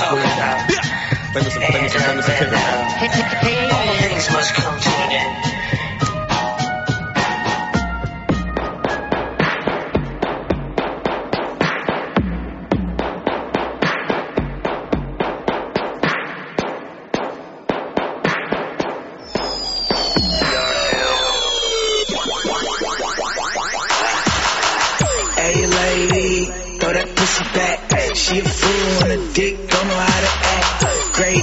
Play me some kicker, man. All things must come to an end. Hey lady, throw that pussy back. She a fool on a dick, don't know how to act. Grade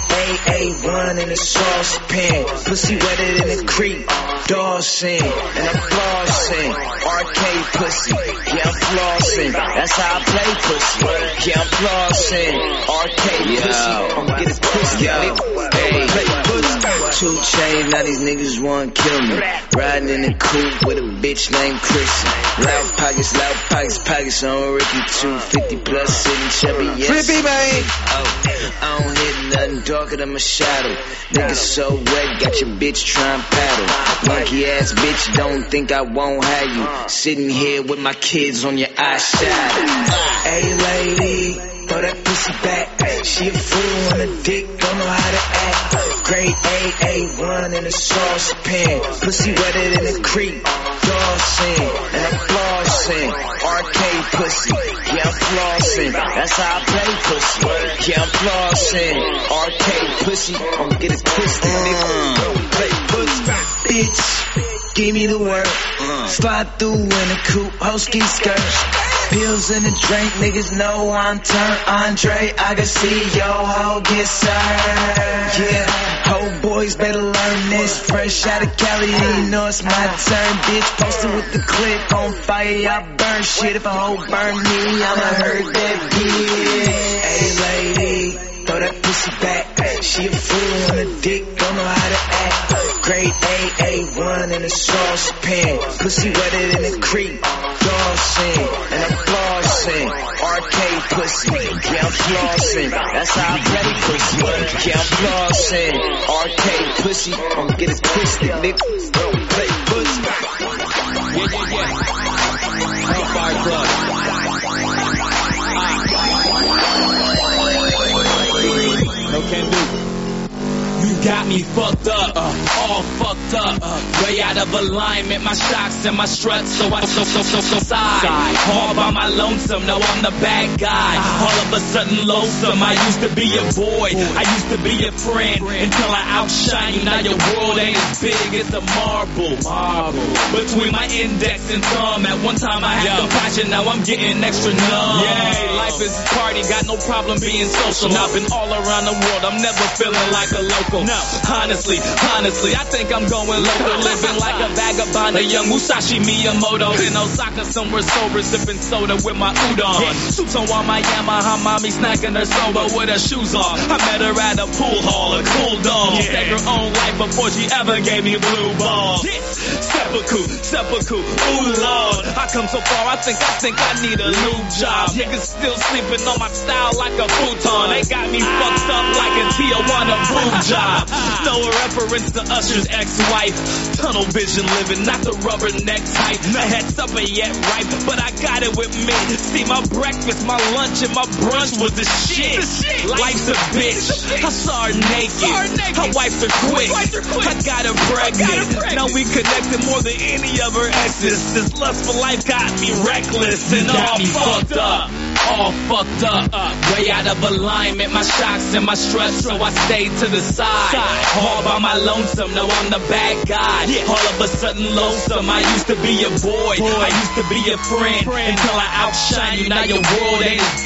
A1 in a saucepan. Pussy wetter than a creek. Dawson, and I'm flossing. Arcade pussy, yeah I'm flossing. That's how I play pussy. Yeah I'm flossing. Arcade pussy, I'ma get a pussy. Hey, play pussy. 2 Chainz, now these niggas wanna kill me. Riding in a coupe with a bitch named Chrissy. Loud pockets on Ricky. 250 plus sitting chubby, yes. Flippy, man. Oh, I don't hit nothing darker than my shadow. Niggas so wet, got your bitch trying paddle. Monkey ass bitch, don't think I won't have you sitting here with my kids on your eyeshadow. Hey lady, throw that pussy back. She a fool on a dick, don't know how to act. Grade A1 in a saucepan. Pussy wetter than a creek. Dawson, and I'm flossing. Arcade pussy, yeah I'm flossing. That's how I play pussy. Yeah I'm flossing. Arcade pussy, I'ma get it twisted, nigga. Play pussy, bitch. Give me the word. Slide through in a coupe, hosky skirt. Pills in the drink, niggas know I'm turned. Andre, I can see yo ho get served. Yeah, ho boys better learn this. Fresh out of Cali, you know it's my turn. Bitch posted with the clip on fire, I burn shit. If a hoe burn me, I'ma hurt that bitch. Hey lady, throw that pussy back. She a fool on a dick, don't know how to act. Grade A1 in a saucepan. Pussy wetter than a creek. Dawson, and I'm flossing. Arcade pussy, yeah I'm flossing. That's how I play pussy. Yeah I'm flossing. Arcade pussy, I'ma get it twisted, nigga. Play pussy. Yeah. Hellfire Club. No can do. You got me fucked up, all fucked up, way out of alignment, my shocks and my struts, so I side, all by my lonesome, no I'm the bad guy, all of a sudden lonesome, I used to be a boy, I used to be a friend, until I outshine you, now your world ain't as big as a marble, between my index and thumb, at one time I had compassion, now I'm getting extra numb, yeah, life is a party, got no problem being social, I've been all around the world, I'm never feeling like a local. No, honestly, I think I'm going local, living like a vagabond, a young Musashi Miyamoto in Osaka, somewhere sober, sipping soda with my udon. Suits on while my Yamaha mommy snacking her soba with her shoes off. I met her at a pool hall, a cool dog. Take her own life before she ever gave me blue balls. Seppuku, ooh lord, I come so far, I think I need a new job. Niggas still sleeping on my style like a futon. They got me fucked up like a Tijuana boob job. No reference to Usher's ex-wife. Tunnel vision living, not the rubberneck type. I had supper yet ripe, but I got it with me. See, my breakfast, my lunch, and my brunch was the shit. Life's a bitch. I saw her naked. Her wiped her quick. I got her pregnant. Now we connected more than any of her exes. This lust for life got me reckless and all fucked up. All fucked up, way out of alignment, my shocks and my struts, so I stayed to the side. All by my lonesome, no I'm the bad guy. All of a sudden lonesome, I used to be a boy, I used to be a friend, until I outshine you, now your world ain't as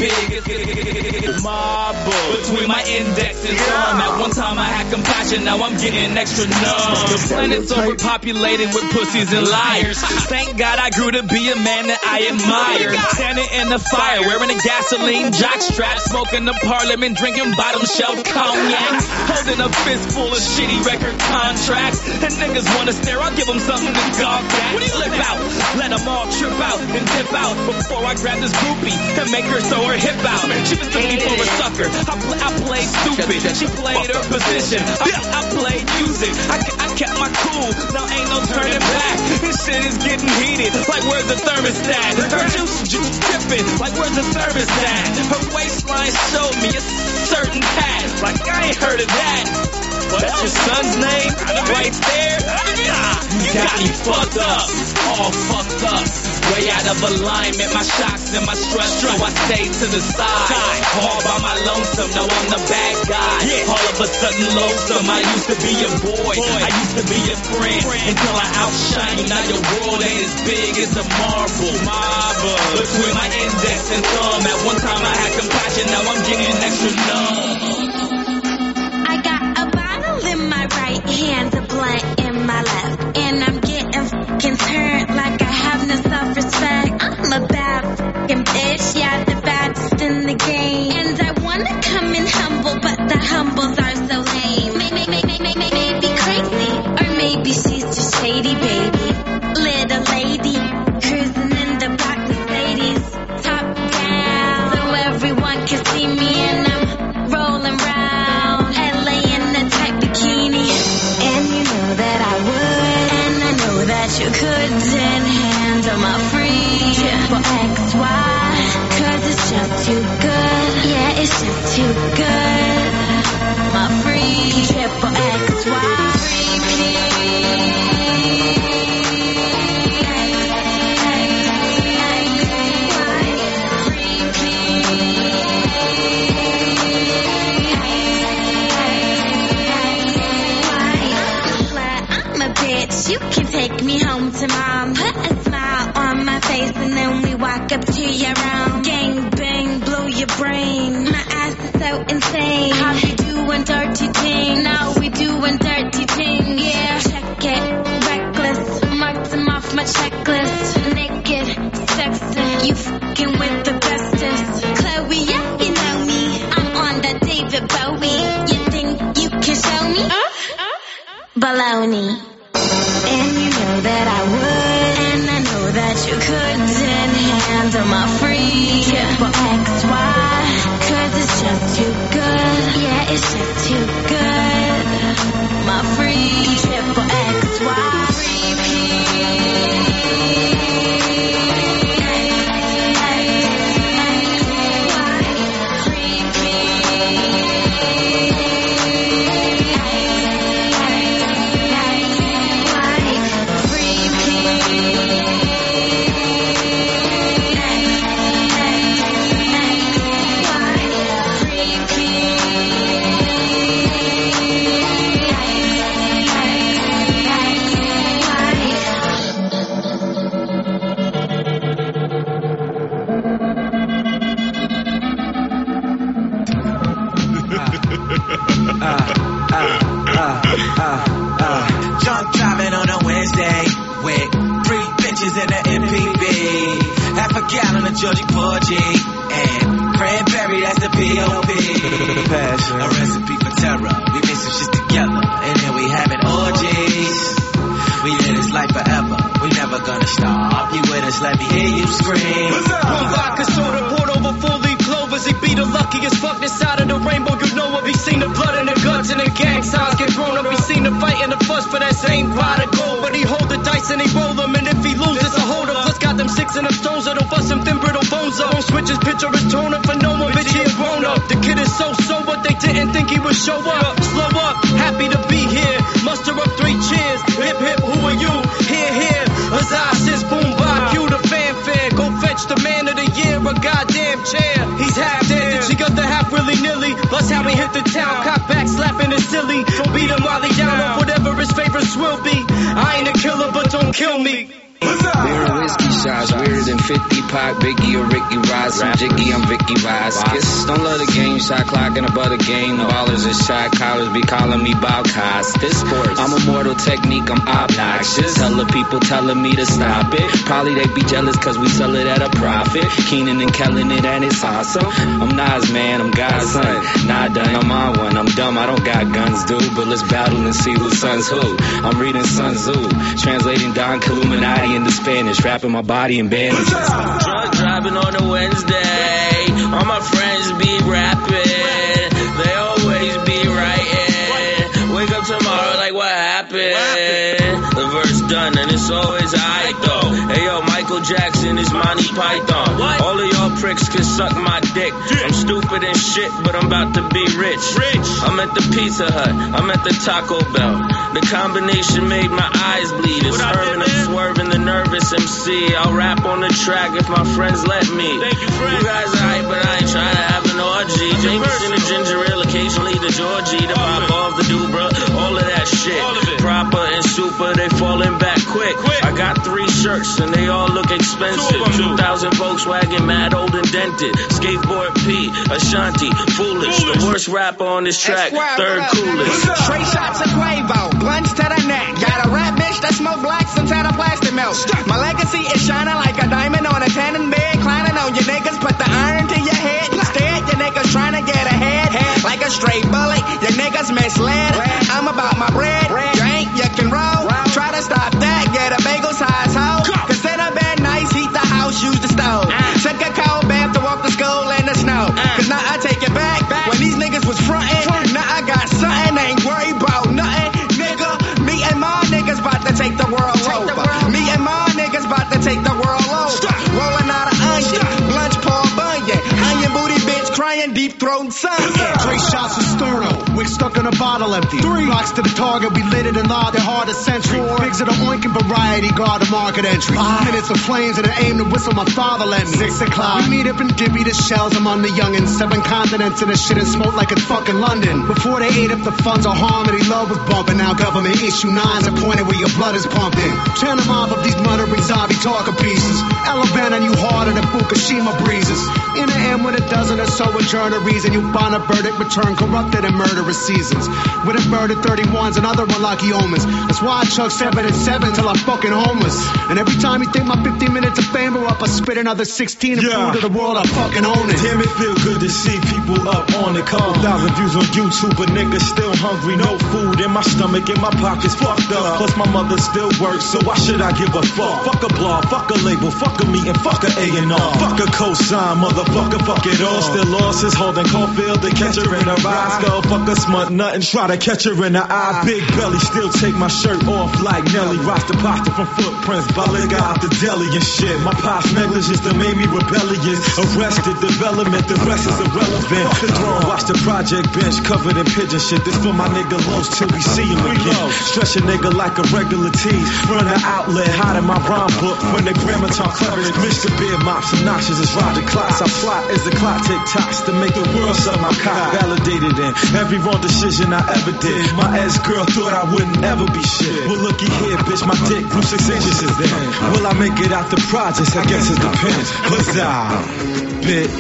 big as my boy. Between my index and thumb, at one time I had compassion, now I'm getting extra numb. The planet's overpopulated with pussies and liars. Thank God I grew to be a man that I admire. Standing in the fire, wearing a gasoline jockstrap, smoking the Parliament, drinking bottom shelf cognac, holding a fistful of shitty record contracts. And niggas wanna stare, I'll give them something to gawk at. Flip out, let them all trip out and dip out before I grab this groupie and make her throw her hip out. She mistook me for a sucker. I played stupid. She played her position. I played music. I kept my cool. Now ain't no turning back. And shit is getting heated. Like where's the thermostat? Her juice dripping. Like where's the thermostat? Her waistline showed me a certain tat. Like I ain't heard of that. Well, that's your son's name right there. You got me fucked up, all fucked up. Way out of alignment, my shocks and my struts. So I stay to the side, all by my lonesome. No, I'm the bad guy. All of a sudden lonesome. I used to be your boy, I used to be your friend, until I outshine you. Now your world ain't as big as a marble. Between my index and thumb. At one time I had compassion, now I'm getting extra numb. In my right hand, a blunt in my left, and I'm getting fucking turned like I have no self-respect. I'm a bad fucking bitch, yeah, the baddest in the game, and I wanna come in humble, but the humbles are so lame. Maybe crazy, or maybe she's just shady, baby. Little lady, cruising in the black Mercedes, top down, so everyone can see me, and I'm rolling round LA in a tight bikini. And you know that I would, and I know that you couldn't handle my free triple XY, 'cause it's just too good. Yeah, it's just too good. My free triple XY. You can take me home to mom. Put a smile on my face and then we walk up to your room. Gang bang, blow your brain. My ass is so insane. How we doing dirty ting? Now we doing dirty ting. Yeah, check it, reckless. Marked them off my checklist. Naked, sexy. You fucking with the bestest. Chloe, yeah, you know me. I'm on the David Bowie. You think you can show me? Baloney. And you know that I would, and I know that you couldn't handle my free triple XY, 'cause it's just too good. Yeah, it's just too good. My free triple XY. Drunk driving on a Wednesday with 3 bitches in the MPV, half a gallon of Georgie Porgy, and cranberry, that's the P.O.P. A recipe for terror. We mix some shit together and then we having orgies. We live this life forever, we never gonna stop. You with us, let me hear you scream. One vodka soda poured over 4-leaf clovers. He be the luckiest fuck this side of the rainbow. You know what? We seen the blood in the guts and the gang signs get thrown up. We seen the fight and the fuss for that same pot of gold. But he hold the dice and he roll them, and if he loses, it's a hold up. Plus got them 6 in them stones that'll bust him thin brittle bones up. Don't switch his picture, his tone up for no one, bitch, he a grown up. The kid is so sober, they didn't think he would show up. Slow up, happy to be here. Muster up 3 cheers. Hip hip, who are you? Here, huzzah, says boom bop, cue the fanfare. Go fetch the man of the year, a goddamn chair. He's half dead, she got the half willy-nilly. Plus how he hit the town, cock back, slapping his silly. Don't beat him while he down on whatever his favorites will be. I ain't a killer, but don't kill me. Weird whiskey shots, weirder than 50 Pac, Biggie or Ricky Ross. I'm Jiggy, I'm Vicky Vasquez. Don't love the game, shot clocking above the game. Ballers and shot callers be calling me Bob Costas. I'm immortal technique, I'm obnoxious. Hella people telling me to stop it. Probably they be jealous cause we sell it at a profit. Keenan and Kellen it and it's awesome. I'm Nas, man, I'm God's son. Not done, I'm on one. I'm dumb, I don't got guns, dude. But let's battle and see who sons who. I'm reading Sun Tzu, translating Don Illuminati into Spanish, wrapping my body in bandages. Drunk driving on a Wednesday, all my friends be rapping, they always be writing. Wake up tomorrow like what happened? The verse done, and it's always alright though. Hey yo, Michael Jackson is Monty Python. What? All of y'all pricks can suck my dick. I'm stupid and shit, but I'm about to be rich. I'm at the Pizza Hut, I'm at the Taco Bell. The combination made my eyes bleed. It's Herman, I'm swerving the nervous MC. I'll rap on the track if my friends let me. Thank you, friends. You guys alright, but I ain't trying to have an orgy. Jameson and ginger ale, occasionally the Georgie, the pop off, the Dubra, all of that shit. Proper and super, they falling back quick. I got 3 shirts and they all look expensive. 2000 Volkswagen, mad old and dented. Skateboard P, Ashanti, foolish. The worst rapper on this track, third coolest. Straight shots of Quavo, blunts to the neck. Got a rap bitch that smoke blacks and tat a plastic melt. My legacy is shining like a diamond on a tanning bed. Climbing on your niggas, put the iron to your head. Instead, your niggas trying to get ahead. Like a straight bullet, your niggas misled. I'm about my bread, drink, you can roll. Try to stop that, get a bagel size hoe. Cause in a bed nice, heat the house, use the stove. Took a cold bath to walk to school in the snow. Cause now I take it back, when these niggas was frontin'. Now I got something, ain't worried about nothing. Nigga, me and my niggas about to take the world over. Me and my niggas about to take the world over. Rolling out of onion, lunch Paul Bunyan. Onion booty bitch crying, deep throating son. 3 shots of Sterno, wick stuck in a bottle empty. 3 blocks to the target, we lit it and logged it hard as century. Pigs of the oinking variety, guard the market entry. 5 minutes of flames and an aim to whistle my father lent me. 6 o'clock, we meet up and divvy the shells among the youngins. 7 continents and the shit and smoke like it's fucking London. Before they ate up the funds of harmony, love was bumping. Now government issue 9s are pointed where your blood is pumping. Turn them off of these muttering zombie talker pieces. Alabama you harder than Fukushima breezes. In the end with a dozen or so adjourn a reason. You find a verdict, return corrupted and murderous seasons. With a bird at 31s and other unlucky omens. That's why I chug 7 and 7 till I'm fucking homeless. And every time you think my 15 minutes of fame are up, I spit another 16 and prove to the world I fucking own it. Damn, it feel good to see people up on it. Couple thousand views on YouTube, but niggas still hungry. No food in my stomach, and my pockets fucked up. Plus my mother still works, so why should I give a fuck? Fuck a blog, fuck a label, fuck a meeting, fuck a A&R. Fuck a cosign, motherfucker, fuck it all. Still lost his Holden Caulfield, they catch her in her eyes. Go fuck a smut nut and try to catch her in the eye. Big belly, still take my shirt off like Nelly. Rocks the pasta from footprints, Baliga out the deli and shit. My pop's negligence that made me rebellious. Arrested development, the rest is irrelevant. The throne, watch the project bench covered in pigeon shit. This for my nigga Los till we see him again. Stretch a nigga like a regular tease. Run the outlet, hide in my rhyme book. When the grammar talk clever, Mr. Beard mops, obnoxious as Roger Klotz. I plot as the clock tick tocks to make the world suck my cock. Validated in every wrong decision I ever did. My ex-girl thought I wouldn't ever be shit. Well, looky here, bitch, my dick grew 6 inches since then. Will I make it out the projects? I guess it depends. Huzzah, bit.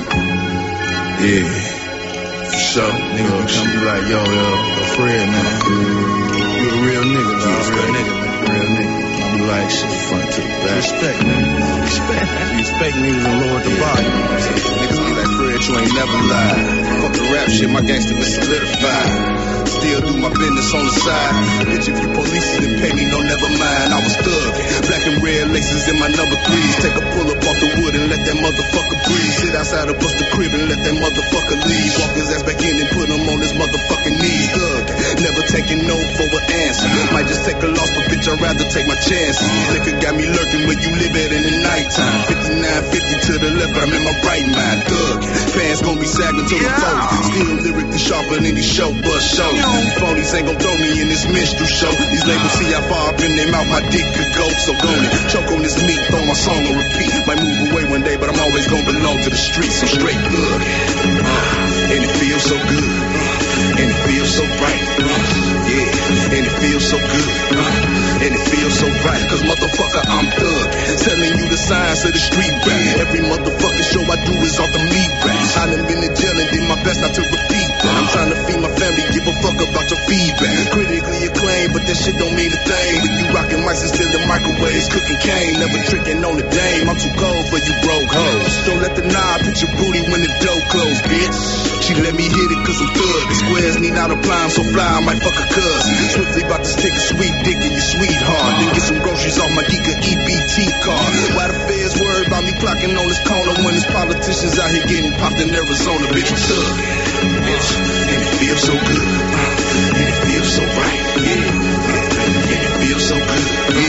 Yeah. So, nigga be come be like, yo, Fred, man. You a real nigga, man. Real nigga, man. Real nigga. I be like, shit, front to the back. Respect, man. Respect niggas and lower the bar. Niggas be like, Fred, you ain't never lied. Fuck the rap shit, my gangster been solidified. Still do my business on the side. Bitch, if you police then pay me, no, never mind. I was thug. Black and red laces in my number 3s. Take a pull up off the wood and let that motherfucker breathe. Sit outside of bust the crib and let that motherfucker leave. Walk his ass back in and put him on his motherfucking knees. Thug, never taking no for an answer. Might just take a loss, but bitch, I'd rather take my chances. Liquor got me lurking where you live at in the nighttime. 5950 to the left, but I'm in my right mind. Thug, pants gon' be sagging to the floor. Still lyrically sharper than these show bus shows. These phonies ain't gon' throw me in this minstrel show. These labels see how far up in their mouth my dick could go. So go on it, choke on this meat, throw my song on repeat. Might move away one day, but I'm always gon' belong to the streets. So straight thug, and it feels so good, and it feels so bright, yeah, and it feels so good, and it feels so right. Cause motherfucker, I'm thug, telling you the science of the street rap. Every motherfucking show I do is off the meat raps. I done been to jail and did my best not to repeat that. I'm trying to feed my family, give a fuck about your feedback. Critically acclaimed, but that shit don't mean a thing. When you rockin' mics and still the microwaves, cooking cane, never tricking on the dame. I'm too cold for you broke hoes. Don't let the knob hit your booty when the dough close, bitch. She let me hit it cause I'm thug. The squares need not apply, I'm so fly, I might fuck a cuz. Swiftly about to stick a sweet dick in your sweetheart. Then get some groceries off my Geeka EBT card. Why the feds worried about me clocking on this corner when there's politicians out here getting popped in Arizona, bitch, I'm thug. Bitch, and it feels so good, and it feels so right, yeah, and it feels so good, yeah.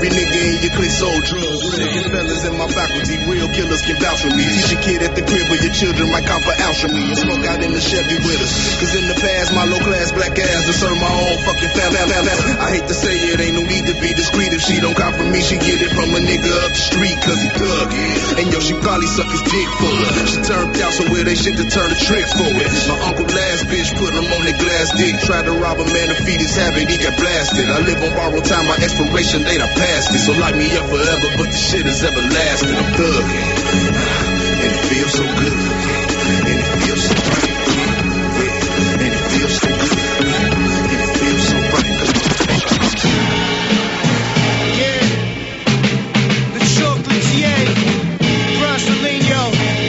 Every nigga in your clique sold drugs. Sick fellas in my faculty, real killers can vouch for me. Teach a kid at the crib where your children might count for ounce from me. And smoke out in the Chevy with us. Cause in the past, my low-class black ass to serve my own fucking family. I hate to say it, ain't no need to be discreet. If she don't come from me, she get it from a nigga up the street. Cause he thug, yeah. And yo, she probably suck his dick for her. She turned out so weird, they shit to turn the trick for it. My uncle last bitch put him on the glass dick. Tried to rob a man to feed his habit, he got blasted. I live on borrowed time, my expiration date I passed it. So lock me up forever, but the shit is everlasting. I'm thugging, and it feels so good, and it feels so right, yeah. And it feels so good, and it feels so right. Yeah, the chocolatier, Rosalino.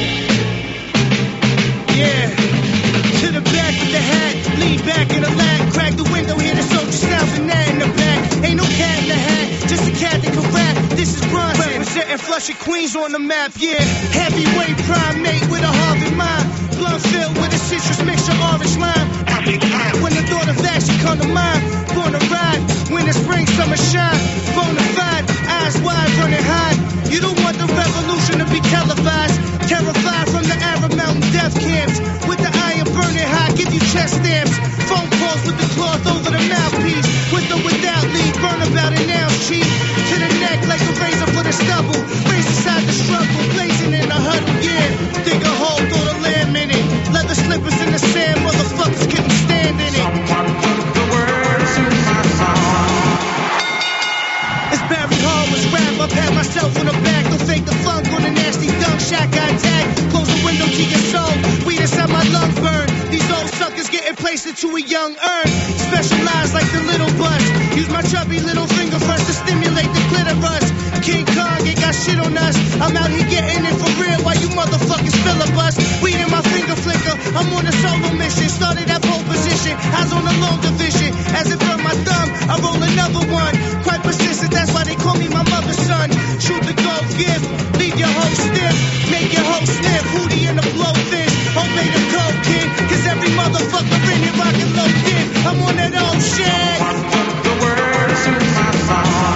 Yeah, to the back of the hat, lean back in the lap, crack the window, hear the soldier sounds and that in the back. Ain't no cat in the hat, just a cat that can rap. This is Bronson, representing Flushing Queens on the map, yeah. Heavyweight primate with a Harvard mind. Blood filled with a citrus mixture, orange lime. When the thought of action come to mind, born to ride, winter, spring, summer shine. Bonafide, eyes wide, running high. You don't want the revolution to be televised. Terrified from the Arab Mountain death camps. With the iron burning high, give you chest stamps. Phone calls with the cloth over the mouthpiece. With or without lead, burn about an ounce cheap. To the neck like a razor for the stubble. Raise aside the struggle, blazing in a huddle, yeah. Dig a hole, throw the lamb in it. Leather slippers in the sand, motherfuckers couldn't stand in it. The words in my song. It's Barry Harwood's rap, I pat myself on the back. Don't fake the funk on a nasty dunk, shotgun tag. Close the window to your soul, weed inside my lungs burn. These old suckers getting placed into a young urn. Specialized like the little bus. Use my chubby little finger first to stimulate the clitoris. King Kong ain't got shit on us. I'm out here getting it for real while you motherfuckers filibust. Weed in my finger flicker. I'm on a solo mission. Started at pole position. Eyes on the long division. As it burn my thumb, I roll another one. Quite persistent, that's why they call me my mother's son. Shoot the gold gift. Leave your hoe stiff. Make your hoe sniff. Hootie in the blowfish. Obey the code, kid. Cause every motherfucker in here rockin' low dip. I'm on that old shit. The words in my song.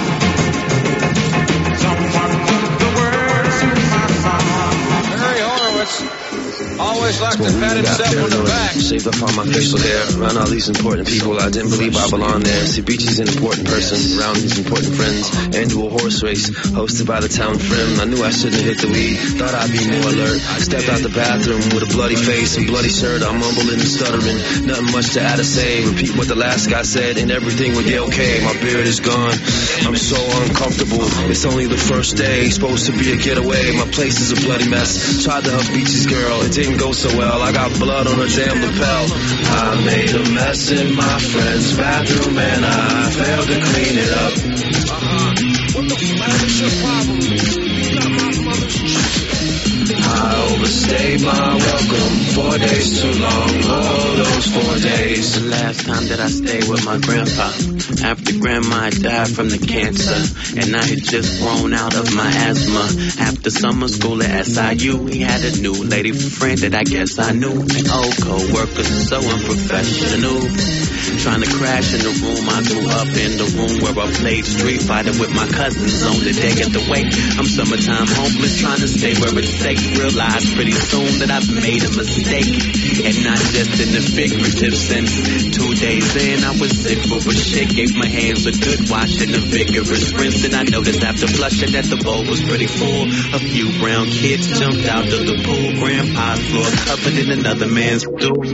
Always like to pat himself on the back. Shaved up all my facial hair. Around all these important people, I didn't believe I belonged there. See, Beachy's an important person. Around these important friends. Annual horse race, hosted by the town friend. I knew I shouldn't hit the weed. Thought I'd be more alert. Stepped out the bathroom with a bloody face and bloody shirt. I'm mumbling and stuttering. Nothing much to add or say. Repeat what the last guy said and everything would get okay. My beard is gone. I'm so uncomfortable. It's only the first day. Supposed to be a getaway. My place is a bloody mess. Tried to help Beachy's girl. It didn't go so well. I got blood on her damn lapel. I made a mess in my friend's bathroom and I failed to clean it up. What the fuck is your problem? You got my mother's I overstayed my welcome. 4 days too long. Oh, those 4 days. The last time that I stayed with my grandpa, after grandma died from the cancer, and I had just grown out of my asthma. After summer school at SIU, he had a new lady friend that I guess I knew. An old co-worker, so unprofessional. Trying to crash in the room, I grew up in the room where I played Street Fighter with my cousins on the deck at the wake. I'm summertime homeless, trying to stay where it's safe. Realize pretty soon that I've made a mistake, and not just in the figurative sense. 2 days in, I was sick for a shit. Gave my hands a good wash and a vigorous rinse, and I noticed after flushing that the bowl was pretty full. A few brown kids jumped out of the pool. Grandpa's floor covered in another man's stool.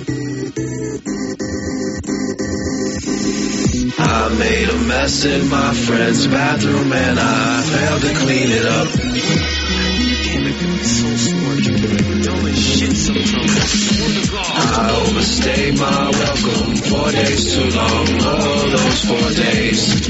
I made a mess in my friend's bathroom and I failed to clean it up. I overstayed my welcome. 4 days too long. Oh, those 4 days.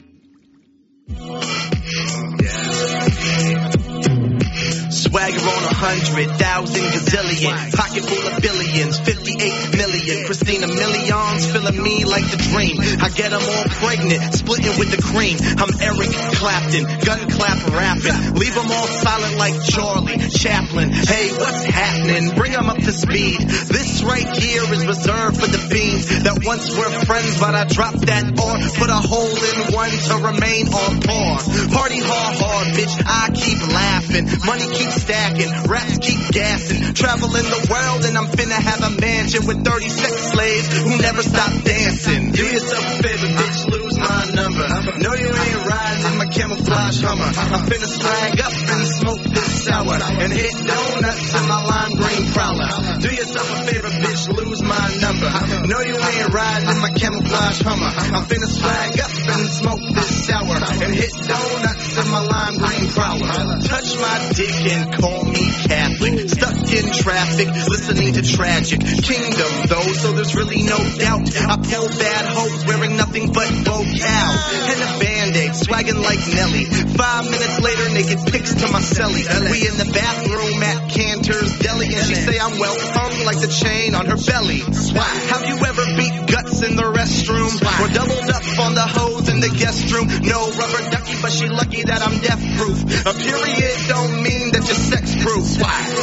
Swagger on 100,000 gazillion, pocket full of billions, 58 million. Christina Milians filling me like the dream. I get them all pregnant, splitting with the cream. I'm Eric Clapton, gun clap rapping. Leave them all silent like Charlie Chaplin. Hey, what's happening? Bring them up to speed. This right here is reserved for the fiends that once were friends, but I dropped that or put a hole in one to remain on par. Party hard, bitch, I keep laughing. Money keeps stacking, raps keep gassing. Traveling the world and I'm finna have a mansion with 30 sex slaves who never stop dancing. Do yourself a favor, bitch, lose my number. No, you ain't riding in my camouflage Hummer. I'm finna swag up and smoke this sour and hit donuts in my lime green prowler. Do yourself a favor, bitch, lose my number. No, you ain't riding in my camouflage Hummer. I'm finna swag up and smoke this sour and hit donuts in my lime green prowler. Touch my dick and call me Catholic. Stuck in traffic, listening to Tragic Kingdom, though, so there's really no doubt. I pull bad hoes wearing nothing but vocal and a band-aid, swagging like Nelly. 5 minutes later, naked pics to my celly. We in the bathroom at Cantor's Deli, and she say I'm well hung like the chain on her belly. Have you ever beat guts in the restroom or doubled up on the hose in the guest room? No rubber ducky, but she lucky that I'm death-proof. A period don't mean that you're sex-proof.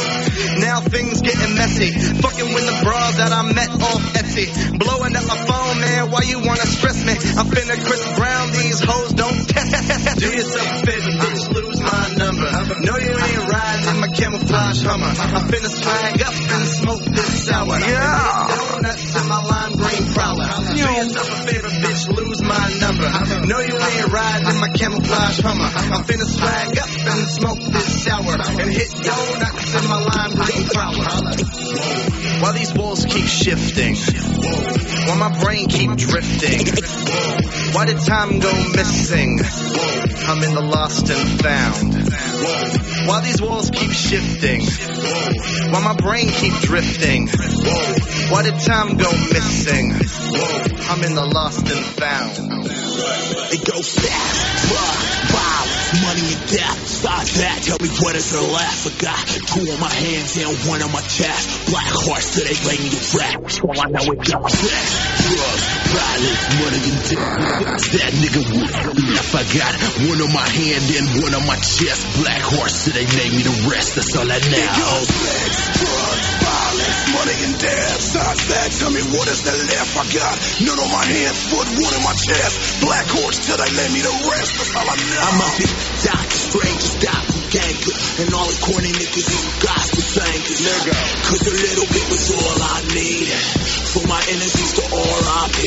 Now things getting messy. Fucking with the bras that I met off Etsy. Blowing up my phone, man, why you wanna stress me? I'm finna Chris Brown, these hoes don't test. Do yourself a favor, bitch, lose my number. No, you ain't riding in my camouflage Hummer. I'm finna swag up and smoke this sour. Yeah. Donuts in my lime green prowler. Do yourself a favor, bitch, lose my number. No, you ain't riding in my camouflage Hummer. I'm finna swag up and smoke this sour and hit donuts in my lime green prowler. While these walls keep shifting, while my brain keep drifting, why did time go missing? I'm in the lost and found. While these walls keep shifting, while my brain keep drifting, why did time go missing? I'm in the lost and found. It goes fast, violence, money and death. Besides that, tell me what is there left? I got two on my hands and one on my chest. Black horse till they lay me to rest. So I know it goes fast. Drugs, violence, money and death. That nigga would left. I got one on my hand and one on my chest. Black horse till they lay me to rest. That's all I know. It goes fast. Drugs, violence, money and death. Besides that, tell me what is there left? I got none on my hands, foot, one on my chest. Black horse till they lay me to rest. That's all I know. I'm a big doctor, stranger, doppelganger, and all the corny niggas who gospel singers. Cause a little bit was all I needed for my energies to R.I.P.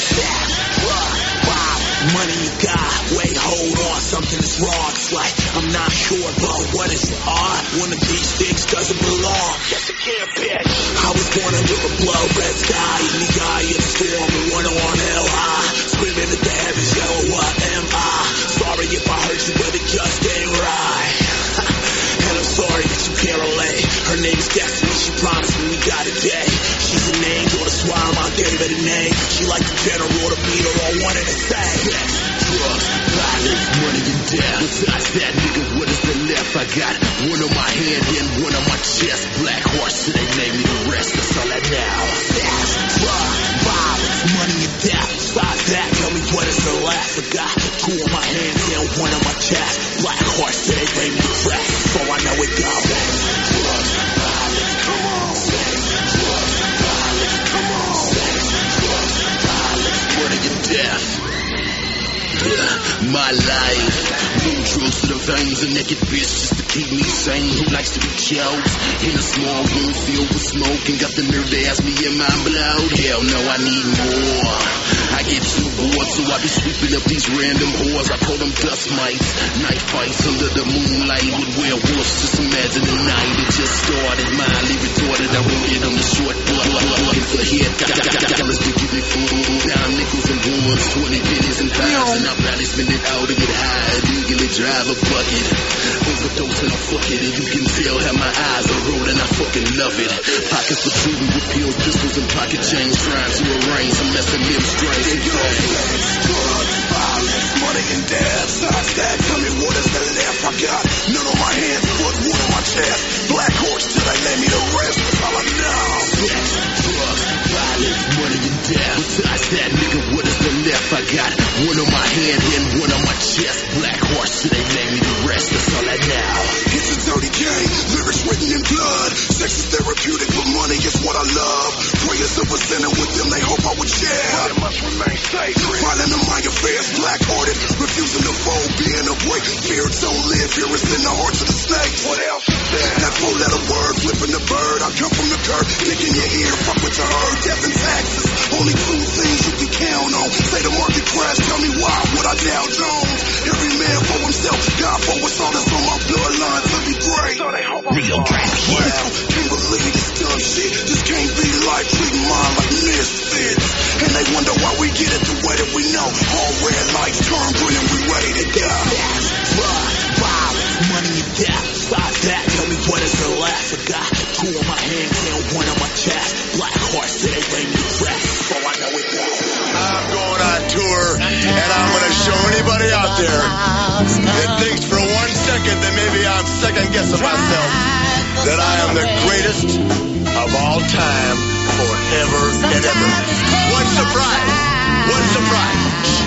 Wow, money you got, wait, hold on, something is wrong. It's like I'm not sure, but what is it? One of these things doesn't belong. Yes, it can't be. I was born under a blood red sky, in the eye of the storm, and one on hell high, screaming at the heavens, yo, what am I? Sorry if I hurt you, but it just ain't right. And I'm sorry that you can't relate. Her name's Destiny, she promised me we got a day. She's an angel, that's why I gave her the name. She like the general, the beater, all wanted to say. Drugs, violence, money and death. Besides that, nigga, what is there left? I got one on my hand and one on my chest. Black horse, so they made me the rest. That's all I know. Drugs, violence, money and death. Besides that, tell me what is there left? I got two on my hands and one on my chest. Black horse, so they made me the rest. So I know it goes. Drugs, violence, come on. Drugs, violence, come on. Drugs, violence, money and death. My life, blue drugs to the veins, a naked bitch just to keep me sane. Who likes to be choked in a small room filled with smoke and got the nerve to ask me am I blowed? Hell no, I need more. I get too bored, so I be sweeping up these random whores. I call them dust mites, night fights under the moonlight with werewolves. Just imagine the night it just started. Mildly retorted, I wrote it on the short board. Looking for hit, dollars to give me food. Down nickels and ones, 20 pennies and pies. I probably spend it out to get high, illegally drive a bucket. Overdose and I fuck it, and you can tell how my eyes are rolling, I fucking love it. Pockets protruding with pills, pistols, and pocket chains, trying to arrange some S&M strings. Drugs, violence, money and death. Besides that, tell me what is there left? I got none on my hands, foot, one on my chest. Black horse, so they made me the rest. That's all I know. It's a dirty game, lyrics written in blood. Sex is therapeutic, but money is what I love. Prayers of a sinner with them, they hope I would share. But it must remain sacred. Violent in my affairs, black-hearted, refusing to fold, being a break. Spirits don't live here, it's in the hearts of the snake. What else is there? That four-letter word, flipping the bird. I come from the curb, digging your ear, fuck with your herd. Death and taxes, only two things you can count on. Say the market crash, tell me why would I Dow Jones? Every man for himself, God for us all that's on my bloodline to be great. Real rap, Wow, can't believe this dumb shit. This can't be life, treating mine like misfits. And they wonder why we get it the way that we know. All red lights turn green and we ready to go. Money and death, stop that, tell me what is the last. I got two on my hands and one on my chest. Black horse, so they made me the rest. So I know it's I'm going on tour, and I'm going to show anybody out there that thinks for 1 second that maybe I'm second-guessing myself that I am the greatest of all time forever and ever. What surprise! What surprise!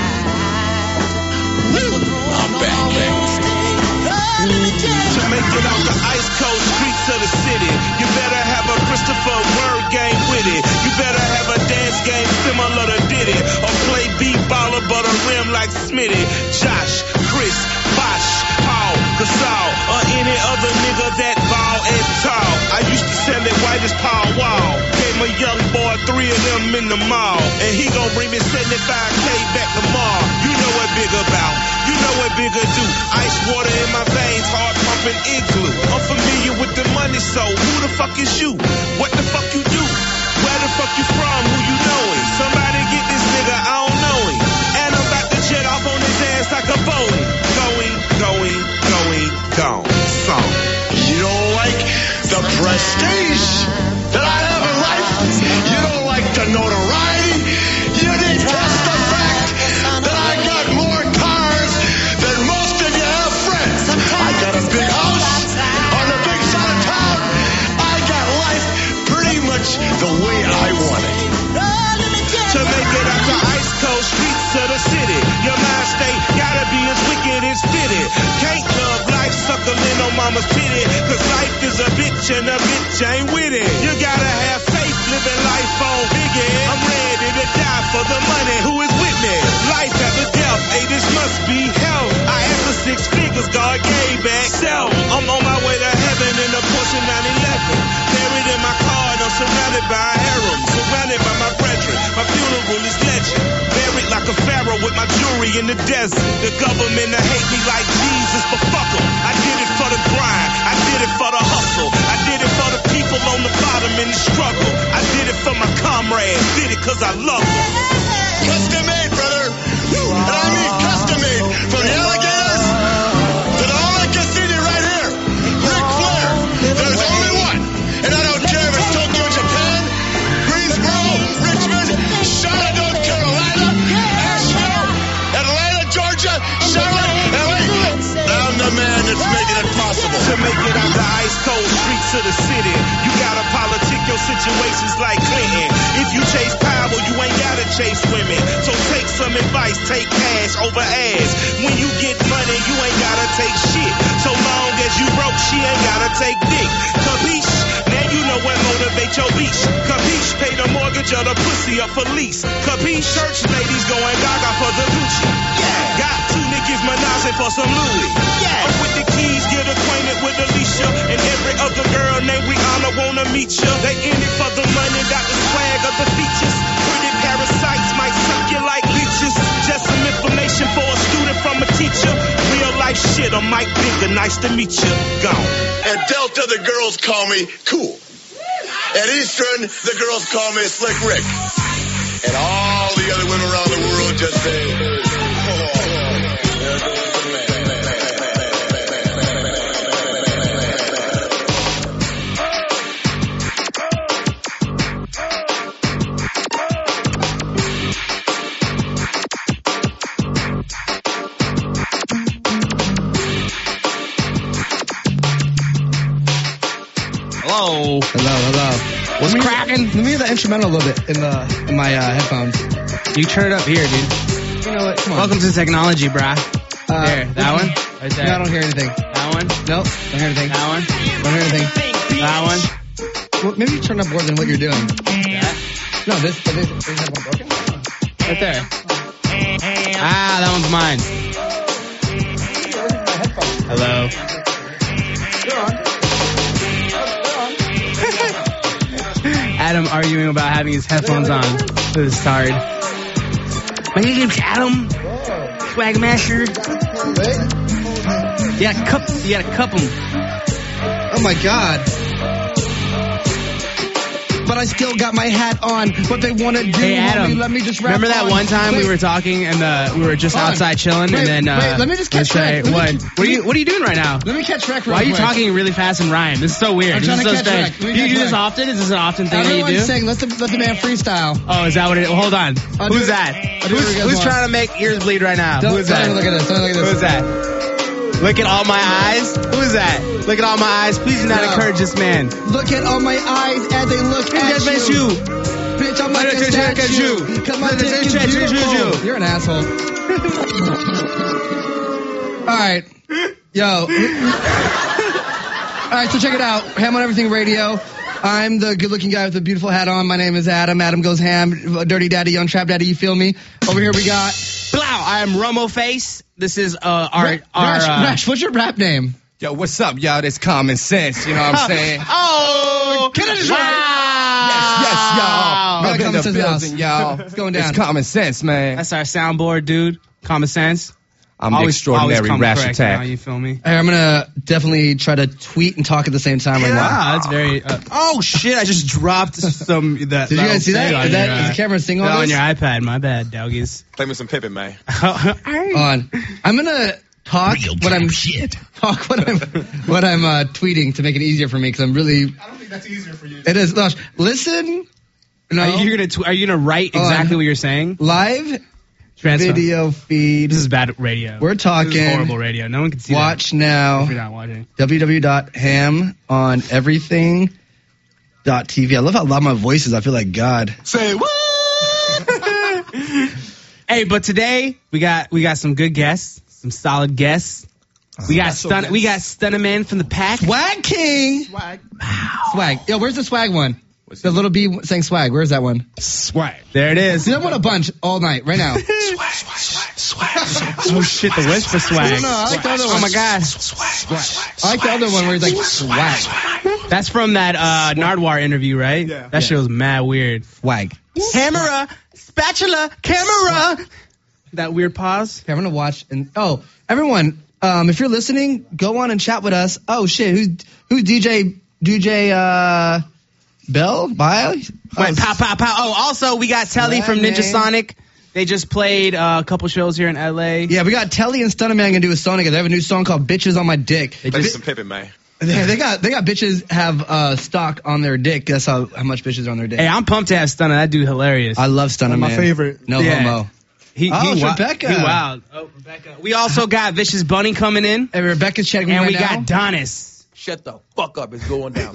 I'm back, baby. To make it out the ice cold streets of the city, you better have a Christopher word game with it. You better have a dance game similar to Diddy, or play B-baller but a rim like Smitty, Josh, Chris, Bosh, Paul, Gasol, or any other nigga that ball and tall. I used to sell it white as Paul Wall. Gave my young boy 3 of them in the mall, and he gon' bring me 75K back tomorrow. You know what big about, you know what bigger do. Ice water in my veins, hard pumping igloo. I'm familiar with the money, so who the fuck is you? What the fuck you do? Where the fuck you from? Who you knowin'? Somebody get this nigga, I don't know him. And I'm about to jet off on his ass like a Boeing. Gone. Song. You don't like the prestige that I have in life? You don't like the notoriety? You detest the fact that I got more cars than most of you have friends. I got a big house on the big side of town. I got life pretty much the way I want it. To make it out the ice cold streets of the city, your mind state gotta be as wicked as fitted. Can't love life suckling on mama's titty, cause life is a bitch and a bitch ain't with it. You gotta have faith living life on biggie. I'm ready to die for the money, who is with me? Life after death, hey, this must be hell. I asked for 6 figures, God gave back 7. I'm on my way to heaven in a Porsche 911. Buried in my car and I'm surrounded by a harem. Surrounded by my brethren, my funeral is legend. Buried like a pharaoh with my jewelry in the desert. The government to hate me like Jesus, but fuck 'em. I did it for the grind, I did it for the hustle, I did it for the people on the bottom in the struggle. I did it for my comrades, did it cause I love them. Custom made, brother. And I mean custom made. From the alligators to the Ola Cassini right here. Ric Flair. There's only one. And I don't care if it's Tokyo, Japan, Greensboro, Richmond, Charlotte, North Carolina, Asheville, Atlanta, Georgia, Charlotte, LA. I'm the man that's making it possible. To make it out the ice cold streets of the city, you gotta politic your situations like Clinton. If you chase power, you ain't gotta chase women. So take some advice, take cash over ass. When you get money, you ain't gotta take shit. So long as you broke, she ain't gotta take dick. Capiche? Now you know what motivates your beach. Capiche? Pay the mortgage or the pussy up for lease. Capiche? Church ladies going gaga for the Gucci. Yeah. Got 2 niggas menaging for some Louis. Yeah. Up with the keys, get acquainted with Alicia. And every other girl named Rihanna wanna meet ya. They in it for the money, got the swag of the features. Pretty parasites might suck you like leeches. Just some information for a student from a teacher. Real life shit, I'm Mike Bigger, nice to meet you. Gone. At Delta, the girls call me Cool. At Eastern, the girls call me Slick Rick. And all the other women around the world just say, Hello. What's cracking? Let me hear the instrumental a little bit in my headphones. You turn it up here, dude. You know what? Come on. Welcome to technology, brah. There, that one? Right there. No, I don't hear anything. That one? Nope, don't hear anything. That one? Don't hear anything. That one? Well, maybe you turn up more than what you're doing. Yeah. No, this headphone broken? Right there. Ah, that one's mine. Hello. Adam arguing about having his headphones on. This is hard. My name's Adam. Swagmaster. You gotta cup them. Oh my God. But I still got my hat on. What they want to do, Hey, Adam, homie, let me just rap remember that on. one time Wait. we were talking and we were just outside chilling and then wait, let me just catch Shrek. What are you doing right now? Let me catch Shrek real Why are you quick. talking really fast and rhyme? This is so weird. I'm This trying is to so catch strange. Shrek. Let me Do you catch do this Shrek. often? Is this an often thing that you Everyone's do? saying, let the man freestyle. Oh, is that what it is? Well, hold on. I'll do Who's it- that? I'll do it again Who's more. trying to make ears bleed right now? Don't Who's that? even look at this. Don't look at this. Who's that? Look at all my eyes. Who's that? Look at all my eyes. Please do not encourage this man. Look at all my eyes as they look at you. Bitch, I'm like a statue. Cause my dick is beautiful. You're an asshole. All right. Yo. All right, so check it out. Ham on Everything Radio. I'm the good-looking guy with the beautiful hat on. My name is Adam. Adam goes ham. Dirty Daddy, Young Trap Daddy, you feel me? Over here we got... Blow. I am Romo Face. This is Rash, what's your rap name? Yo, what's up, y'all? It's Common Sense, you know what I'm saying? Oh! Can I just wow. Yes, y'all. Wow. Up in Common the Sense building, house. y'all. It's going down. It's Common Sense, man. That's our soundboard, dude. Common Sense. I'm the extraordinary come Rash correct Attack. now, you feel me? Hey, I'm gonna definitely try to tweet and talk at the same time right now. Wow, that's very... oh, shit, I just dropped some... Did you guys see that? Is the camera seeing all on this? your iPad, my bad, doggies. Play me some Pippin, man. On. I'm gonna talk what I'm tweeting to make it easier for me because I'm really... I don't think that's easier for you. It is. Losh, listen. No. Are you gonna write exactly what you're saying? Live Transfer. video feed. This is bad radio. We're talking. This is horrible radio. No one can see Watch that. now. If you're not watching. www.hamoneverything.tv. I love how loud my voice is. I feel like God. Say what? Hey, but today we got some good guests, some solid guests. We got Stunna Man from the pack. Swag King. Swag. Yo, where's the swag one? The little B saying swag. Where's that one? Swag. There it is. I want a bunch all night, right now. Oh shit, the whisper swag. No, I like the other one. Oh my god. I like the other one where he's like swag. That's from that Nardwar interview, right? Yeah. That shit was mad weird. Swag. Camera, spatula, camera. That weird pause. Okay, I'm gonna watch and everyone, if you're listening, go on and chat with us. Oh shit, who's DJ Bell? Bio? Wait, pow, pow, pow. Oh, also, we got Telly from Ninja Sonic. They just played a couple shows here in L.A. Yeah, we got Telly and Stunna Man gonna do a song together. They have a new song called Bitches on My Dick. Play some Pippin, man. They got bitches have stock on their dick. That's how much bitches are on their dick. Hey, I'm pumped to have Stunna. That dude hilarious. I love Stunna Man. My favorite. No homo. It's Rebecca. He wild. Oh, Rebecca. We also got Vicious Bunny coming in. Hey, Rebecca's checking me and right we now. got Donis. Shut the fuck up. It's going down.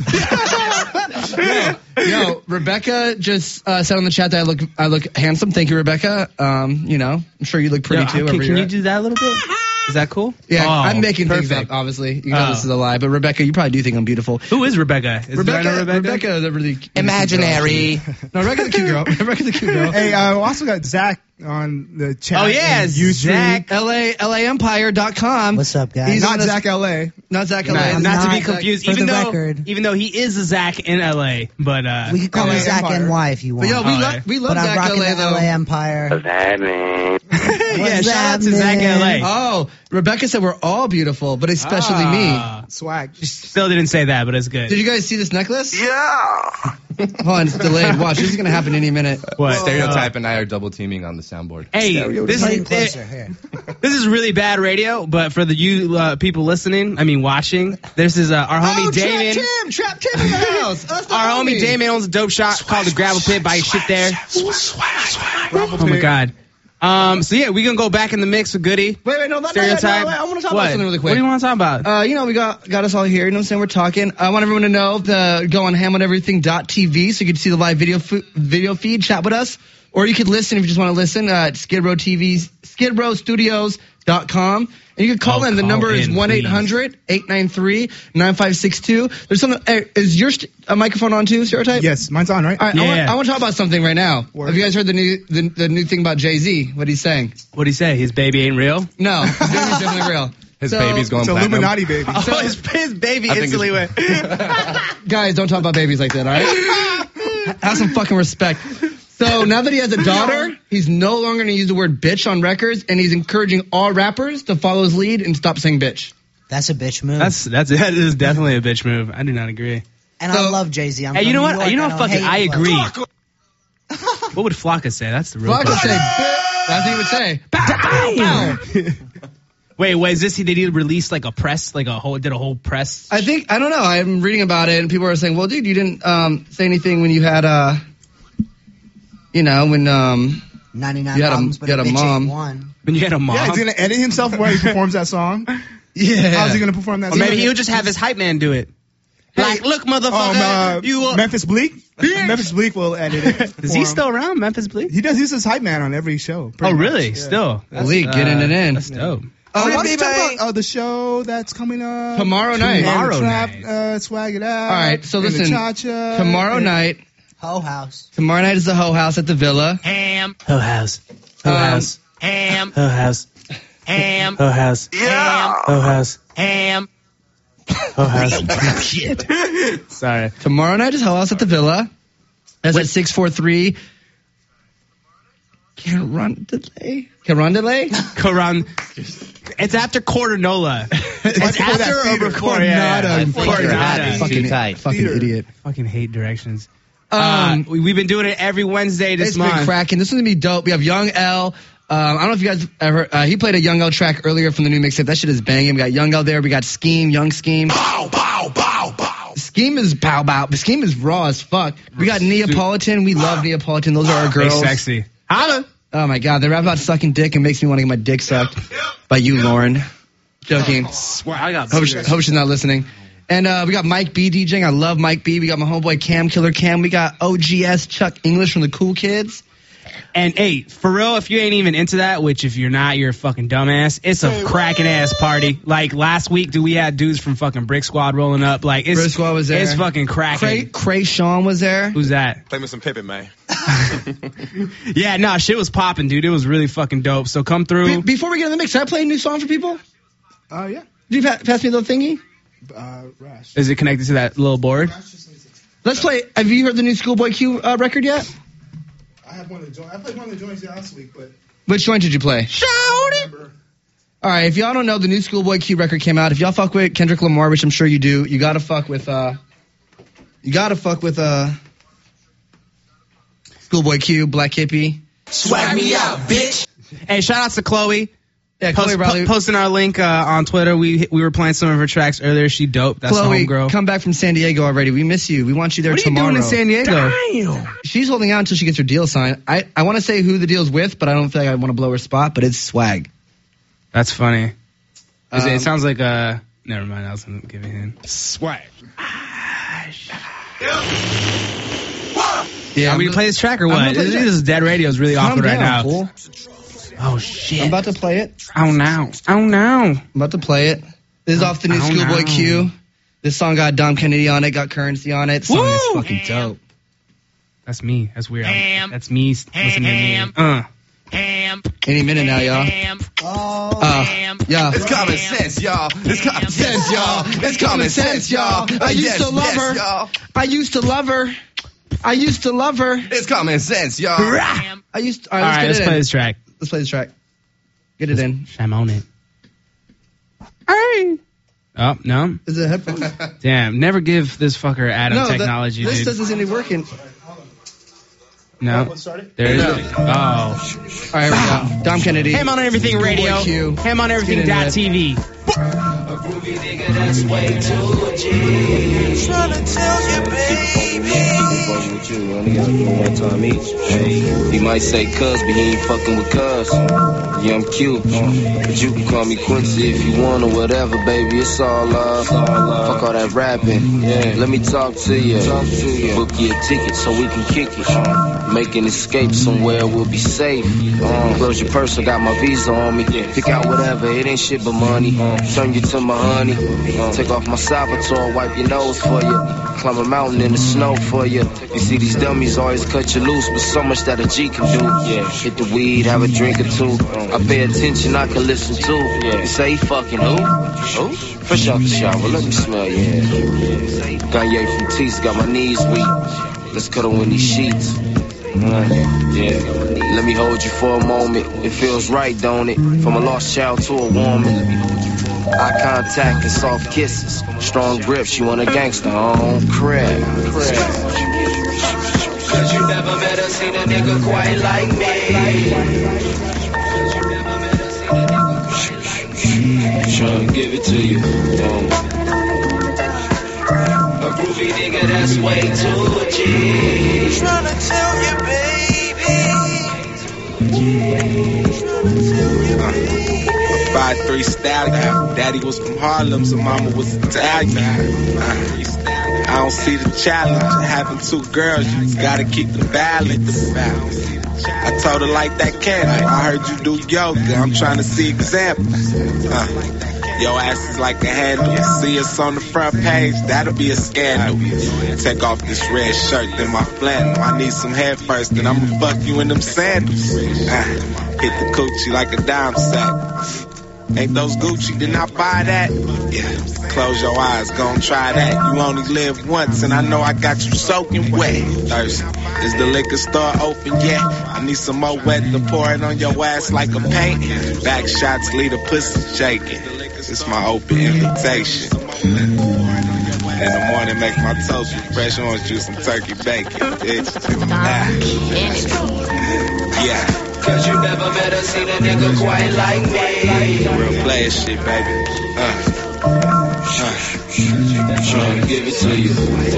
Yo, Rebecca just said on the chat that I look handsome. Thank you, Rebecca. I'm sure you look pretty too. Can you do that a little bit? Is that cool? Yeah, Oh, I'm making things perfect. up, obviously. You know this is a lie, but Rebecca, you probably do think I'm beautiful. Who is Rebecca? Rebecca is a really Imaginary. No, Rebecca's a cute girl. Rebecca's a cute girl. Hey, we also got Zach on the chat. Oh, yeah, and YouTube. Zach. LAEmpire.com. What's up, guys? He's Not on Zach LA. Not Zach LA. Not to be Not, confused, for even the though record. even though he is a Zach in LA, but We could call LA him Zach Empire. NY if you But want. yo, we love but I'm Zach rocking LA the though. LA Empire. yeah, shout out to happening? Zach LA. Oh, Rebecca said we're all beautiful, but especially me. Swag. Still didn't say that, but it's good. Did you guys see this necklace? Yeah. Hold on, it's delayed. Watch, this is gonna happen any minute. What? Stereotype and I are double teaming on the soundboard. Hey, this Play is closer here. this is really bad radio, but for the people listening, I mean watching, this is our homie Damien. Trap Tim in the house. That's the Our homie Damien owns a dope shop called the Gravel Pit. Buy your shit there. Oh my god. So yeah, we gonna go back in the mix with Goody. Wait, no, not Stereotype. yet. No, I want to talk about something really quick. What do you want to talk about? We got us all here. You know what I'm saying? We're talking. I want everyone to know go on hamoneverything.tv so you can see the live video feed, chat with us. Or you could listen if you just want to listen at Skid Row Studios And you can call in. The number is 1-800-893-9562. There's something. Is your microphone on too, Stereotype? Yes, mine's on, right? All right, Yeah. I want to talk about something right now. Have you guys heard the new thing about Jay-Z? What he's saying? What'd he say? His baby ain't real? No, his baby's definitely real. His baby's going It's platinum. Illuminati baby. Oh, his baby instantly went. Guys, don't talk about babies like that, all right? Have some fucking respect. So now that he has a daughter, he's no longer going to use the word bitch on records, and he's encouraging all rappers to follow his lead and stop saying bitch. That's a bitch move. That is definitely a bitch move. I do not agree. And I love Jay-Z. Hey, you know what? I agree. What would Flocka say? That's the real Flocka question. say bitch. That's what he would say. Bow, bow, bow. Wait, is this? Did he release like a press, did a whole press? I don't know. I'm reading about it, and people are saying, well, dude, you didn't say anything when you had when 99 you had albums, but a mom. When you had a mom? Yeah, he's going to edit himself where he performs that song. Yeah. How's he going to perform that Or song? maybe he'll just have his hype man do it. Like, look, motherfucker, Memphis Bleak? Memphis Bleak will edit it. Is he still around, Memphis Bleak? He does. He's his hype man on every show. Oh, really? Yeah. Still? Bleak, getting it in. That's dope. Why don't you talk about the show that's coming up? Tomorrow night. Swag it out. All right, so and the listen. Cha-cha, Tomorrow night. Ho House. Tomorrow night is the Ho House at the Villa. Ham. Ho House. Ho House. Ham. Ho House. Ham. Ho House. Yeah. Ho House. Ham. Ho House. Shit. Sorry. Tomorrow night is Ho House at the Villa. That's at 643. Carondelet? It's after Cordonola. It's after or before? Coronado. Fucking idiot. Fucking hate directions. We've been doing it every Wednesday this month. It's been cracking. This is going to be dope. We have Young L. I don't know if you guys ever... he played a Young L track earlier from the new mixtape. That shit is banging. We got Young L there. We got Scheme, Young Scheme. Bow, bow, bow, bow. Scheme is pow, bow. Scheme is raw as fuck. We got Neapolitan. We love Neapolitan. Those are our girls. Hey, sexy. Holla. Oh, my God. They rap about sucking dick and makes me want to get my dick sucked by you, Lauren. Joking. Hope she's not listening. And we got Mike B DJing. I love Mike B. We got my homeboy Cam Killer Cam. We got OGS Chuck English from the Cool Kids. And hey, for real, if you ain't even into that, which if you're not, you're a fucking dumbass. It's a cracking ass party. Like last week, we had dudes from fucking Brick Squad rolling up. Like Brick Squad was there. It's fucking cracking. Cray Sean was there. Who's that? Play me some Pippin, man. Yeah, nah, shit was popping, dude. It was really fucking dope. So come through. Before we get in the mix, can I play a new song for people? Yeah. Did you pass me the little thingy? Rash. Is it connected to that little board? Let's play. Have you heard the new Schoolboy Q record yet? I have one of the joints. I played one of the joints last week, but... Which joint did you play? Shout it! All right, if y'all don't know, the new Schoolboy Q record came out. If y'all fuck with Kendrick Lamar, which I'm sure you do, you gotta fuck with Schoolboy Q, Black Hippie. Swag me out, bitch. Hey, shout outs to Chloe. Yeah, Chloe posting our link on Twitter. We were playing some of her tracks earlier. She dope. That's Chloe, the homegirl. come back from San Diego already. We miss you. We want you there tomorrow. What are you doing in San Diego? Damn. She's holding out until she gets her deal signed. I want to say who the deal's with, but I don't feel like I want to blow her spot, but it's Swag. That's funny. It sounds like never mind. I was going to give it him. Swag. Yeah, are we going to play this track or what? This is dead radio. Is really awkward right now. Fool. Oh, shit. I'm about to play it. Oh, no. I'm about to play it. This is off the new Schoolboy Q. This song got Dom Kennedy on it, got Currency on it. Song is fucking dope. That's me. That's weird. That's me listening to me. Any minute now, y'all. Yeah. It's common sense, y'all. It's common sense, y'all. It's common sense, y'all. I used to love her. I used to love her. I used to love her. It's common sense, y'all. All right, let's play this track. Let's play this track. Get it in. I'm on it. Hey. Oh, no. Is it headphones? Damn, never give this fucker Adam technology, this dude. doesn't seem to be working. No. There it is. Oh. All right, here we go. Dom Kennedy. Ham on Everything Radio. Ham on Everything.tv. A groovy nigga that's way too G. Tryna tell you, baby. fucking with you. Only gotta do it one time each. Hey, he might say cuz, but he ain't fucking with cuz. Yeah, I'm cute, but you can call me Quincy if you want or whatever, baby. It's all love. Fuck all that rapping. Yeah, let me talk to you. Book you a ticket so we can kick it. Make an escape somewhere we'll be safe. Close your purse, I got my visa on me. Pick out whatever, it ain't shit but money. Turn you to my honey. Take off my Salvatore, wipe your nose for you. Climb a mountain in the snow for you. You see these dummies always cut you loose, but so much that a G can do. Yeah, hit the weed, have a drink or two. I pay attention, I can listen too. Yeah, you say he fucking who? Who? Fresh out the shower, let me smell your hair. Kanye from Tees got my knees weak. Let's cuddle in these sheets. Yeah, let me hold you for a moment. It feels right, don't it? From a lost child to a woman. Eye contact and soft kisses. Strong grips, you want a gangster on crib. Cause you never met or seen a nigga quite like me. Tryna give it to you. A groovy nigga that's way too G. Tryna tell you, baby. 5'3" stallion. Daddy was from Harlem, so mama was Italian. I don't see the challenge of having two girls. You just gotta keep the balance. I told her like that cat. I heard you do yoga. I'm trying to see examples. Your ass is like a handle. See us on the front page, that'll be a scandal. Take off this red shirt, then my flannel. I need some hair first, then I'ma fuck you in them sandals. Hit the coochie like a dime sack. Ain't those Gucci, did not buy that? Yeah, close your eyes, gon' try that. You only live once, and I know I got you soaking wet. Thirsty. Is the liquor store open yet? I need some more wet to pour it on your ass like a paint. Back shots leave the pussy shaking. It's my open invitation. In the morning, make my toast with fresh orange juice and turkey bacon. Yeah. Cause you never met or seen a nigga quite like me. Real player shit, baby. Tryna give it to you.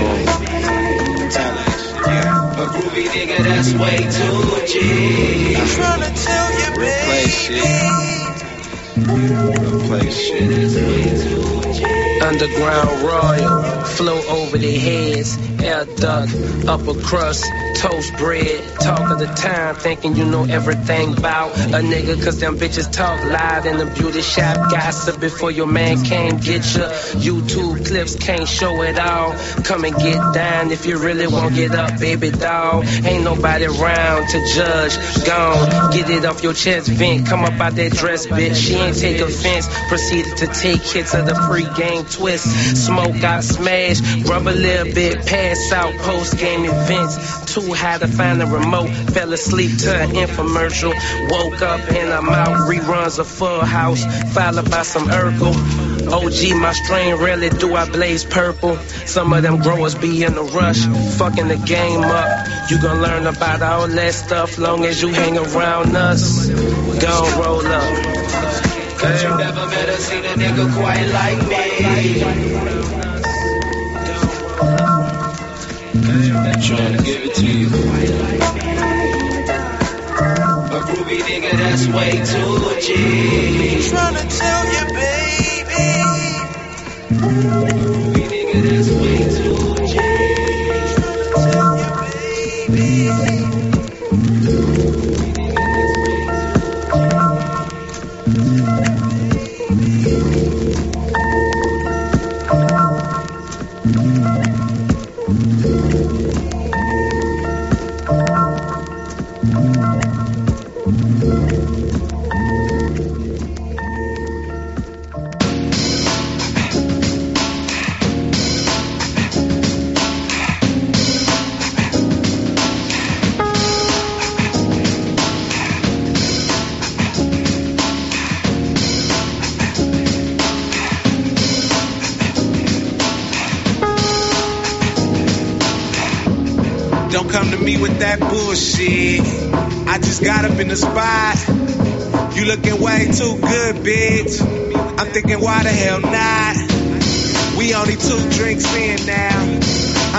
A groovy nigga that's way too G. Tryna tell you, real player shit. Real player shit. Underground royal, flow over their heads, air duct, upper crust, toast bread, talk of the town, thinking you know everything about a nigga, cause them bitches talk loud in the beauty shop, gossip before your man came get you. YouTube clips can't show it all. Come and get down if you really won't get up, baby doll. Ain't nobody around to judge. Gone, get it off your chest, vent. Come up out that dress, bitch. She ain't take offense. Proceeded to take hits of the pre-game twist. Smoke got smashed, rub a little bit, pass out post-game events. Too high to find the remote. Fell asleep to an infomercial. Woke up and I'm out. Reruns of Full House, followed by some Urkel. OG, my strain, rarely do I blaze purple. Some of them growers be in a rush, fucking the game up. You gon' learn about all that stuff long as you hang around us. Gon' roll up. Cause you never met or seen a nigga quite like me. Tryna give it to you. A groovy nigga that's way too G. Tryna tell you, baby. Groovy nigga that's way too G. Tryna tell you, baby. Don't come to me with that bullshit. I just got up in the spot. You looking way too good, bitch. I'm thinking, why the hell not? We only 2 drinks in now.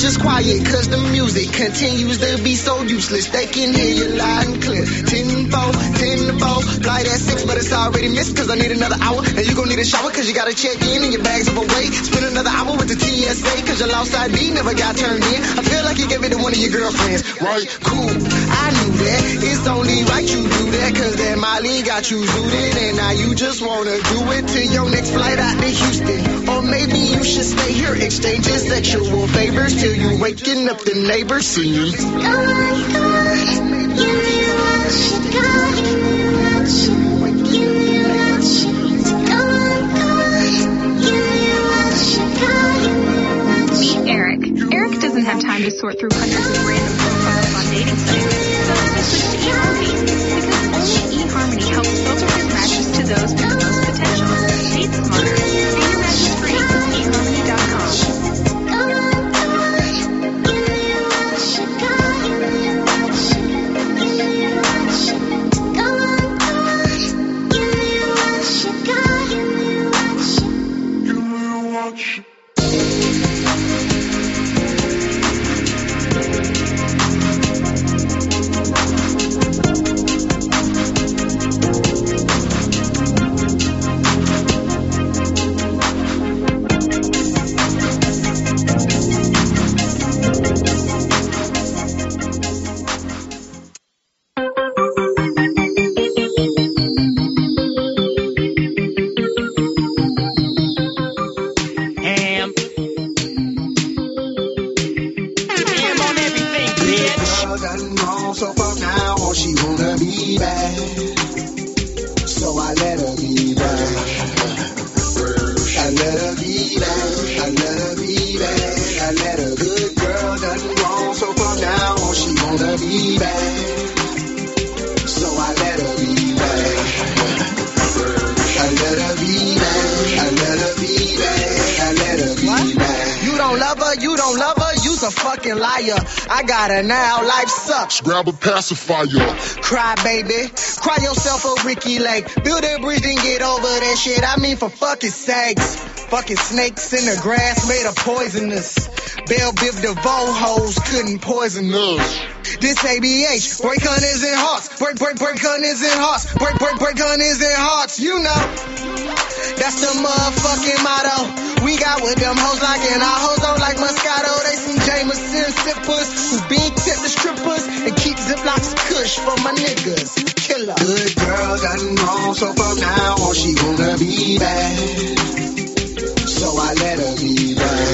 just quiet, cause the music continues to be so useless. They can hear you loud and clear. 10-4, 10-4, flight at 6, but it's already missed, cause I need another hour. And you gon' need a shower, cause you gotta check in and your bags overweight. Spend another hour with the TSA, cause your lost ID never got turned in. I feel like you gave it to one of your girlfriends. Right, cool, I knew that. It's only right you do that, cause that Molly got you zooted. And now you just wanna do it till your next flight out to Houston. Or maybe you should stay here, exchanging sexual favors till you waking up the neighbors. See, come on, come on, you need what you got, you need what you got. Come on, come on, you need what you got. Meet Eric. Eric doesn't have time to sort through hundreds of random profiles on dating sites, so he switched to eHarmony because only eHarmony helps filter his matches to those with the most potential. Date smarter. See your matches free at eHarmony.com. I got her now, life sucks. Grab a pacifier. Cry, baby. Cry yourself a Ricky Lake. Build a bridge and get over that shit. I mean, for fucking sakes. Fucking snakes in the grass made of poisonous. Bell Biv DeVoe hoes couldn't poison us. This ABH. Break hunters and hearts. Break hunters and hearts. Break hunters and hearts. You know. That's the motherfucking motto. We got with them hoes like and our hoes don't like Moscato. They some Jameson sippers who big tip the strippers and keep Ziplocs kush for my niggas. Killer. Good girl done wrong, so fuck now, or she gonna be bad. So I let her be bad.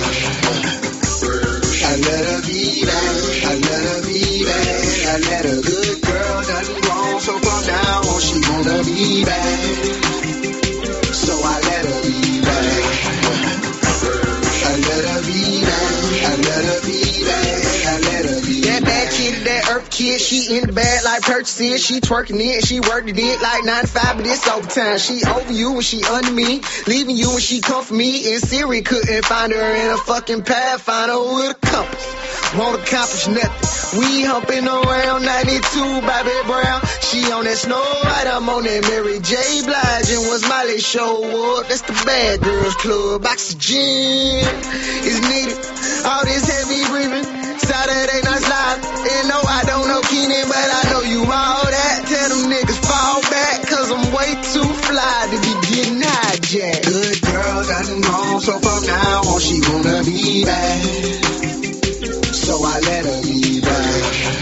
I let her be bad. I let her be bad. I let her. Good girl done wrong, so fuck now, or she gonna be bad. So I let her be bad. I let her be bad. I let her be bad. I let her be that bad kid, that earth kid, she in the bed like purchasing. She twerking it, she working it like 9 to 5, but it's overtime. She over you when she under me, leaving you when she come for me. And Siri couldn't find her in a fucking Pathfinder with a compass. Won't accomplish nothing. We humping around 92, Bobby Brown. She on that Snow White, I'm on that Mary J. Blige. And what's Miley show up? That's the Bad Girls Club. Oxygen is needed. All this heavy breathing. Saturday Night's Live. And no, I don't know Keenan, but I know you all that. Tell them niggas fall back, cause I'm way too fly to be getting hijacked. Good girl done wrong, so fuck now, or she gonna be bad. So I let her be bad.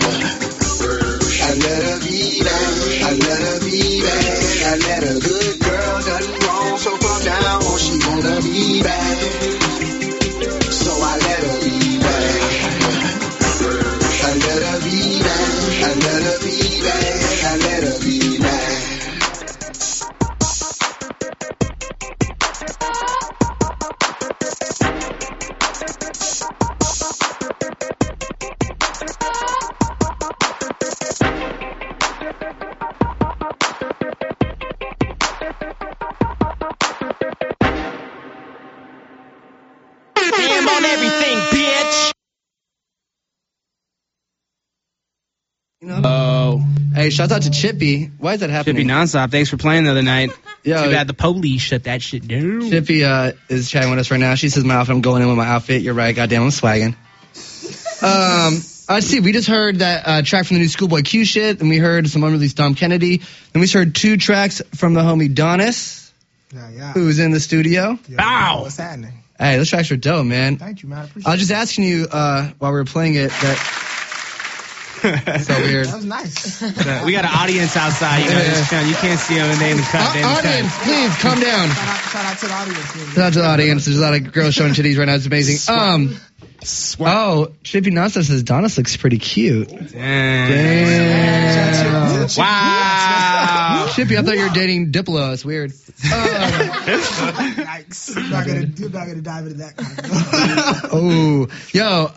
I let her be bad. I let her be bad. I let her. Good girl done wrong, so fuck now, or she gonna be bad. So I let her be bad. I let her be bad. I let her be bad. I let her be bad. Damn on everything, bitch. Oh. Hey, shout out to Chippy. Why is that happening? Chippy Nonstop, thanks for playing the other night. Yo, Too bad the police shut that shit down. Chippy is chatting with us right now. She says my outfit, I'm going in with my outfit. You're right, goddamn, I'm swagging. Let's see. We just heard that track from the new Schoolboy Q shit, and we heard some unreleased Dom Kennedy, and we just heard 2 tracks from the homie Donis, who's in the studio. Bow. What's happening? Hey, those tracks are dope, man. Thank you, man. I appreciate I was just asking you while we were playing it that. So weird. That was nice. We got an audience outside. You can't see them, and they in the cut. Audience, please calm down. Shout out to the audience. Shout out to the audience. There's a lot of girls showing titties right now. It's amazing. Oh, Chippy Nonsense says Donis looks pretty cute. Damn. Wow. Chippy, I thought you were dating Diplo. It's weird. Yikes. I'm not gonna dive into that kind of Oh, yo,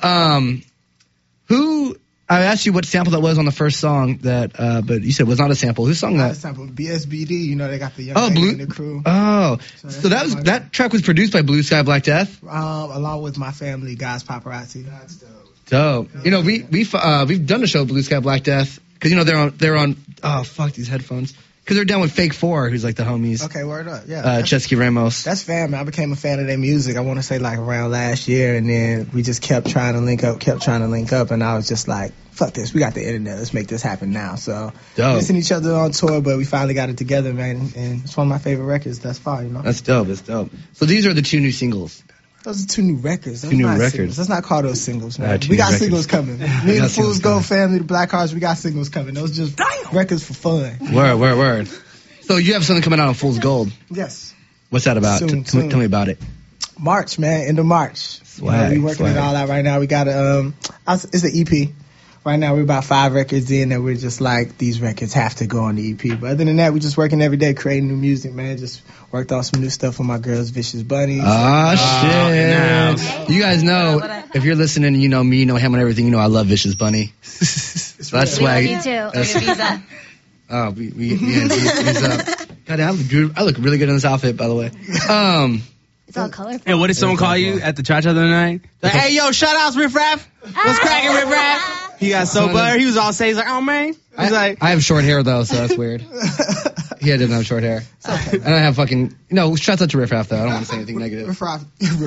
who? I asked you what sample that was on the first song that, but you said it was not a sample. Who sung that? Not a sample. BSBD. You know they got the young lady in the crew. Oh, so that track was produced by Blue Sky Black Death. Along with my family, Guys Paparazzi. That's dope. You know, we've done a show with Blue Sky Black Death because you know they're on. Oh fuck these headphones. Because they're down with Fake 4, who's like the homies. Okay, word up. Yeah. Chesky Ramos. That's fam. I became a fan of their music. I want to say like around last year, and then we just kept trying to link up, and I was just like, fuck this. We got the internet. Let's make this happen now. So missing each other on tour, but we finally got it together, man. And it's one of my favorite records thus far, you know. That's dope. So these are the 2 new singles. Those are 2 new records. Two new records. Singles. Let's not call those singles, man. We got singles coming. Me and the Fools Gold family, the Black Hearts, we got singles coming. Those just records for fun. Word. So you have something coming out on Fool's Gold. Yes. What's that about? Soon. Tell me about it. March, man. End of March. Swag. We're working it all out right now. We got it's an EP. Right now we're about 5 records in, and we're just like, these records have to go on the EP. But other than that, we're just working every day, creating new music, man. Just worked on some new stuff with my girls, Vicious Bunnies. Shit. You guys know, if you're listening, you know me, you know him and everything, you know I love Vicious Bunny. That's swag. Me too. Visa. Oh, he's up. God, I look really good in this outfit, by the way. It's all colorful. Hey, what did someone call you at the cha-cha the other night? Like, hey, yo, shout outs, Riff Raff. What's cracking, Riff Raff? He got so buttered. He was all saying, he's like, oh, man. He's like, I have short hair, though, so that's weird. He didn't have short hair. And I have fucking, no, shout out to Riff Raff, though. I don't want to say anything negative. Riff Raff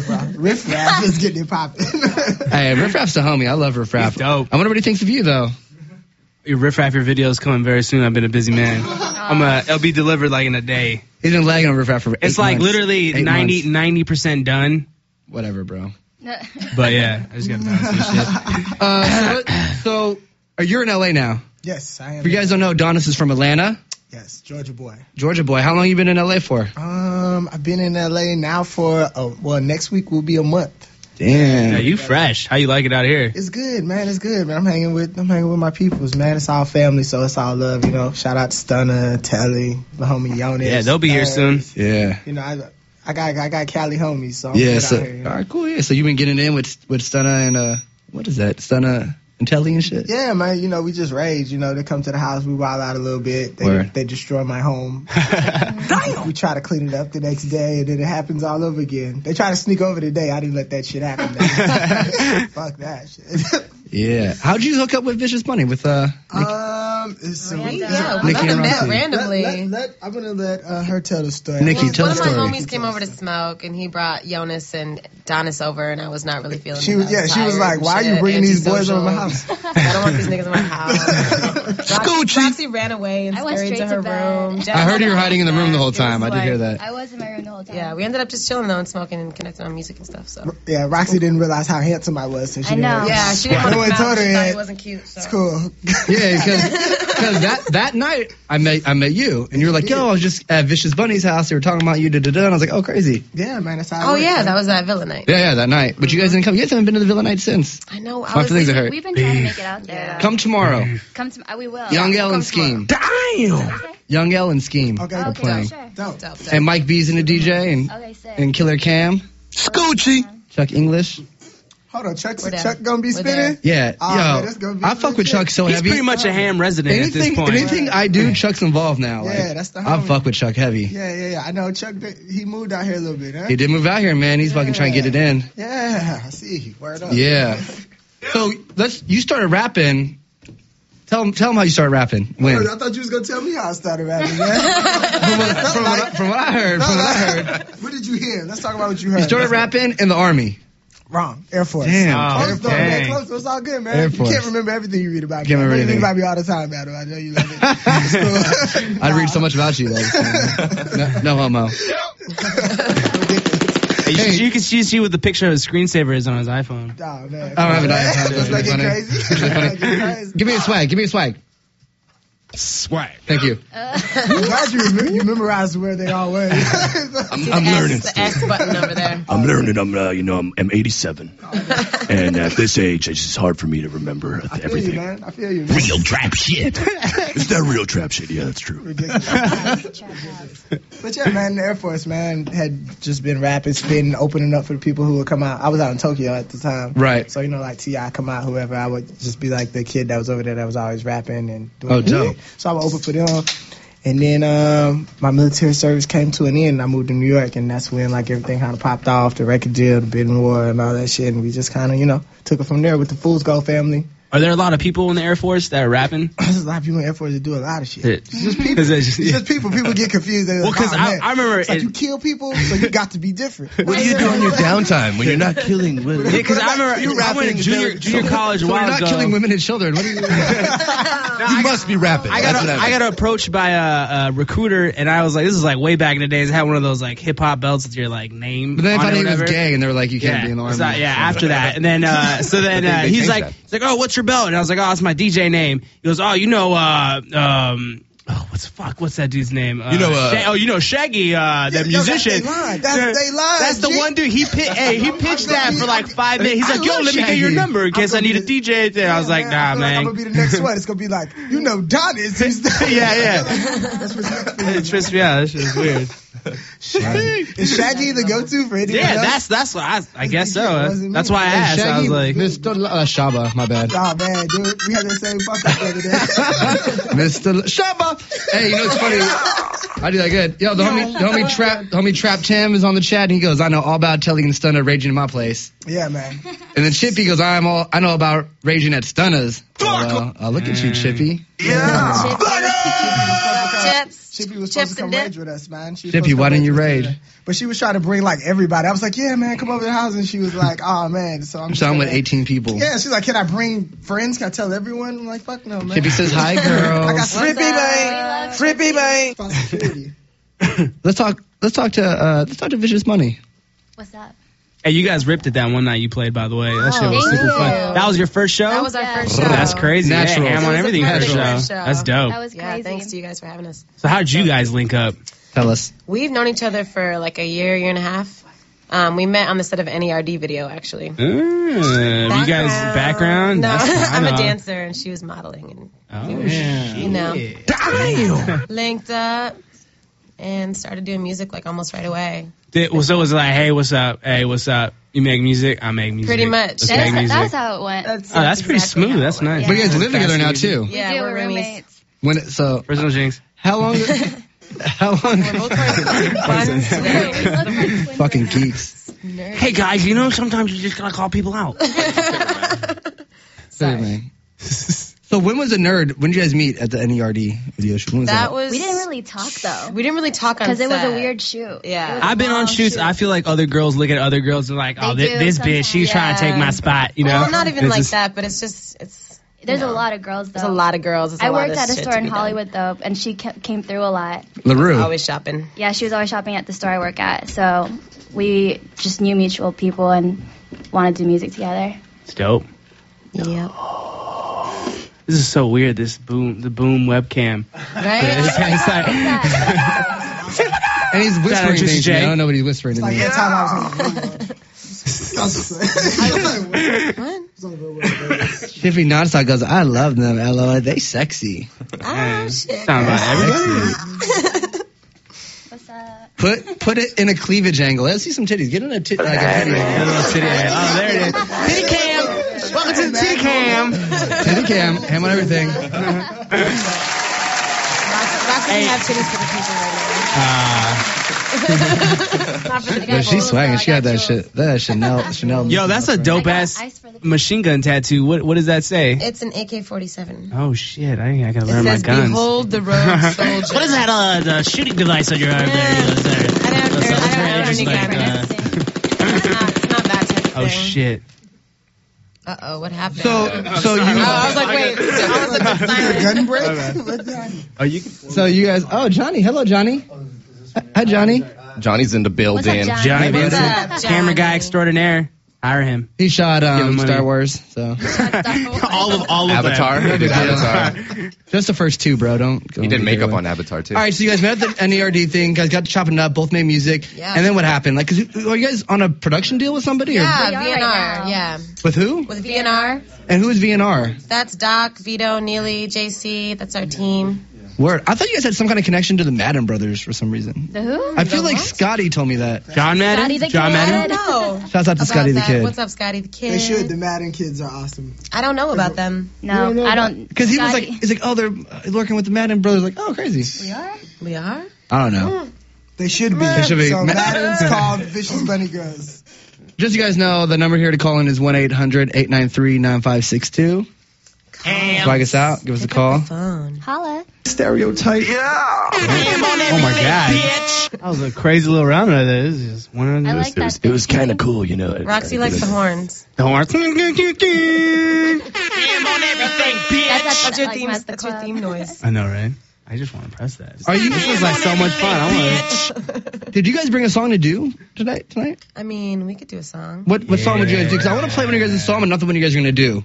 is getting it popping. Hey, Riff Raff's the homie. I love Riff Raff. Dope. I wonder what he thinks of you, though. Your Riff Raff, your video's coming very soon. I've been a busy man. It'll be delivered like in a day. He's been lagging on Riff Raff for 8 months. It's like literally 90% done. Whatever, bro. But yeah, I just gotta balance this shit. So you're in LA now? Yes, I am. If you guys don't know, Donis is from Atlanta. Yes, Georgia boy. Georgia boy. How long you been in LA for? I've been in LA now for next week will be a month. Damn. Yeah, you fresh. How you like it out here? It's good, man. It's good, man. I'm hanging with my peoples, man. It's all family, so it's all love, you know. Shout out to Stunner, Telly, the homie Jonas. Yeah, they'll be here soon. Yeah. You know, I got Cali homies, so I'm good out here, you know? All right, cool. Yeah, so you've been getting in with Stunner and what is that? Stunner and Telly and shit. Yeah, man. You know, we just rage. You know, they come to the house, we wild out a little bit. They destroy my home. We try to clean it up the next day, and then it happens all over again. They try to sneak over today. I didn't let that shit happen. Fuck that shit. Yeah. How'd you hook up with Vicious Bunny with Nikki and Rossi? Randomly. I'm gonna let her tell the story. Nikki, tell the story. One of my homies came over to smoke, and he brought Jonas and Donis over, and I was not really feeling. She was like, "Why are you bringing these boys over my house? I don't want these niggas in my house." Roxy ran away and scurried to her room. I heard you were hiding in the room the whole time. I did hear that. I was in my room the whole time. Yeah, we ended up just chilling though and smoking and connecting on music and stuff. So yeah, Roxy didn't realize how handsome I was, so she didn't know. Yeah, she didn't want to told her yet. He wasn't cute. So. It's cool. Yeah, because that night I met you, and you were like, "Yo, I was just at Vicious Bunny's house. They were talking about you." And I was like, "Oh, crazy." Yeah, man, that's how. Oh yeah, that was that Villa night. Yeah, that night. But you guys didn't come. You guys haven't been to the Villa night since. I know. My feelings are hurt. We've been trying to make it out there. Come tomorrow. We will. Young L and Scheme. Damn. Young L and Scheme. Okay, are playing. Sure. Dope. And Mike B's in the DJ and Killer Cam. Scoochie. Chuck English. Hold on, Chuck gonna be spinning? Yeah, I fuck with Chuck so He's heavy. He's pretty much a ham resident at this point. Anything I do, Chuck's involved now. Yeah, that's the homie. I fuck with Chuck heavy. Yeah. I know Chuck, he moved out here a little bit, huh? He did move out here, man. He's fucking trying to get it in. Yeah, I see. Word up. Yeah. So, you started rapping. Tell him how you started rapping. When? I thought you was going to tell me how I started rapping, man. from what I heard. What did you hear? Let's talk about what you heard. You started rapping in the Army. Wrong. Air Force. Damn. Close though, man. Close. It's all good, man. Air You Force. can't remember everything you read about me. Can't remember You read anything. about me all the time, man. I know you love it. It's cool. I read so much about you, though. No homo. Hey, you can see what the picture of his screensaver is on his iPhone. Oh, man. I don't have an iPhone. Let's make it crazy. Make it crazy. Give me a swag. Give me a swag. Swag. Thank you. I'm glad you memorized where they all were. I'm learning. The S button over there. I'm learning. I'm 87, and at this age, it's just hard for me to remember everything. I feel you, man. Real trap shit. Is that real trap shit? Yeah, that's true. But yeah, man, the Air Force, man, had just been rapping, spitting, opening up for the people who would come out. I was out in Tokyo at the time. Right. So, like T.I. come out, whoever, I would just be like the kid that was over there that was always rapping and doing Oh, dope. So I would open for them. And then my military service came to an end, and I moved to New York, and that's when, everything kind of popped off, the record deal, the bidding war, and all that shit, and we just kind of, took it from there with the Fool's Gold family. Are there a lot of people in the Air Force that are rapping? There's a lot of people in the Air Force that do a lot of shit. It's just people. It's just people. People get confused. They're Well, because I remember it's like you kill people, so you got to be different. What do you do in your downtime when you're not killing women? Because I remember I went to junior college a while You're not ago. killing women and children. What are you You must be rapping. I got approached by a recruiter, and I was like, this is way back in the days. I had one of those hip hop belts with your name. But then they on found it out or he was whatever. gay, and they were like, you can't be in the army. So, after that. And then, They he's changed like, that. oh, what's your belt? And I was like, oh, it's my DJ name. He goes, oh, what's that dude's name? Shaggy, that musician. That's the one dude. He pitched that for 5 minutes. He's like, yo, let me get your number in case I need a DJ. And I was like, nah, man. I'm gonna be the next one. It's gonna be like, Don is. Yeah. It trips me out. That shit is weird. Is Shaggy the go-to for anyone else? that's what I guess so. That's why I asked. Shaggy, I was like, Mr. Shaba, my bad. Oh man, dude, we had the same fuck up the other day. Mr. Shaba. Hey, it's funny. I do that good. Yo, the homie Trap Tim is on the chat, and he goes, I know all about Telly and Stunner raging in my place. Yeah, man. And then Chippy goes, I know about raging at Stunner's. Look at you, Chippy. Yeah. Chips. Chippy was supposed to come rage with us, man. Chippy, why didn't you rage? But she was trying to bring everybody. I was like, yeah, man, come over to the house. And she was like, oh, man. So I'm with 18 people. Yeah, she's like, can I bring friends? Can I tell everyone? I'm like, fuck no, man. Chippy says, hi, girls. I got Frippy, man. Let's talk to Vicious Money. What's up? hey, you guys ripped it that one night you played, by the way. That shit was thank super you. fun. That was your first show? That was our first show. That's crazy. Natural. Yeah, ham on everything first show. That's dope. That was crazy. Yeah, thanks to you guys for having us. So how did you guys link up? Tell us. We've known each other for like a year and a half. We met on the set of an NERD video, actually. You guys background? No, That's I'm a fine. dancer and she was modeling. And, yeah. you know, Damn. linked up and started doing music like almost right away. So it was like, hey, what's up? Hey, what's up? You make music? I make music. Pretty much. Let's make music. That's how it went. That's pretty smooth. That's nice. But you guys live together now too. Yeah, we're roommates. Personal jinx. How long? Fucking geeks. Hey guys, sometimes you just gotta call people out. Sorry. So when was a nerd? When did you guys meet at the NERD video shoot? When was that? We didn't really talk though. We didn't really talk on because it was a set. weird shoot. Yeah. I've been on shoots. I feel like other girls look at other girls and like, oh, They do this bitch, she's trying to take my spot. You know? Well, not even It's like just- that, but it's. There's a lot of girls though. There's a lot of girls. There's I a lot worked of at a shit store to in be done. Hollywood though, and she came through a lot. LaRue. Always shopping. Yeah, she was always shopping at the store I work at. So we just knew mutual people and wanted to do music together. It's dope. Yeah. This is so weird. The boom webcam. Right? It's like, And he's whispering Juicy things. J. Nobody's whispering to me. Yeah, time I was on Tiffany Nonstop goes, I love them, LOL. They sexy. Oh, shit. Sound about everybody. What's up? Put it in a cleavage angle. Let's see some titties. Get in a titty. Like a titty A little titty. Oh, there it is. Titty cam. Welcome to the titty cam. Titty cam. Ham on everything. Roxy have titties for the people right Not for the But she's swagging. She got that shit. That Chanel. Yo, that's a dope ass machine gun tattoo. What does that say? It's an AK-47. Oh shit! I gotta It learn my says, guns. "Behold the road soldier." What is that? The shooting device on your arm there? I don't know any guns. It's not that type of Oh shit. Uh-oh, what happened? So you. I was like, wait. I was like, gun break? Oh, you. So you guys. Oh, Johnny. Hello, Johnny. Hi, Johnny. Johnny's in the building. Johnny Vincent, camera guy extraordinaire. Hire him. He shot Star Wars, so all of Avatar. them. He did Avatar. Just the first two, bro. Don't. He did makeup on Avatar too. All right, so you guys met at the NERD thing. Guys got chopping up. Both made music. Yeah. And then what happened? Like, are you guys on a production deal with somebody? Yeah, Or? VNR. Yeah. With who? With VNR. And who is VNR? That's Doc, Vito, Neely, JC. That's our team. Word. I thought you guys had some kind of connection to the Madden brothers for some reason. The who? I feel like Scotty told me that. John Madden? Scotty the John Kid. Madden? I don't know. Shouts out to Scotty the that. Kid. What's up, Scotty the Kid? They should. The Madden kids are awesome. I don't know about them. No, I don't. Because he was Scotty- like, he's like, oh, they're working with the Madden brothers. Like, oh, crazy. We are? We are? I don't know. They should be. They should be. So Madden's called Vicious Bunny Girls. Just so you guys know, the number here to call in is 1-800-893-9562. Swag us out. Give us a call. Holla. Stereotype. Oh my god. That was a crazy little round right there. This is just one of those. like that. It was kind of cool, you know. Roxy likes the horns. The horns. That's your theme. That's your theme noise. I know, right? I just want to press that. Are you? This was like so much fun. I want Did you guys bring a song to do tonight? I mean, we could do a song. What song would you guys do? Because I want to play one of you guys' song, but not the one you guys are going to do.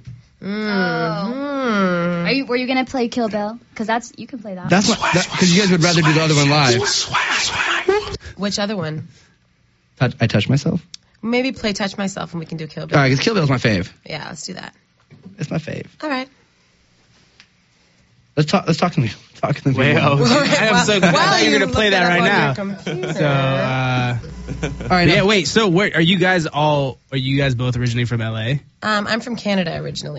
Were you gonna play Kill Bill? Because you can play that. That's because you guys would rather do the other one live. Which other one? I Touch Myself. Maybe play Touch Myself and we can do Kill Bill. All right, because Kill Bill's my fave. Yeah, let's do that. It's my fave. All right. Let's talk to me. Talk to me. Way over. I'm so glad that you're gonna play that right now. So, all right. Yeah. Wait. So, where are you guys all? Are you guys both originally from LA? I'm from Canada originally.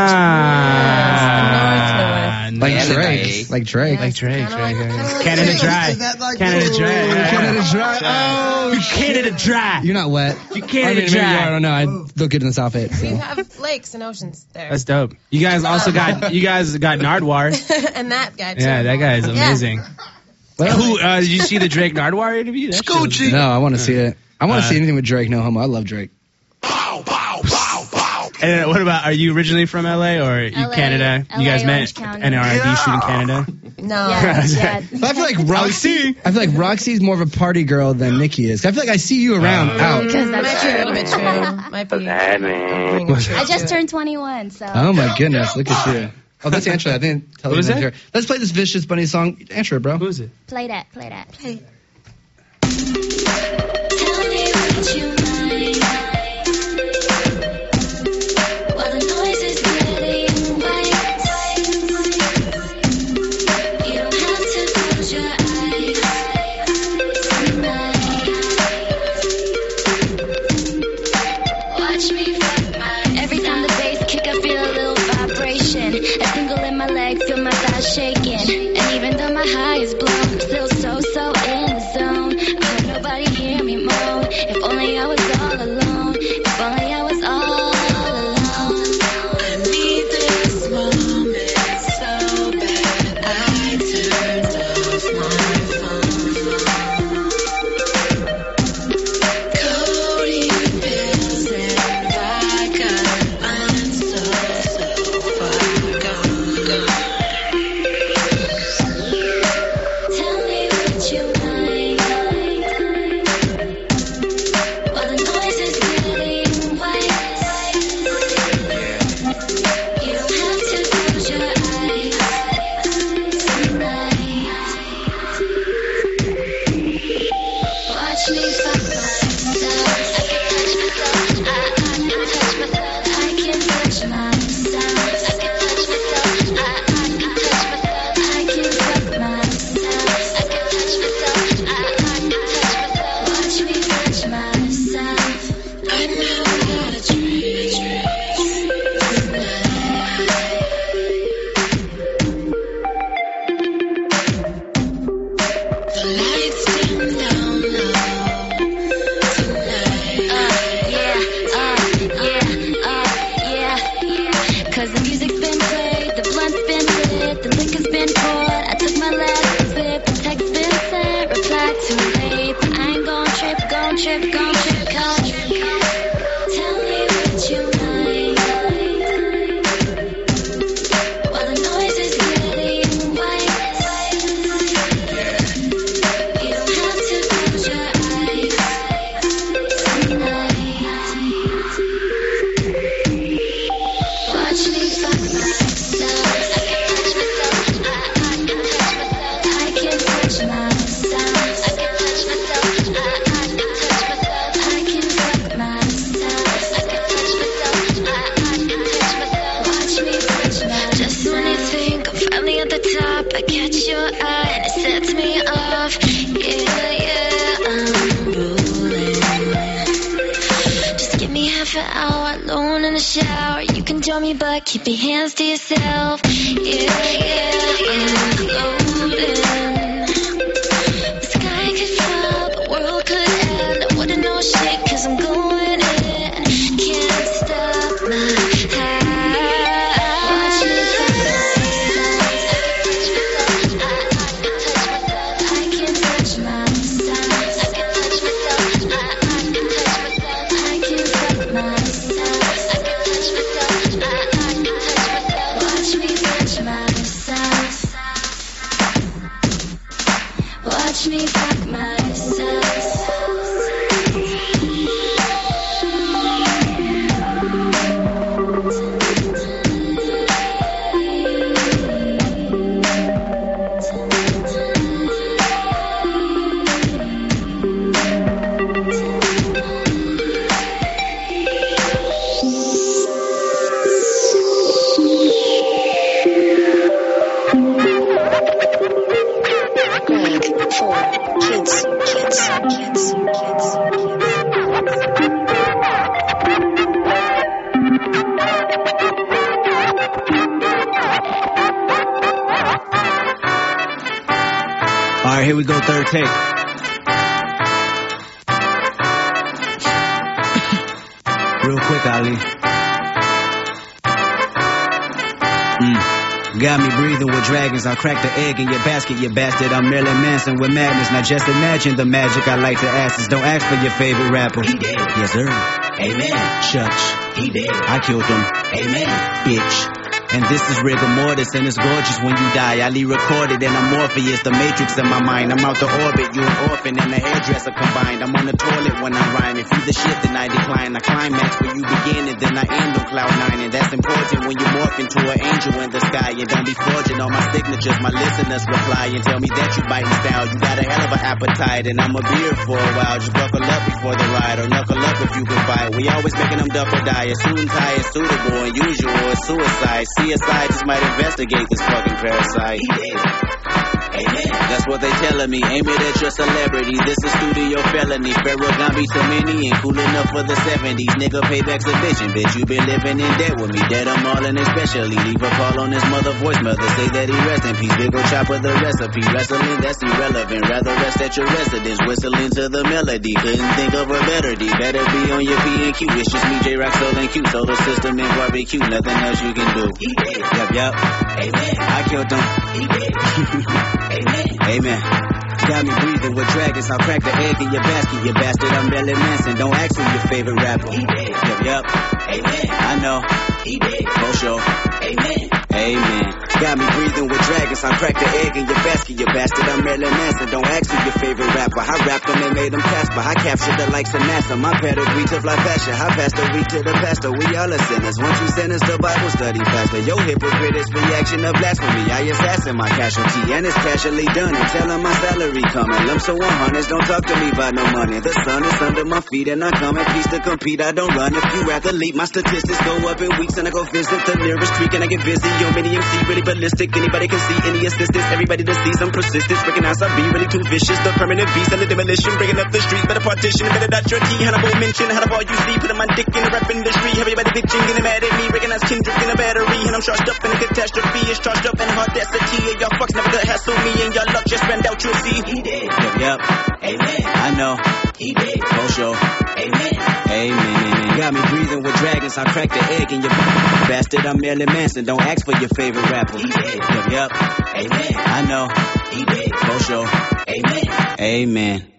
Ah. Like Drake. Like Drake. Like Drake. Canada Dry. Canada Dry. Canada Dry. Oh, Canada Dry. You're not wet. You Canada maybe Dry. you are, I don't know. I look good in this outfit. So. We have lakes and oceans there. That's dope. You guys also got Nardwar. And that guy too. Yeah, that guy is amazing. Well, Who did you see the Drake Nardwar interview? Scoochie. No, I want to see it. I want to see anything with Drake. No homo. I love Drake. And what about? Are you originally from LA or you Canada? LA, You guys met Orange County. NRD shooting Canada. No. Yeah. But I feel like Roxy. I feel like Roxy's more of a party girl than Nikki is. I feel like I see you around out. Because that's Might be a little bit true. Might be. I just turned 21, so. Oh my goodness! Look at you. Oh, that's Antra. I think. Who is that? Here. Let's play this Vicious Bunny song. Antra, bro. Who is it? Play that. Play. Tell me what you like. While the noise is getting white, you don't have to close your eyes tonight. Watch me fuck my. Every time the bass kick, I feel a little vibration. A tingle in my leg, feel my thighs shaking. And even though my high is blown, I'm still so in the zone. I hope nobody hear me moan. If only I was all alone. If only I was all alone. I need this moment so bad. I turned off my phone. Codeine pills and vodka. I'm so far gone. Tell me what you like. While the noise is getting white, you don't have to close your eyes tonight. Watch me fuck myself. I can touch myself. I can touch myself. I can touch myself. I can touch myself. I can touch myself. I can fuck myself. I can touch myself. I can touch myself. Watch me touch myself. I know how to drink tonight. The lights dim down low tonight. Cause the music's been played, the blunt's been lit, the liquor's been poured. I took my last sip, the text been sent, reply too late, but I ain't gon' trip, gon' trip, gon' trip, gon' trip. Tell me Just when you think I'm finally at the top, I catch your eye and it sets me off. Yeah, I'm rolling. Just give me half an hour alone in the shower. You can join me, but keep your hands to yourself. Yeah, I'm floating. The sky could fall, the world could end. I wouldn't know shit 'cause I'm going in. Can't stop my high. Watch me fuck myself. Alright, here we go, third take. Real quick, Ali. Got me breathing with dragons. I'll crack the egg in your basket, you bastard. I'm Marilyn Manson with madness. Now just imagine the magic I like to ask is don't ask for your favorite rapper. He did. Yes, sir. Amen. Shucks. He did. I killed him. Amen. Bitch. And this is rigor mortis, and it's gorgeous when you die. I recorded, and I'm Morpheus, the Matrix in my mind. I'm out the orbit, you an orphan, and the hairdresser combined. I'm on the toilet when I rhyme. If you the shit, then I decline. I climax where you begin, and then I end on cloud nine. And that's important when you morph into an angel in the sky. And don't be forging all my signatures. My listeners reply and tell me that you biting style. You got a hell of an appetite, and I'm a beer for a while. Just buckle up before the ride, or knuckle up if you can fight. We always making them duck or die. A suit and tie is suitable, unusual, it's suicide. CSI just might investigate this fucking parasite. He did. Amen. That's what they telling me. Aim it at your celebrity. This is studio felony. Pharaoh Gumby so many ain't cool enough for the 70s. Nigga, payback's a bitchin', bitch. You been living in debt with me. Dead I'm all in especially. Leave a call on his mother voicemail to say that he rest in peace. Big ol' chopper the recipe. Wrestling, that's irrelevant. Rather rest at your residence. Whistling to the melody. Couldn't think of a better D. Better be on your P and Q. It's just me, J-Rock, Soul and Q. Solar system and barbecue. Nothing else you can do. He did. Yup. Amen. I killed him. He did. Amen. Amen. Got me breathing with dragons. I'll crack the egg in your basket, you bastard. I'm Marilyn Manson. Don't ask for your favorite rapper. He did. Yup. Amen. I know. He did. For sure. Amen. Amen. Got me breathing with dragons. I'll crack the egg in your basket, you bastard. I'm Marilyn Manson. Don't ask for your favorite rapper. I rapped them and made them Casper. I captured the likes of NASA. My pedigree to fly faster. I passed the week to the pastor. We all are sinners. Once you sentence the Bible study faster. Yo, hypocrite is reaction of blasphemy. I assassin my casualty and it's casually done. And tell him my salary coming. Lumps of 100s. Don't talk to me about no money. The sun is under my feet and I come in peace to compete. I don't run. If you rather leap, my statistics go up in weeks and I go visit the nearest tree. Can I get busy? Yo, mini MC really ballistic. Anybody can see any assistance. Everybody to see some persistence. Recognize I be really too vicious. The permanent beast and the demolition. Bringing up the street. Better partition. Better dot your key. Hannibal mention. How the ball you see. Putting my dick in the rap industry. Everybody bitching. Getting mad at me. Recognize Kendrick in a battery. And I'm charged up in a catastrophe. It's charged up in audacity. And y'all fucks never gonna hassle me. And y'all luck just ran out. You'll see. He did. Yup. Amen. I know. He did. For sure. Amen. Amen. Got me breathing with dragons. I'll crack the egg in your bastard. I'm Marilyn Manson. Don't ask for your favorite rapper. He did. Yup. Amen. I know. He did. For sure. Amen. Amen.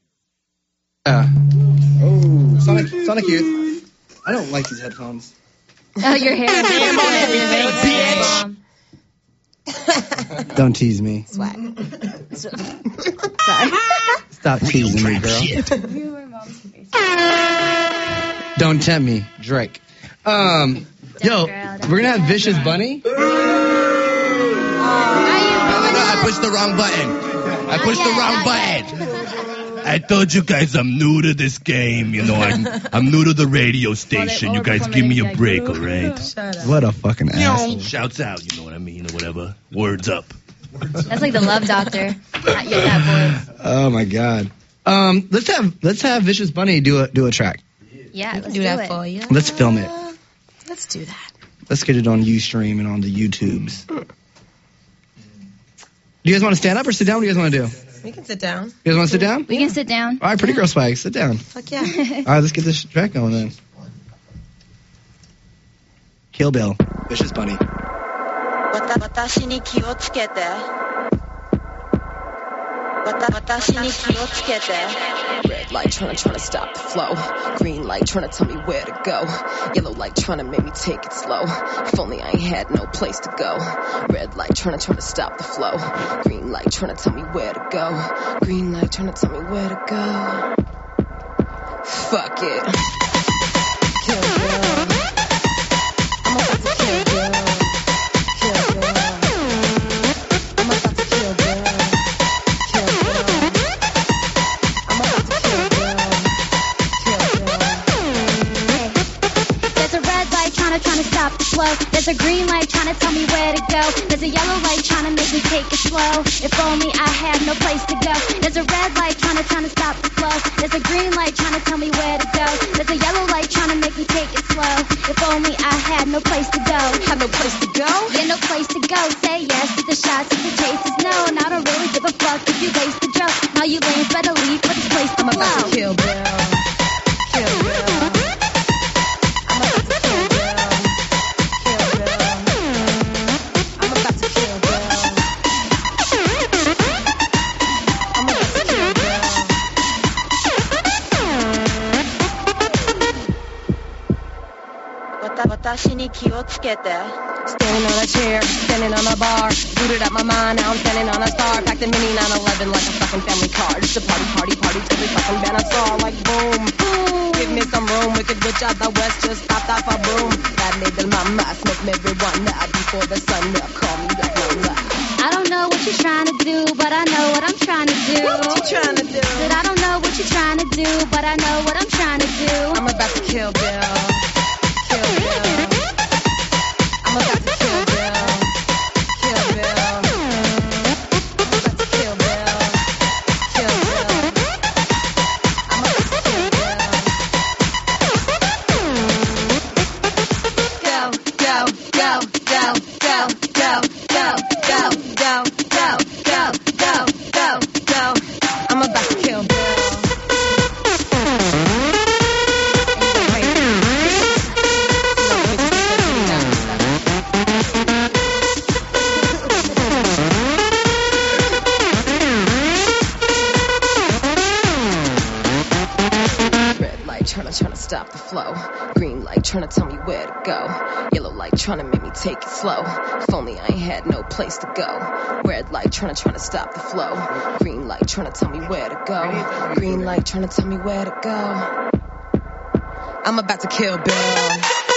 Sonic Youth. I don't like these headphones. Oh, your hair. Damn on everything, bitch. Don't tease me. Swag. Sorry. Stop teasing me, girl. Don't tempt me, Drake. Yo, we're gonna have Vicious Bunny. No, I pushed the wrong button. I told you guys I'm new to this game. You know, I'm new to the radio station. You guys give me a break, all right? What a fucking asshole. Shouts out, you know what I mean, or whatever. Words up. That's like the Love Doctor. Not yet that voice. Oh my god. Let's have Vicious Bunny do a track. Yeah, let's do that for you. Let's film it. Let's do that. Let's get it on Ustream and on the YouTubes. Do you guys want to stand up or sit down? What do you guys want to do? We can sit down. You guys want to sit down? We can sit down. All right, Pretty Girl Swag, sit down. Fuck yeah. All right, let's get this track going then. Kill Bill, Vicious Bunny. 私に気をつけて。私に気をつけて。 Red light tryna stop the flow. Green light tryna tell me where to go. Yellow light tryna make me take it slow. If only I ain't had no place to go. Red light tryna stop the flow. Green light tryna tell me where to go. Green light tryna tell me where to go. Fuck it. Kill Bill. I'm about to kill Bill. Kill Bill. I'm about to kill Bill. Kill Bill. I'm about to kill Bill. Kill Bill. There's a red light tryna stop the flow. There's a green light tryna tell me where to go. There's a yellow light tryna make me take it slow. If only I had no place to go. There's a red light tryna stop the flow. There's a green light tryna tell me where to go. There's a yellow light tryna make me take it slow. If only I had no place to go. Have no place to go? Yeah, no place to go. Say yes to the shots, if the chase is no. And I don't really give a fuck if you lace the drum. All you lanes better leave for this place to I'm blow. about to kill Bill. Kill Bill. I'm about to kill Bill. Kill Bill. I'm about to kill Bill. I'm about to kill Bill. 私に気をつけて。 Standing on a chair, standing on a bar. Booted up my mind, now I'm standing on a star. Packed a mini 911 like a fucking family car. Just a party till we fucking band a star like boom. Give me some room, wicked witch out the west just popped off a broom. That middle mama, smoke marijuana before the sun up. Call me the Lola. I don't know what you're trying to do, but I know what I'm trying to do. What you trying to do? Said I don't know what you're trying to do, but I know what I'm trying to do. I'm about to kill Bill. Kill Bill. I'm about to kill Bill. Kill Bill. I'm about to kill Bill. Kill Bill. I'm about to kill Bill. Go, go, go, go, go, go, go, go, go, go, go, go, go, go. I'm about to kill Bill. Trying to stop the flow. Green light trying to tell me where to go. Yellow light trying to make me take it slow. If only I ain't had no place to go. Red light trying to stop the flow. Green light trying to tell me where to go. Green light trying to tell me where to go. I'm about to kill Bill.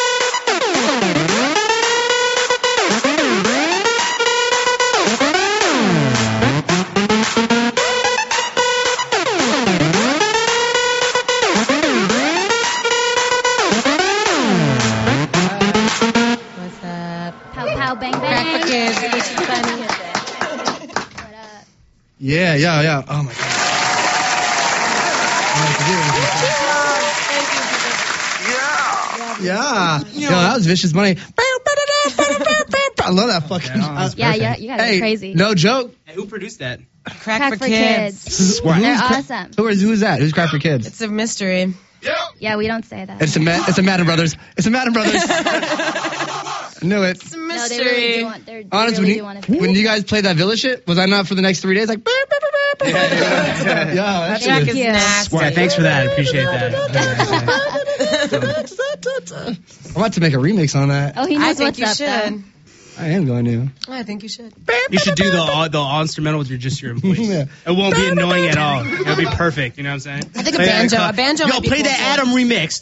Yeah. Oh my god. Yeah. Yo, that was Vicious Bunny. I love that fucking. Yeah, you guys are crazy. No joke. Hey, who produced that? Crack for Kids. They're awesome. Who's that? Who's Crack for Kids? It's a mystery. Yeah, we don't say that. It's a Madden Brothers. It's a Madden Brothers. I knew it. It's a mystery. No, they really Honest, when you guys played that Villa shit, was I not for the next 3 days like? Yeah, that track is nasty. Yeah, thanks for that. I appreciate that. I'm about to make a remix on that. Oh, he knows I think what's you up, should. though. I am going to. I think you should. You should do the all instrumental with your employees. Yeah. It won't be annoying at all. It'll be perfect. You know what I'm saying? I think a banjo Yo, might be play cool, that too. Adam remix.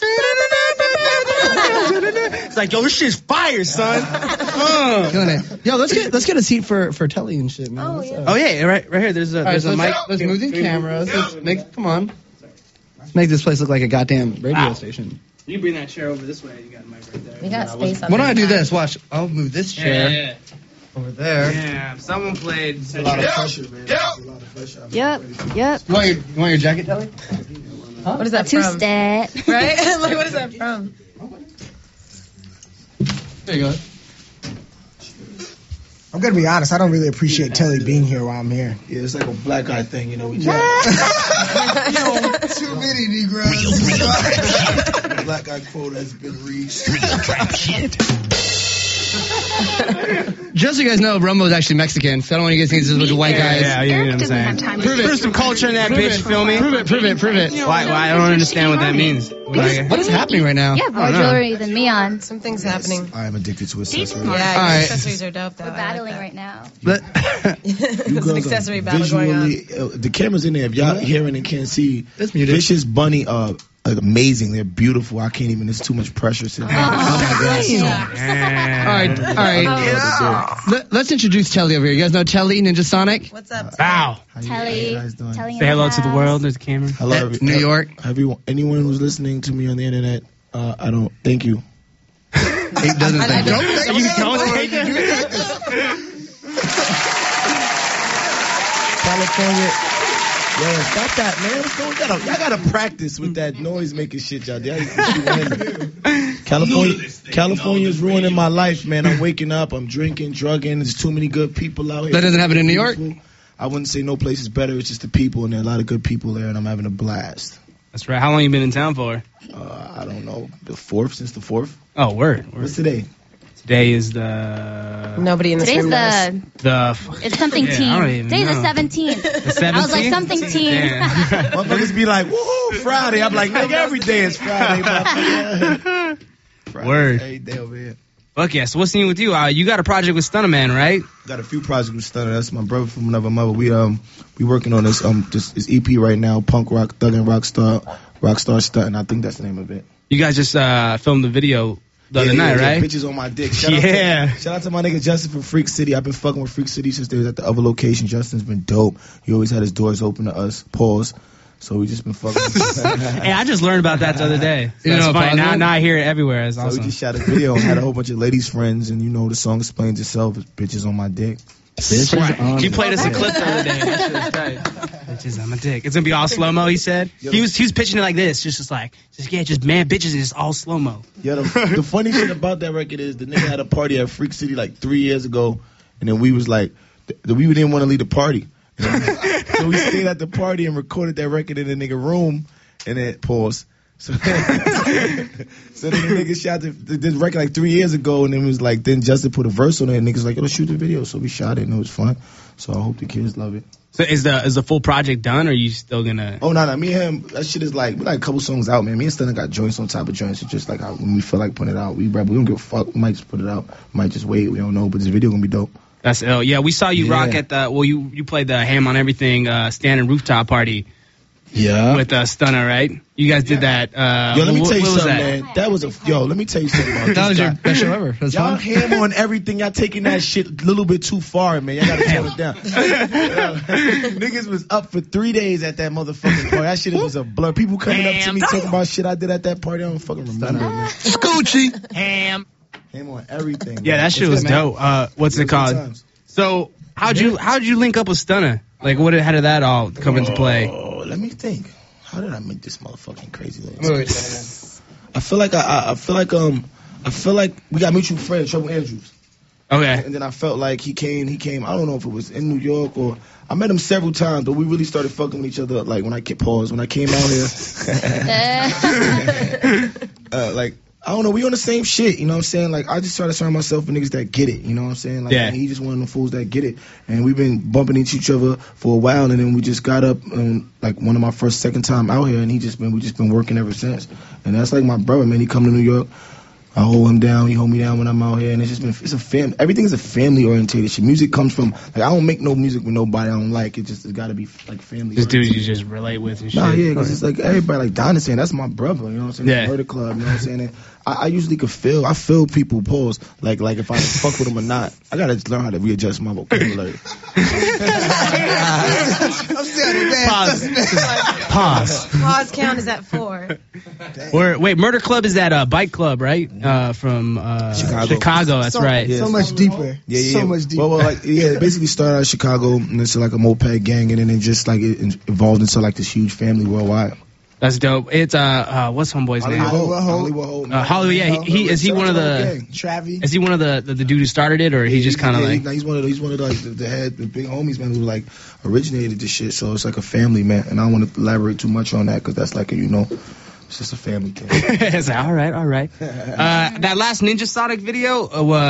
It's like, yo, this shit's fire, son. Killing it. Yo, let's get a seat for Telly and shit, man. Oh yeah, right here. There's a mic. Let's move these cameras. Come on. Let's make this place look like a goddamn radio station. You bring that chair over this way. You got a mic right there. We got space on Why don't I do this? Watch. I'll move this chair Yeah. over there. Yeah, someone played. It's a lot of pressure, man. It's a lot of pressure. Yep. You want your jacket, Telly? What is that Two from? stat. Right? Like, what is that from? There you go. I'm gonna be honest. I don't really appreciate Telly being here while I'm here. Yeah, it's like a black guy thing, you know. We Too many Negroes. The black guy quota has been reached. Just so you guys know, Rumbo's actually Mexican, so I don't want you guys to think this is with white guys. Yeah, you know what I'm saying. Prove some culture in that bitch, feel me? Prove it. Why? I don't understand what that means. What is happening right now? You have more jewelry than me on. Something's happening. I am addicted to accessories. Yeah, All right. accessories are dope, though. We're battling right now. You There's an girls accessory are battle going on. visually, the camera's in there. If y'all hearing and can't see, Vicious Bunny are amazing. They're beautiful. I can't even. It's too much pressure sitting there. All right. Let's introduce Telly over here. You guys know Telly, Ninja Sonic? What's up? Wow. Telly. Say hello to the world. There's a camera. Hello, New York. Anyone who's listening to me on the internet, I don't thank you. It doesn't thank you. You don't take it. California. Yo, stop that, man. What's going on? Y'all gotta practice with that noise making shit, y'all. California's ruining my life, man. I'm waking up, I'm drinking, drugging. There's too many good people out here. That doesn't happen in New York? I wouldn't say no place is better. It's just the people, and there are a lot of good people there, and I'm having a blast. That's right. How long you been in town for? I don't know. Since the 4th. Oh, word. What's today? Today is the... Nobody in this room knows. It's something teen. Today's the 17th. The 17th? I was like, something teen. Motherfuckers be like, woohoo, Friday. I'm like, nigga, every day is Friday. Word. Every day over here. Fuck yeah. So what's new with you? You got a project with Stunner Man, right? Got a few projects with Stunner. That's my brother from another mother. We working on this EP right now, Punk Rock, Thug and Rockstar Stuntin'. I think that's the name of it. You guys just filmed the video the other night, right? Bitches on my dick. Shout out to my nigga Justin from Freak City. I've been fucking with Freak City since they was at the other location. Justin's been dope. He always had his doors open to us. Pause. So we just been fucking. Hey, I just learned about that the other day. So it's funny. Now I hear it everywhere. It's awesome. So we just shot a video and had a whole bunch of ladies friends, and the song explains itself. It's bitches on my dick. He played us a clip the other day. That shit was tight. Bitches on my dick. It's gonna be all slow mo. He said he was pitching it like this, just man, bitches is all slow mo. Yeah, the funny thing about that record is the nigga had a party at Freak City like 3 years ago, and then we was like, we didn't want to leave the party, so we stayed at the party and recorded that record in the nigga room, and then pause. So then the nigga shot this record like 3 years ago, and then Justin put a verse on it, and niggas like, yo, let's shoot the video. So we shot it, and it was fun. So I hope the kids love it. So is the full project done, or are you still gonna? Oh no, me and him, that shit is like, we like a couple songs out, man. Me and Stunner got joints on top of joints. It's just like when we feel like putting it out, we don't give a fuck. We might just put it out. We might just wait. We don't know, but this video gonna be dope. That's ill. Yeah, we saw you rock at you played the Ham on Everything standing rooftop party. Yeah. With Stunner, right? You guys did that. Yo, let me tell you something, man. Let me tell you something about this. That was your best show ever. That's y'all fun. Ham on Everything. Y'all taking that shit a little bit too far, man. Y'all gotta tone it down. Niggas was up for 3 days at that motherfucking party. That shit was a blur. People coming up to me talking about shit I did at that party. I don't fucking remember, man. Scoochie. Ham on Everything. Yeah, that shit was dope. What's it called? So how'd you link up with Stunner? Like, how did that all come into play? Oh, let me think. How did I make this motherfucking crazy? I feel like we got mutual friends, Trouble Andrews. Okay. And then I felt like he came. I don't know if it was in New York or I met him several times, but we really started fucking with each other. Like when I came out here, like. I don't know, we on the same shit, you know what I'm saying? Like, I just try to surround myself with niggas that get it, you know what I'm saying? Like, he just one of them fools that get it. And we've been bumping into each other for a while, and then we just got up, like, one of my second time out here, and we just been working ever since. And that's like my brother, man. He come to New York I hold him down, he hold me down when I'm out here, and it's a family. Everything is a family oriented shit. Music comes from, like, I don't make no music with nobody I don't like. It's gotta be like family. Just dudes you just relate with and shit. Nah, yeah, because it's like everybody, like Don is saying, that's my brother, you know what I'm saying? Yeah. Murder Club, you know what I'm saying? And I usually could feel people pause, like if I fuck with them or not. I gotta just learn how to readjust my vocabulary. I'm saying, man. Pause. Pause count is at 4. Wait, Murder Club is that bike club, right? From Chicago. That's right. So much deeper. Yeah. So much deeper. Well, like, it basically started out in Chicago, and it's like a moped gang, and then it just like it evolved into like this huge family worldwide. That's dope. It's what's homeboy's name? Hollywood Hope. Hollywood. Yeah, is he one of the? Travi. Is he one of the dude who started it, or he just kind of like? He's one of the big homies, man, who like originated this shit. So it's like a family, man, and I don't want to elaborate too much on that because that's like it's just a family thing. It's like, all right. That last Ninja Sonic video,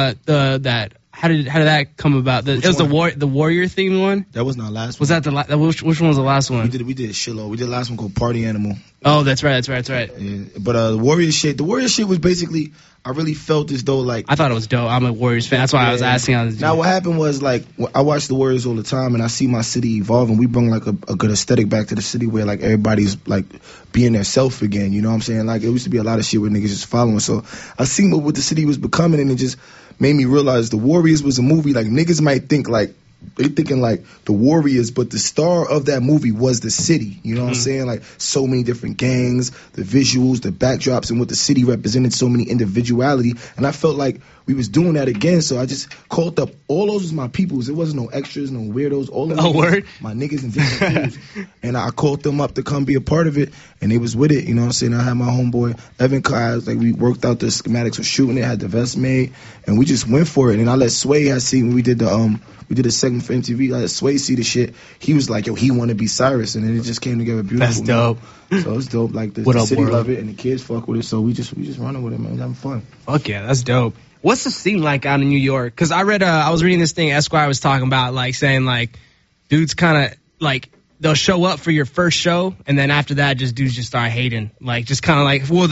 how did that come about? It was the Warrior theme one. That wasn't our last one. Was that which one was the last one? We did a shitload. We did the last one called Party Animal. Oh, that's right. Yeah. But the Warrior shit was basically, I really felt as though like, I thought it was dope. I'm a Warriors fan. That's why I was asking. Now what happened was like, I watch the Warriors all the time, and I see my city evolve, and we bring like a good aesthetic back to the city where like everybody's like being their self again. You know what I'm saying? Like it used to be a lot of shit where niggas just following. So I seen what the city was becoming, and it just made me realize the Warriors was a movie. Like niggas might think like, they thinking like the Warriors, but the star of that movie was the city. You know what I'm saying? Like so many different gangs, the visuals, the backdrops, and what the city represented, so many individuality. And I felt like we was doing that again, so I just called up. All those was my peoples. There wasn't no extras, no weirdos. All of them my niggas and different crews. And I called them up to come be a part of it, and they was with it. You know what I'm saying? I had my homeboy Evan Kyle. Like we worked out the schematics for shooting it, had the vest made, and we just went for it. And I let Sway, I see when we did a segment for MTV. I let Sway see the shit. He was like, yo, he want to be Cyrus, and then it just came together beautiful. That's dope. So it's dope. Like the city love it, and the kids fuck with it. So we just running with it, man. Having fun. Fuck yeah, that's dope. What's the scene like out in New York? Because I was reading this thing Esquire was talking about, like saying like dudes kind of like they'll show up for your first show, and then after that, dudes just start hating, like just kind of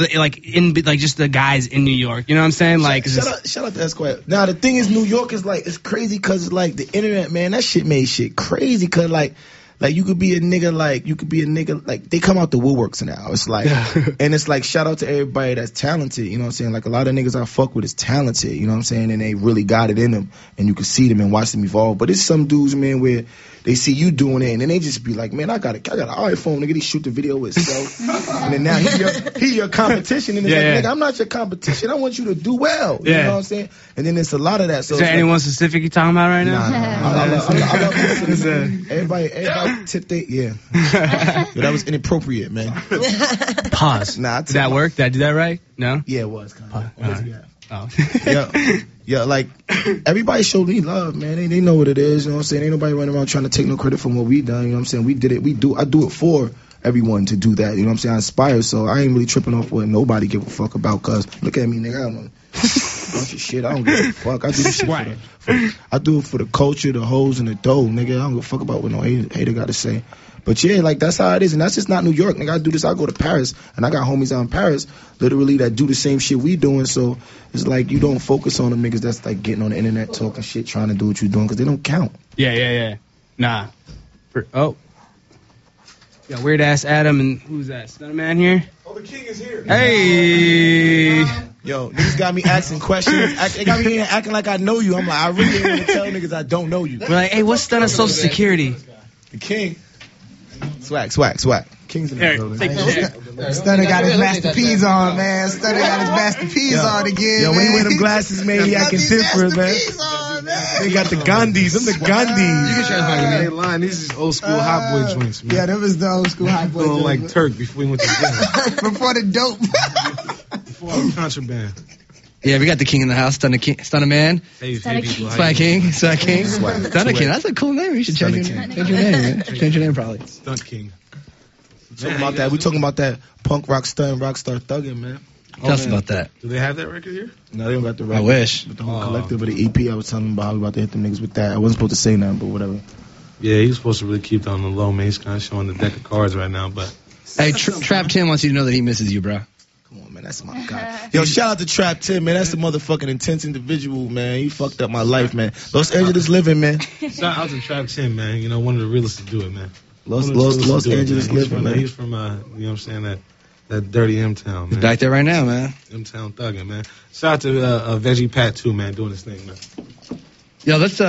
like just the guys in New York. You know what I'm saying? Like shout out to Esquire. Now the thing is, New York is like it's crazy because like the internet, man, that shit made shit crazy. Because like you could be a nigga like they come out the woodworks now. It's like and it's like shout out to everybody that's talented. You know what I'm saying? Like a lot of niggas I fuck with is talented. You know what I'm saying? And they really got it in them, and you can see them and watch them evolve. But it's some dudes, man, where they see you doing it, and then they just be like, man, I got an iPhone, nigga. They shoot the video itself, and then now he your competition, and it's like, nigga, I'm not your competition. I want you to do well. You know what I'm saying? And then it's a lot of that. So is there anyone specific you talking about right now? Nah. I love listening. Everybody tip they, yeah. That was inappropriate, man. Pause. Nah, did that work? Did I do that right? No? Yeah, it was kind of. Right. Oh. Yeah, like everybody showed me love, man. They know what it is, you know what I'm saying? Ain't nobody running around trying to take no credit from what we done, you know what I'm saying? We did it. I do it for everyone to do that, you know what I'm saying? I inspire, so I ain't really tripping off what nobody give a fuck about, cause look at me, nigga, I'm a bunch of shit. I don't give a fuck. I do this shit I do it for the culture, the hoes, and the dough, nigga. I don't give a fuck about what no hater got to say. But yeah, like that's how it is, and that's just not New York, nigga. I do this, I go to Paris, and I got homies out in Paris, literally, that do the same shit we doing, so it's like you don't focus on them niggas that's like getting on the internet talking shit, trying to do what you doing, because they don't count. Yeah. Nah. Yeah, weird ass Adam, and who's that? Stunner Man here? Oh, the king is here. Hey! Yo, niggas got me asking questions. They got me here acting like I know you. I'm like, I really ain't want to tell niggas I don't know you. We're like, hey, what's Stunner's social security? The king. Swag. King's in the building. Stunner got his Master P's on, man. Stunner got his Master P's on again. Yo, when he wear them glasses, man, he acting different, man. They got the Gandhis. Them the Gandhis. You can share my line. These is old school hot boy joints, man. Yeah, that was the old school hot boy joints. Like Turk before he went to jail. Before the dope. Before all the contraband. Yeah, we got the king in the house, Stunner Man. Swag King. Stunner King. That's a cool name. You should change your name, man. Change your name, probably. Stunt King. Talking about that. We talking about that punk rock stunt, rockstar thugging, man. Tell us about that. Do they have that record here? No, they don't got the record. I wish. But the whole collective of the EP, I was telling them about. I was about to hit them niggas with that. I wasn't supposed to say nothing, but whatever. Yeah, he was supposed to really keep that on the low, man. He's kind of showing the deck of cards right now, but. Hey, Trap Tim wants you to know that he misses you, bro. Come on, man, that's my guy. Yo, shout out to Trap Tim, man. That's the motherfucking intense individual, man. He fucked up my life, man. Los Angeles living, man. Shout out to Trap Tim, man. You know, one of the realest to do it, man. Los Angeles living, man. He's from, you know what I'm saying, that dirty M-Town, man. He's back there right now, man. M-Town thugging, man. Shout out to Veggie Pat, too, man, doing his thing, man. Yo, let's,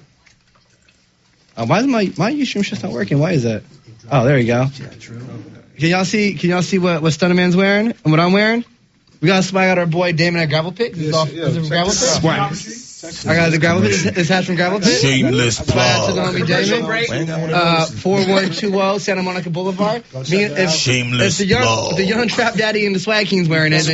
why is my Ustream shit's not working? Why is that? Oh, there you go. Can y'all see what Stunna Man's wearing and what I'm wearing? We got to swag out our boy Damon at Gravel Pit. Is it from Gravel Pit? I got the Gravel Pit. This hat's from Gravel Pit. Shameless plug. To the homie Damon. 4120 Santa Monica Boulevard. Shameless plug. The young Trap Daddy and the Swag Kings wearing it. I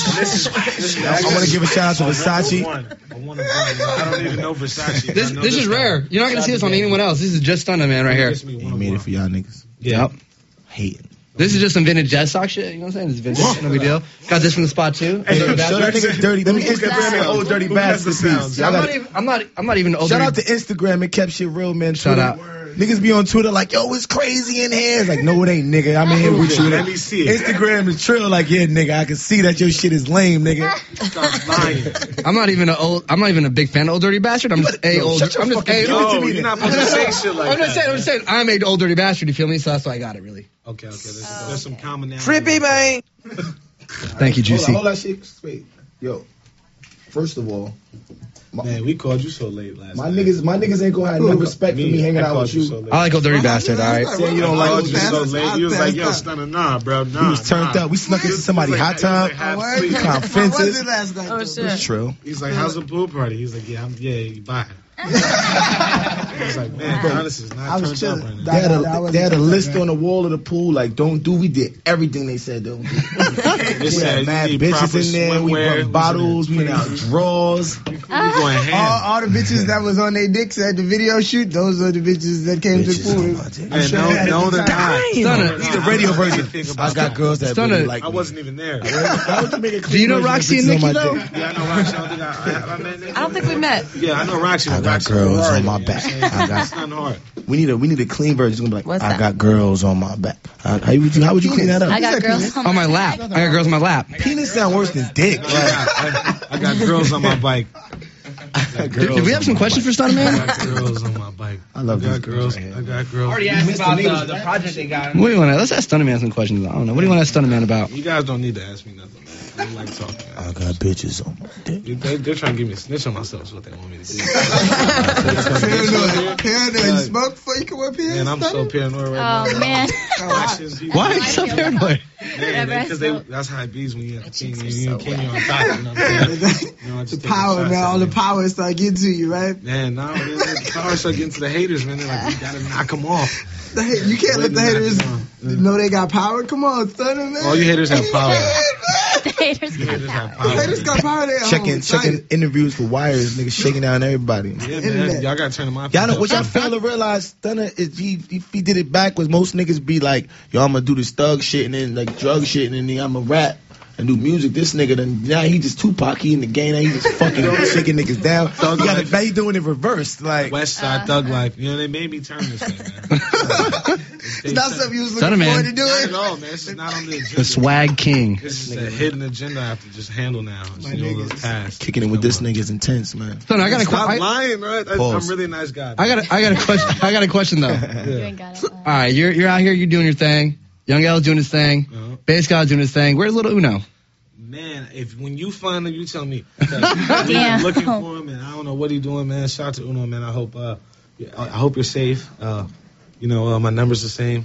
want to give a shout out to Versace. I don't even know Versace. This is rare. You're not going to see this on anyone else. This is just Stunna Man right here. He made it for y'all niggas. Yep. Hating. This is just some vintage jazz sock shit. You know what I'm saying? It's vintage. No big deal. Got this from the spot too. Hey, show that nigga dirty. Let me Instagram that old dirty bastard piece. I'm not even old. Shout out to Instagram. It kept shit real, man. Shout out. Niggas be on Twitter like, yo, it's crazy in here. It's like, no, it ain't, nigga. I'm in here with you. Let me see it. Instagram is trill like, yeah, nigga. I can see that your shit is lame, nigga. Stop lying. I'm not even a big fan of Old Dirty Bastard. I'm just a old. You're not supposed to say shit like that. I'm just saying. I'm a Old Dirty Bastard. You feel me? So that's why I got it, really. Okay. There's some commonality. Trippy, man. Thank you, Juicy. Hold that shit straight. Yo, first of all, man, we called you so late last night. My niggas ain't gonna have no respect for me hanging out with you. So I like Old Dirty Bastard, all right? Saying you don't like you so late. You was like, yo, Stunna, nah, bro, nah. He was turned up. We snuck into somebody's hot tub. Kind of fences. Oh, shit. It's true. He's like, how's the pool party? He's like, yeah, bye. He's like, man, honestly, it's not turned up right now. They had a list on the wall of the pool, like, don't do. We did everything they said don't do. We had mad bitches in there. We brought bottles. We went out drawers. We going ham. All the bitches that was on their dicks at the video shoot, those are the bitches that came to the pool. No, they're not. He's the radio version. I got girls that really like me. I wasn't even there. Do you know Roxy and Nikki, though? Yeah, I know Roxy. I don't think we met. Yeah, I know Roxy. I got girls on my back. It's not hard. We need a clean version. It's gonna be like, What's I that? got girls on my back. How would you clean that up? I got girls On my lap. I got girls on my lap. Penis sound worse than dick. I got girls on my bike. Did we have some questions for Stunna Man? I got girls on my bike. I love these girls. Right, I got girls. Already asked about the project they got. What do you want to? Let's ask Stunna Man some questions. I don't know. What do you want to ask Stunna Man about? You guys don't need to ask me nothing, man. I don't like talking. I got bitches on my dick. They're trying to give me a snitch on myself. Is what they want me to do. Paranoid. You smoke before you come up here? Man, I'm so paranoid right now. Oh, man. Why are you so paranoid? Man, because that's how it be when you have king. You king on top. You know what I'm saying? The power, man. All the power start getting to you, right? Man, now the power start getting to the haters, man. They're like, you gotta knock them off. You can't let the haters know they got power. Come on, Stunna, man. All you haters have power. The haters got power. The haters got power. They Checking interviews for wires, niggas shaking down everybody. Yeah, man. Y'all gotta turn them off. Y'all know what y'all fail to realize, Stunna, is he did it backwards. Most niggas be like, yo, I'm gonna do this thug shit and then like drug shit and then I'm gonna rap and do music. This nigga, now he just Tupac, he in the game, now he just fucking shaking niggas down. Now he doing it reversed, like West Side Thug Life. You know, they made me turn this way, man. It's not something you was looking forward to doing. Not at all, man. This is not on the agenda. The Swag King. This is a hidden agenda I have to just handle now. Kicking it with this nigga is intense, man. Stunna, I got a question. Stop lying, right? I'm really a nice guy. I got a question. I got a question though. You ain't got it. All right, you're out here, you're doing your thing. Young L's doing his thing. Bass God's doing his thing. Where's Little Uno? Man, when you find him, you tell me. I'm looking for him, and I don't know what he's doing, man. Shout out to Uno, man. I hope you're safe. My number's the same.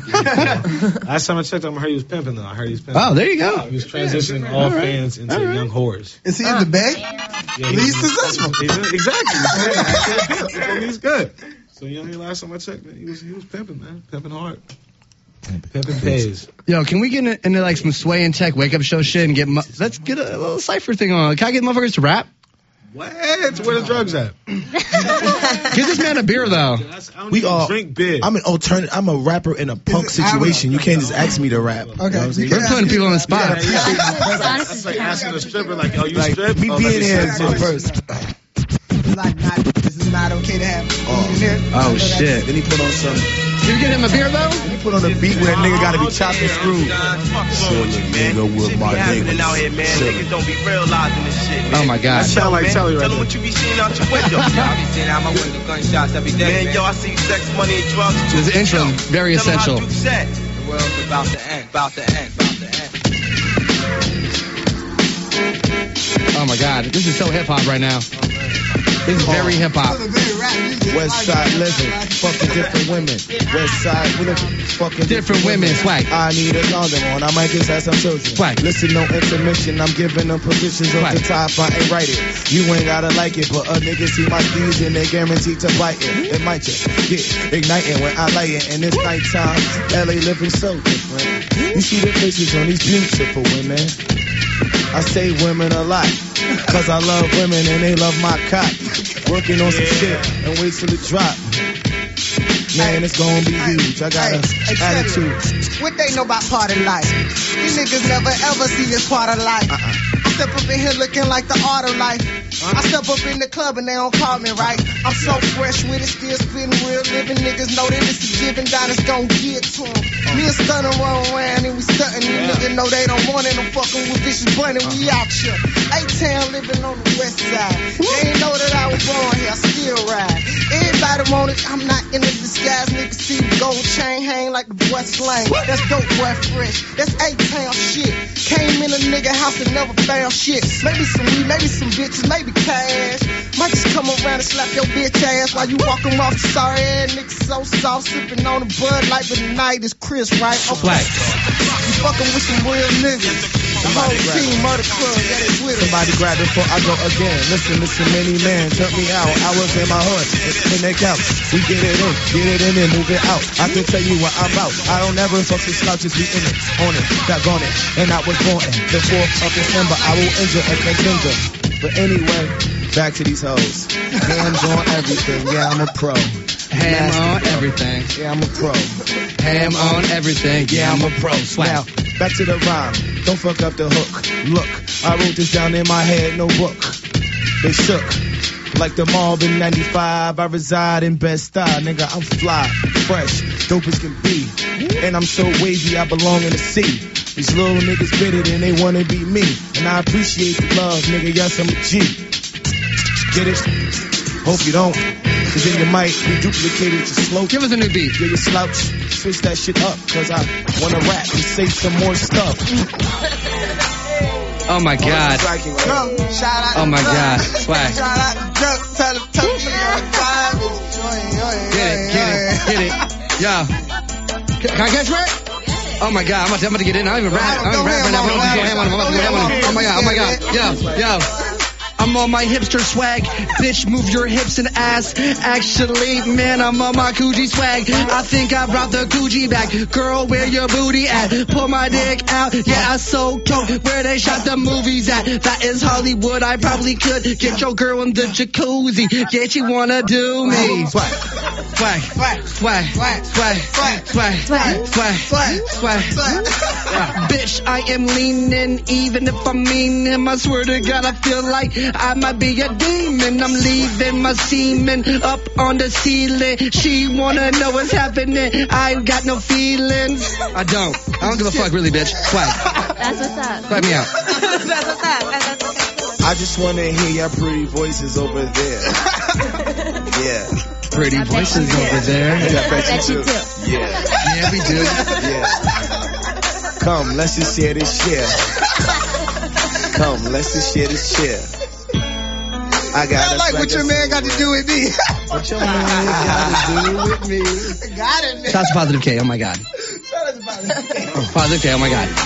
Last time I checked, I heard he was pimping, though. I heard he was pimping. Oh, there you go. He was transitioning all fans into young whores. Is he in the bag? Yeah, he's successful. Exactly. He's good. So, last time I checked, man, he was pimping, man. Pimping hard. Pimping pays. Yo, can we get into like some Sway and Tech wake up show shit and let's get a little cypher thing on. Can I get motherfuckers to rap? What? Where the drugs at? Give this man a beer though. We all drink beer. I'm a rapper in a punk situation. You can't just ask me to rap. Okay. We're putting people on the spot. That's like asking a stripper, like, oh, you strip? Me being here first. This is not okay to have in here. Oh shit. Then he put on some you get him a beer though? You put on a beat where a nigga gotta be chopped and screwed. Nigga with my niggas. Out here, man. Niggas don't be realizing this shit, man. Oh my God. That sound like Telly right Tell them there. what you be seeing out your window. I be seeing out my window gunshots every day. Man, yo, I see sex, money, and drugs. This intro very essential. The world's about to end. About to end. About to end. Oh my God, this is so hip hop right now. This is very hip hop. West Side living, fucking different women. West Side living, fucking Different women, swag. I need a condom on. I might just have some children. Swag. Listen, no intermission. I'm giving them positions off the top. I ain't write it. You ain't gotta like it, but a nigga see my steez and they guaranteed to bite it. It might just get igniting when I light it. And it's nighttime. LA living so different. You see the faces on these beautiful women. I say women a lot, cause I love women and they love my cock. Working on some shit and wait till it drop. Man, it's gonna be huge. I got an attitude. What they know about party life? These niggas never ever see this part of life. I step up in here looking like the art of life. I step up in the club and they don't call me right. I'm so fresh with it, still spitting real living. Niggas know that it's a given, Dinah's gon' get to them. Me and Stunner run around and we stuntin'. These niggas know they don't want it, I'm fucking with Vicious Bunny. We out here. A-Town living on the west side. They ain't know that I was born here, I still ride. Everybody want it, I'm not in the disguise. Niggas see the gold chain hang like the boy slang. That's dope boy fresh, that's A-Town shit. Came in a nigga house and never found shit. Maybe some weed, maybe some bitches, maybe cash. Might just come around and slap your bitch ass while you walking off the sorry ass niggas so soft, sipping on the Bud Light, but tonight is Chris, right? Okay. You fucking with some real niggas. The whole team, Murder Club, that is with us. Somebody grab it before I go again. Listen, many men took me out. I was in my hood, in their couch. We get it in and move it out. I can tell you what I'm about. I don't ever fuck with slouches, we in it, on it, got on it. And I was born the 4th of December. I will injure a contender. But anyway, back to these hoes. Hands on everything, yeah, I'm a pro. Ham on everything. Yeah, I'm a pro. Ham on everything. Yeah, I'm a pro. Swag. Now, back to the rhyme. Don't fuck up the hook. Look, I wrote this down in my head, no book. They shook. Like the Marvin 95, I reside in Bed-Stuy. Nigga, I'm fly, fresh, dope as can be. And I'm so wavy, I belong in the sea. These little niggas bitter and they wanna be me. And I appreciate the love, nigga, yes, I'm a G. Get it? Hope you don't. Cause then you might be duplicated, you slow. Give us a new beat. Yeah, you slouch. Switch that shit up, cause I wanna rap and say some more stuff. Oh my God. Oh my God. Swag. Shout out to Drunk, tell him Tokyo time. Get it. Yo. Can I catch right? Oh my God, I'm about to get in. I don't even rap. I'm rapping now. Oh my God. Yo. I'm on my hipster swag. Bitch, move your hips and ass. Actually, man, I'm on my Gucci swag. I think I brought the Gucci back. Girl, where your booty at? Pull my dick out. Yeah, I so dope. Where they shot the movies at? That is Hollywood. I probably could get your girl in the jacuzzi. Yeah, she wanna do me. Swag. Swag. Swag. Swag. Swag. Swag. Swag. Swag. Swag. Bitch, I am leaning. Even if I'm meaning, I swear to God, I feel like I might be a demon. I'm leaving my semen up on the ceiling. She wanna know what's happening. I ain't got no feelings. I don't give a fuck, really, bitch. Swag. That's what's up. Swag me out. That's what's up. I just wanna hear your pretty voices over there. Yeah. Pretty voices over there. I bet you too. Yeah, we do. Yeah. Come, let's just share this share. Come, let's just share this share. I like what your man got to do with me. What your man got to do with me. Got it, man. Shout out to Positive K, oh my God. Shout out to Positive K. Positive K, oh my God.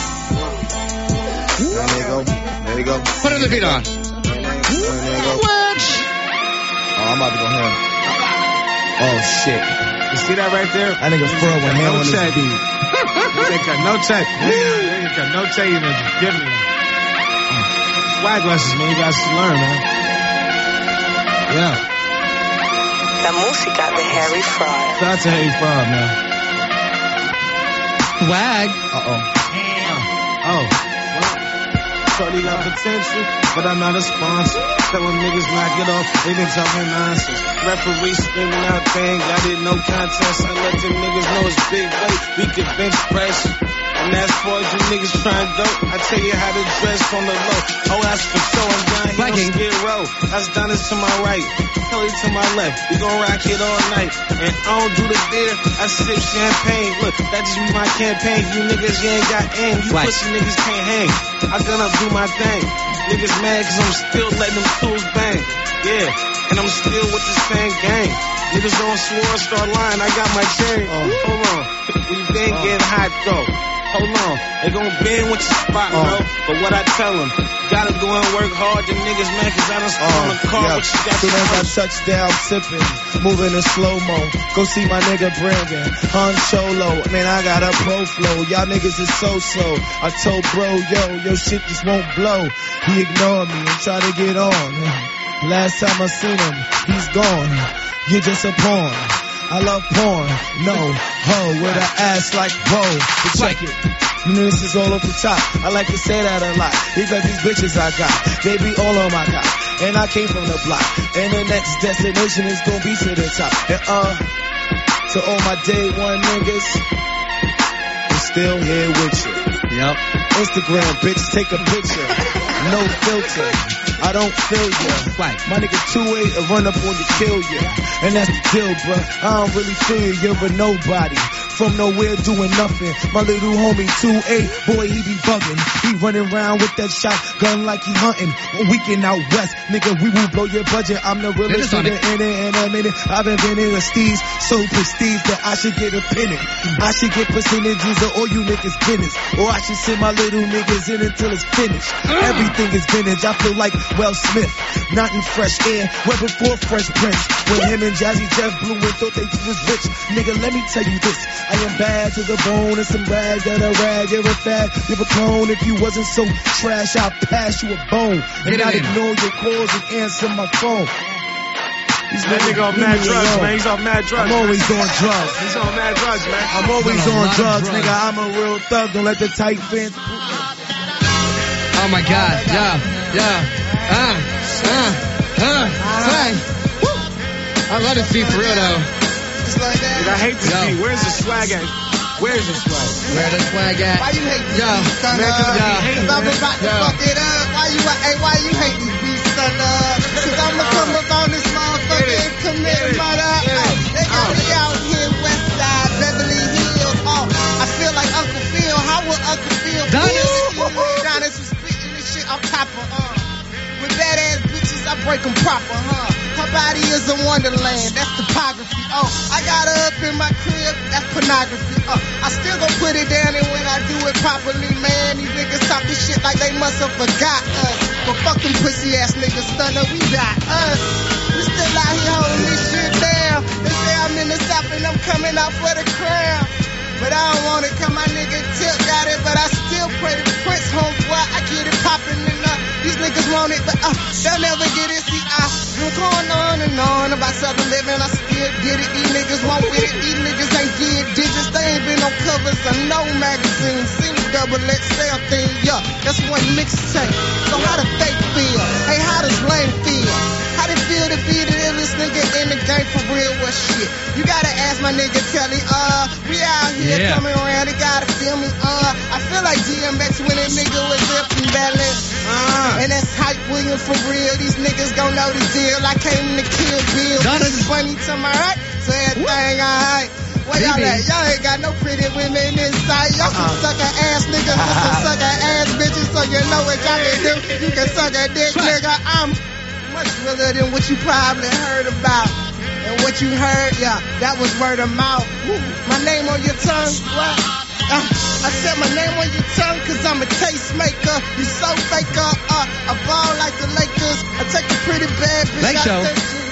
There you go. Put another beat on. What? Oh, I'm about to go home. Oh, shit. You see that right there? I nigga fur when hand on his beat. They got no check. They got no check even just giving them. Swag lessons, man. You guys should learn, man. Yeah. La música de Harry Fraud. Shout out to Harry Fraud, man. Swag. Oh. Shorty got potential, but I'm not a sponsor. Telling niggas knock it off, they been talking nonsense. Referee screaming out thing, got it no contest. I let them niggas know it's big weight, we can bench press. And as far as you niggas trying dope, I tell you how to dress on the low. Oh, that's for sure. I'm down here on Skid Row. That's Donna's to my right, Kelly to my left. We gon' rock it all night. And I don't do the beer, I sip champagne. Look, that just be my campaign. You niggas, you ain't got aim. You pussy niggas can't hang. I gonna do my thing. Niggas mad cause I'm still letting them tools bang. Yeah, and I'm still with the same gang. Niggas on swore, start lying. I got my chain. Hold on, we been getting hot though. Hold on, they gon' bend with your spot, bro. But what I tell them, gotta go and work hard. The niggas mad cause I done stood on the car. What you got soon as I touch down, sipping, moving in slow-mo. Go see my nigga Brandon, Han Solo. Man, I got a pro flow. Y'all niggas is so-so. I told bro, your shit just won't blow. He ignored me and tried to get on. Last time I seen him, he's gone. You're just a pawn. I love porn, no, ho, with an ass like whoa, but check it. You know this is all off the top, I like to say that a lot, because these bitches I got, they be all on my cock, and I came from the block, and the next destination is gonna be to the top, and to all my day one niggas, I'm still here with you. Yep. Instagram, bitch, take a picture, no filter. I don't feel you. My nigga 2-8 will run up on you, kill you. And that's the deal, bruh. I don't really feel you, you're a nobody. From nowhere doing nothing. My little homie 2-8, boy, he be bugging. He running around with that shotgun like he hunting. One weekend out west, nigga, we will blow your budget. I'm the realest nigga in it in a minute. I've been in a steez, so prestige that I should get a pennant. I should get percentages of all you niggas business. Or I should send my little niggas in until it's finished. Everything is vintage, I feel like Will Smith. Not in fresh air, well before Fresh Prince. When him and Jazzy Jeff blew and thought they was rich. Nigga, let me tell you this. I am bad to the bone and some rags that a rag. You're a fad, you're a clone. If you wasn't so trash, I'll pass you a bone. And I'd ignore your calls and answer my phone. That nigga off mad drugs, man. He's off mad drugs. I'm always on drugs. He's on mad drugs, man. I'm always on drugs, nigga. I'm a real thug. Don't let the tight fans. Oh my God, yeah. I love to see for real though. I hate to see. Where's the swag at? Where's the swag? Where the swag at? Why you hate yo, son? Man, Cause I'm about to fuck it up. Why you hate these beats, son? Cause I'ma come up on this motherfucker and commit murder. They got me out here, West Side, Beverly Hills. I feel like Uncle Phil. How would Uncle Phil feel? Donis was spitting this shit on top of with badass bitches, I break them proper, Her body is a wonderland, that's topography, I got her up in my crib, that's pornography, I still gon' put it down, and when I do it properly, man, these niggas talk this shit like they must have forgot us. But fuck them pussy ass niggas, stunner, we got us. We still out here holding this shit down. They say I'm in the South and I'm coming out for the crown. But I don't want it, cause my nigga Tip got it, but I still pray to Prince, homeboy, I get it poppin' and these niggas want it, but they'll never get it. See, I'm going on and on about Southern living, I still get it. These niggas won't with it, these niggas ain't did digits, they ain't been on covers of no magazine. Seen double XL thing, yeah, that's one mixtape. So how the fake feel? Hey, how does Lane feel? How they feel to be the illest nigga in the game for real? What shit? You gotta ask my nigga Kelly, we out here coming around, they gotta feel me, I feel like DMX when that nigga was lifting ballet. And that's Hype William for real. These niggas gon' know the deal. I came to kill Bill. This is funny to my right, so everything alright. Where y'all at? Y'all ain't got no pretty women inside. Y'all some sucker ass niggas with some sucker ass bitches, so you know what y'all can do. You can suck a dick, nigga. I'm much realer than what you probably heard about. And what you heard, that was word of mouth. My name on your tongue, what? I said my name on your tongue cause I'm a tastemaker. You so faker, I ball like the Lakers. I take a pretty bad bitch. Lake Show.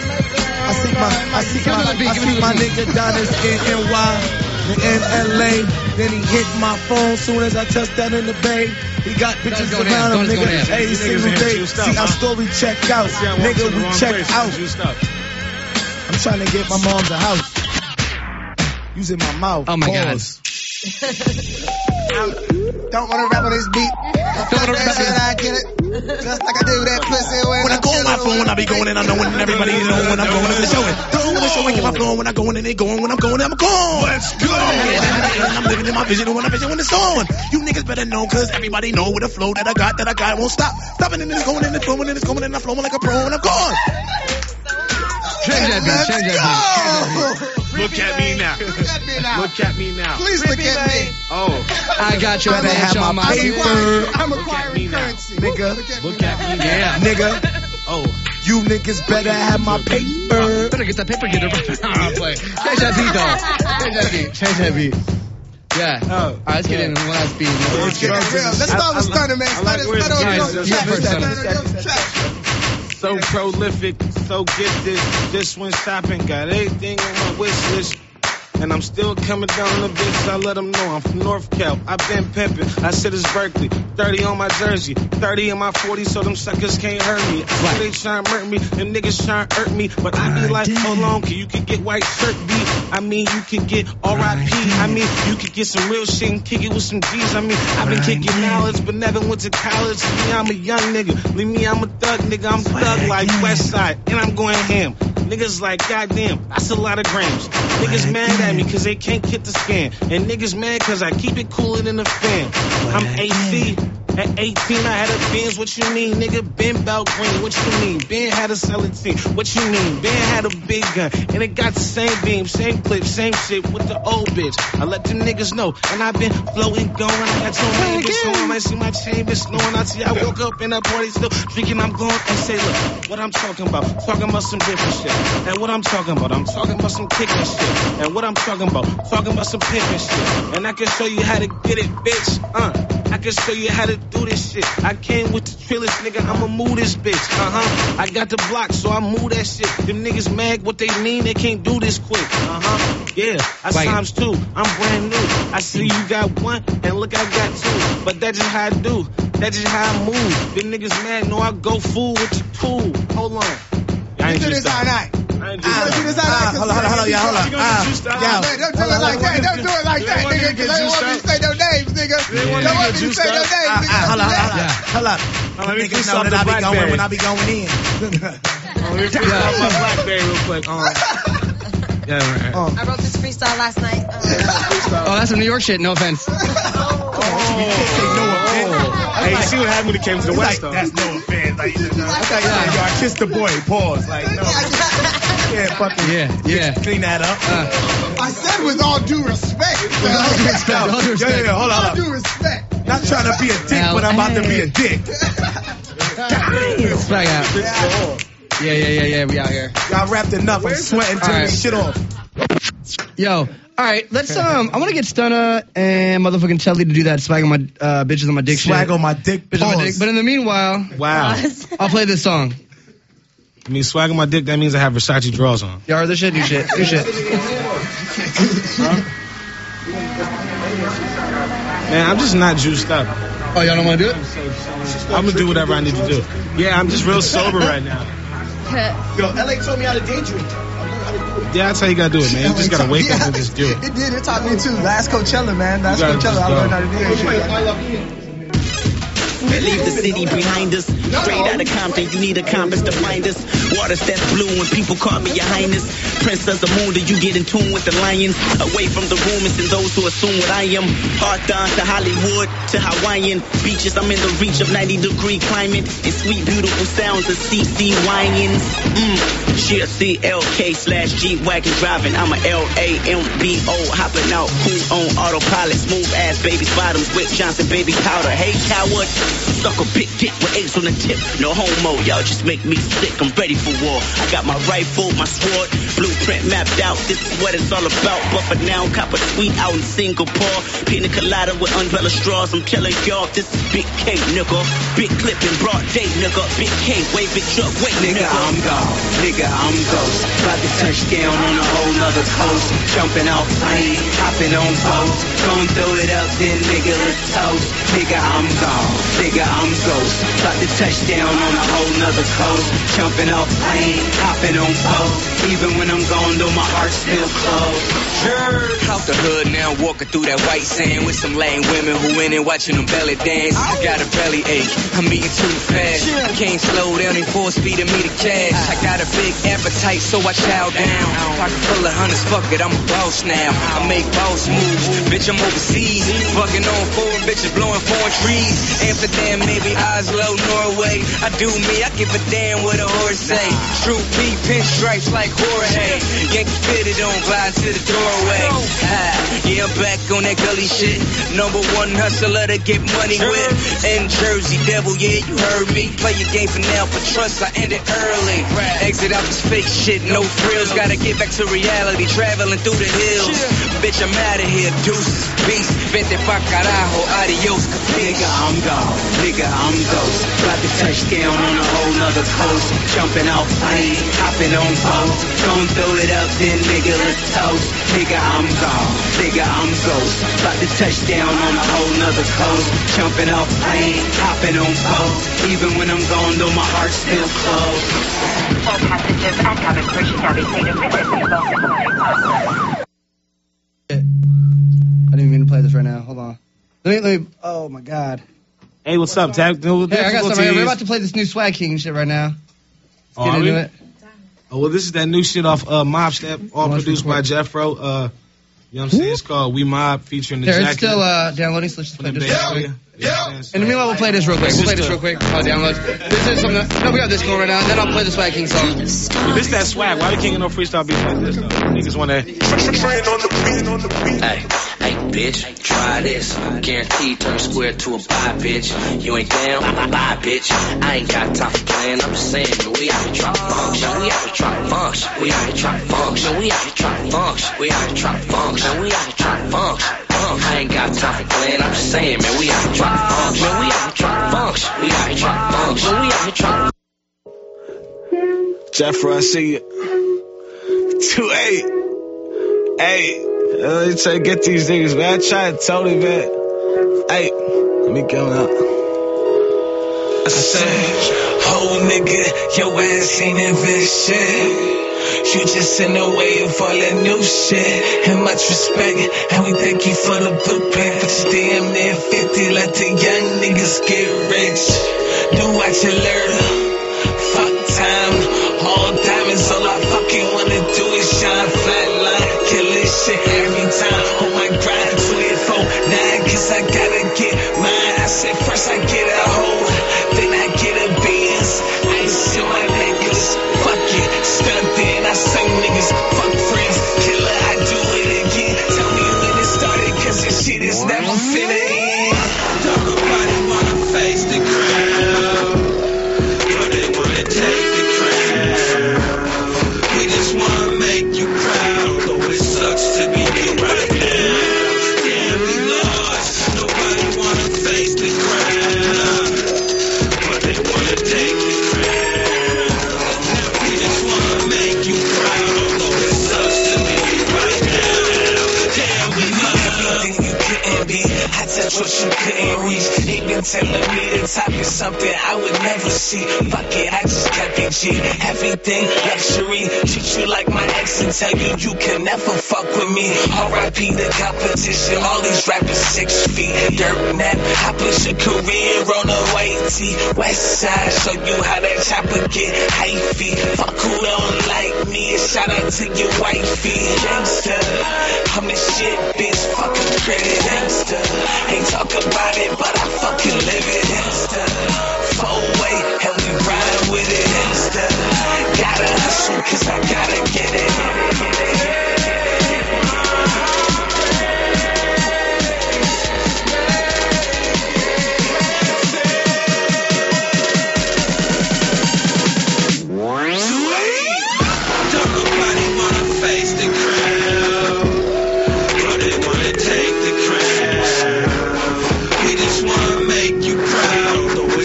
I see my nigga Donis in NY, in LA. Then he hit my phone soon as I touched down in the Bay. He got bitches around him, nigga. Every single day. See our story check out, nigga. We check out. I'm trying to get my mom's a house. Using my mouth. Oh my God. Don't wanna rap on this beat. I get it. Just like I do that pussy When I go on my phone, I be going and I know when everybody know when I'm going to the show. Going when the show, keep my flowing when I go and they going when I'm going, I'm gone. Let's go. I'm living in my vision when I vision when it's on. You niggas better know, cause everybody know with the flow that I got won't stop. Stopping and it's going and it's flowing and it's coming and I'm flowing like a pro and I'm gone. Change that beat. Look at me now. Look at me now. Please look at me. Oh. I got you. I have my paper. I'm acquiring currency. Nigga. Look at me now. Yeah. Nigga. Oh. You niggas better have my paper. Better get that paper, get it. Play. Change that beat, though. Change that beat. Yeah. All right, let's get in one last beat. Let's get real. Let's start with Stunner, man. So prolific, so gifted. This one stopping, got everything on my wish list. And I'm still coming down on the bitches. I let them know I'm from North Cal. I've been pimping. I said it's Berkeley. 30 on my jersey. 30 in my 40, so them suckers can't hurt me. I say they trying to murk me. Them niggas trying to hurt me. But I be like, hold on, you can get white shirt beat. I mean, you can get R.I.P. I mean, you can get some real shit and kick it with some G's. I mean, I've been kicking knowledge, but never went to college. Me, I'm a young nigga. Leave me, I'm a thug nigga. I'm thug like West Side. And I'm going ham. Niggas like, goddamn, that's a lot of grams. Niggas mad at me cause they can't get the scan. And niggas mad cause I keep it cooler than a fan. I'm AC. At 18, I had a Benz, what you mean? Nigga, Ben Bell Green, what you mean? Ben had a selling team, what you mean? Ben had a big gun, and it got the same beam, same clip, same shit with the old bitch. I let them niggas know, and I've been floating, going. I got so many bitches, so I might see my chain bitch snowing. I see I woke up in a party still drinking, I'm going and say, look, what I'm talking about some different shit. And what I'm talking about some kicking shit. And what I'm talking about some pimping shit. And I can show you how to get it, bitch. I can show you how to do this shit. I came with the trillers, nigga. I'ma move this bitch. I got the block, so I move that shit. Them niggas mad, what they mean? They can't do this quick. Yeah, that's times two. I'm brand new. I see you got one, and look, I got two. But that's just how I do. That's just how I move. Them niggas mad, no, I go fool with the tool. Hold on. You do this all night. Hold on, y'all. Don't do it like that. Don't do it like that, nigga. Cause they want me to say no names, nigga. They want me to say no names, nigga. Hold up. Niggas know that I be going when I be going in. Let me freestyle my Blackberry real quick. Yeah, right. I wrote this freestyle last night. Oh, that's some New York shit. No offense. Hey, you see what happened when it came to the West, though? That's no offense. Like, I thought you said, yo, I kissed the boy. Pause. Like, no. Yeah, fucking. Yeah. Clean that up. I said with all due respect. Hold on. All due respect. Not trying to be a dick, but I'm about to be a dick. Swag out. Yeah, we out here. Y'all wrapped enough. I'm sweating, turning this shit off. Yo, all right, let's I want to get Stunner and motherfucking Telly to do that swag on my bitches on my dick swag shit. on my dick, bitches on my dick. But in the meanwhile, I'll play this song. I mean, swag on my dick, that means I have Versace drawers on. Y'all heard this shit? New shit. Man, I'm just not juiced up. Oh, y'all don't want to do it? I'm going to do whatever I need to do. Yeah, I'm just real sober right now. Yo, LA told me how to day drink. Yeah, that's how you gotta do it, man. You just gotta wake up and just do it. It did. It taught me too. Last Coachella, man. Last Coachella, I learned how to do that shit. Leave the city behind us. Straight out of Compton, you need a compass to find us. Waters that's blue when people call me your highness. Princess of Moon, do you get in tune with the lions? Away from the rumors and those who assume what I am. Hawthorne to Hollywood to Hawaiian beaches. I'm in the reach of 90-degree climate and sweet, beautiful sounds of CC Wyans. Sheer CLK/G-Wagon driving. I'm a LAMBO hopping out. Cool on autopilot. Smooth ass babies bottoms with Johnson baby powder. Hey coward. Suck a big dick with eggs on the tip. No homo, y'all just make me sick. I'm ready for war. I got my rifle, my sword, blueprint mapped out. This is what it's all about. But for now, cop a suite out in Singapore. Pina colada with umbrella straws. I'm telling y'all, this is Big K, nigga. Big clip in broad day, nigga. Big K, wave big truck, wait, nigga. I'm gone, nigga, I'm ghost. About to touch down on a whole nother coast. Jumping off plane, hopping on boats. Gon' throw it up, then nigga, let's toast. Nigga, I'm gone. Nigga, I'm ghost. About to touch down on a whole nother coast. Jumping off plane, hopping on boats. Even when I'm gone, though my heart's still closed. Out the hood now, walking through that white sand with some Latin women who in and watching them belly dance. I got a belly ache, I'm eating too fast. I can't slow down, they force feeding me the cash. I got a big appetite, so I chow down. Pocket full of hundreds, fuck it, I'm a boss now. I make boss moves, bitch, I'm overseas. Fucking on foreign bitches, blowing foreign trees. Amsterdam, maybe Oslo, Norway. I do me, I give a damn what a horse say. True P, pinstripes like Jorge. Yankee fitted on, glide to the doorway. Yeah, I'm back on that gully shit. Number one hustler to get money with. In Jersey, devil, yeah, you heard me. Play your game for now, but trust I ended early. Exit out this fake shit, no frills. Gotta get back to reality, traveling through the hills. Bitch, I'm out of here, deuces, peace. Vente pa carajo, adios, capiche. Nigga, I'm gone. Nigga, I'm ghost. About to touch down on a whole nother coast. Jumping off plane, hopping on boats. Gon' throw it up, then nigga, let's toast. Nigga, I'm gone. Nigga, I'm ghost. About to touch down on a whole nother coast. Jumping off plane, hopping on boats. Even when I'm gone, though my heart's still closed. All passengers and cabin crew should now be free to visit the above. I didn't even mean to play this right now. Hold on. Let me. Oh my God. Hey, what's up, Tag? Hey, I got something. We're about to play this new Swag King shit right now. Let's get into it. Oh, well, this is that new shit off Mob Step, all produced by Jeffro. You know what I'm saying? It's called We Mob, featuring the Jack. It's still downloading, so let's just play this real quick. And meanwhile, we'll play this real quick. I'll download. This is something. No, we got this going right now. Then I'll play the Swag King song. Well, this that swag. Why we can't get no freestyle beats like this, though? Niggas want to. Hey, bitch, try this. Guaranteed turn square to a bye, bitch. You ain't down, bye, bitch. I ain't got time for playing. I'm just saying, we out here trying to function. We out here trying to function. We out here trying to function. We out here trying to function. We out here trying to function. We out here trying to function. I ain't got time for playing. I'm just saying, man, we out here trying to function. We out here trying to function. We out here trying to function. We out here trying to. Jeffro, I see you. 2-8. Hey, let me try to get these niggas, man. I try to tell them, man. Hey, let me go out. I said, oh nigga, your ass ain't even shit. You just in the way of all that new shit. And much respect, and we thank you for the blueprint. But you damn near 50, let the young niggas get rich. Do what you learn. Fuck time, all diamonds, all I fucking wanna do is shine. Flatline, kill this shit every time. On my grind, 24/9, cause I gotta get mine. I said first I get a hoe, then I get a Benz. I see my niggas, fuck it, stunt in. I say niggas, fuck friends, killer, I do it again. Tell me when it started, cause this shit is never finna end. Don't nobody wanna face the crowd, but they wanna take the crown. We just wanna make you proud, though it sucks to be you right now. Damn, we lost, nobody wanna face the crowd, but they wanna take the crown. We just wanna make you proud, although it sucks to be you right now. Damn, we lost. Everything you couldn't be, I touch what you couldn't reach. They been telling me the top is something I would never see. Fuck it, I just kept it G. Everything luxury, treat you like my ex and tell you you can never fuck with me. R.I.P. the competition, all these rappers 6 feet. Dirt nap, I push a career on a white tee. West side, show you how that chopper get hyphy. Fuck who don't like me, and shout out to your wifey. Gangsta, I'm the shit, bitch, fucking pretty gangsta. Ain't talk about it, but I fucking live it. Gangsta, 4-way, and we ride with it. Gangsta, gotta hustle, cause I gotta get it.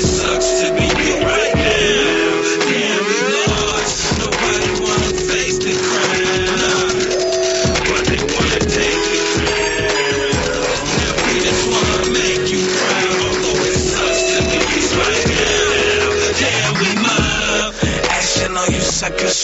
Face the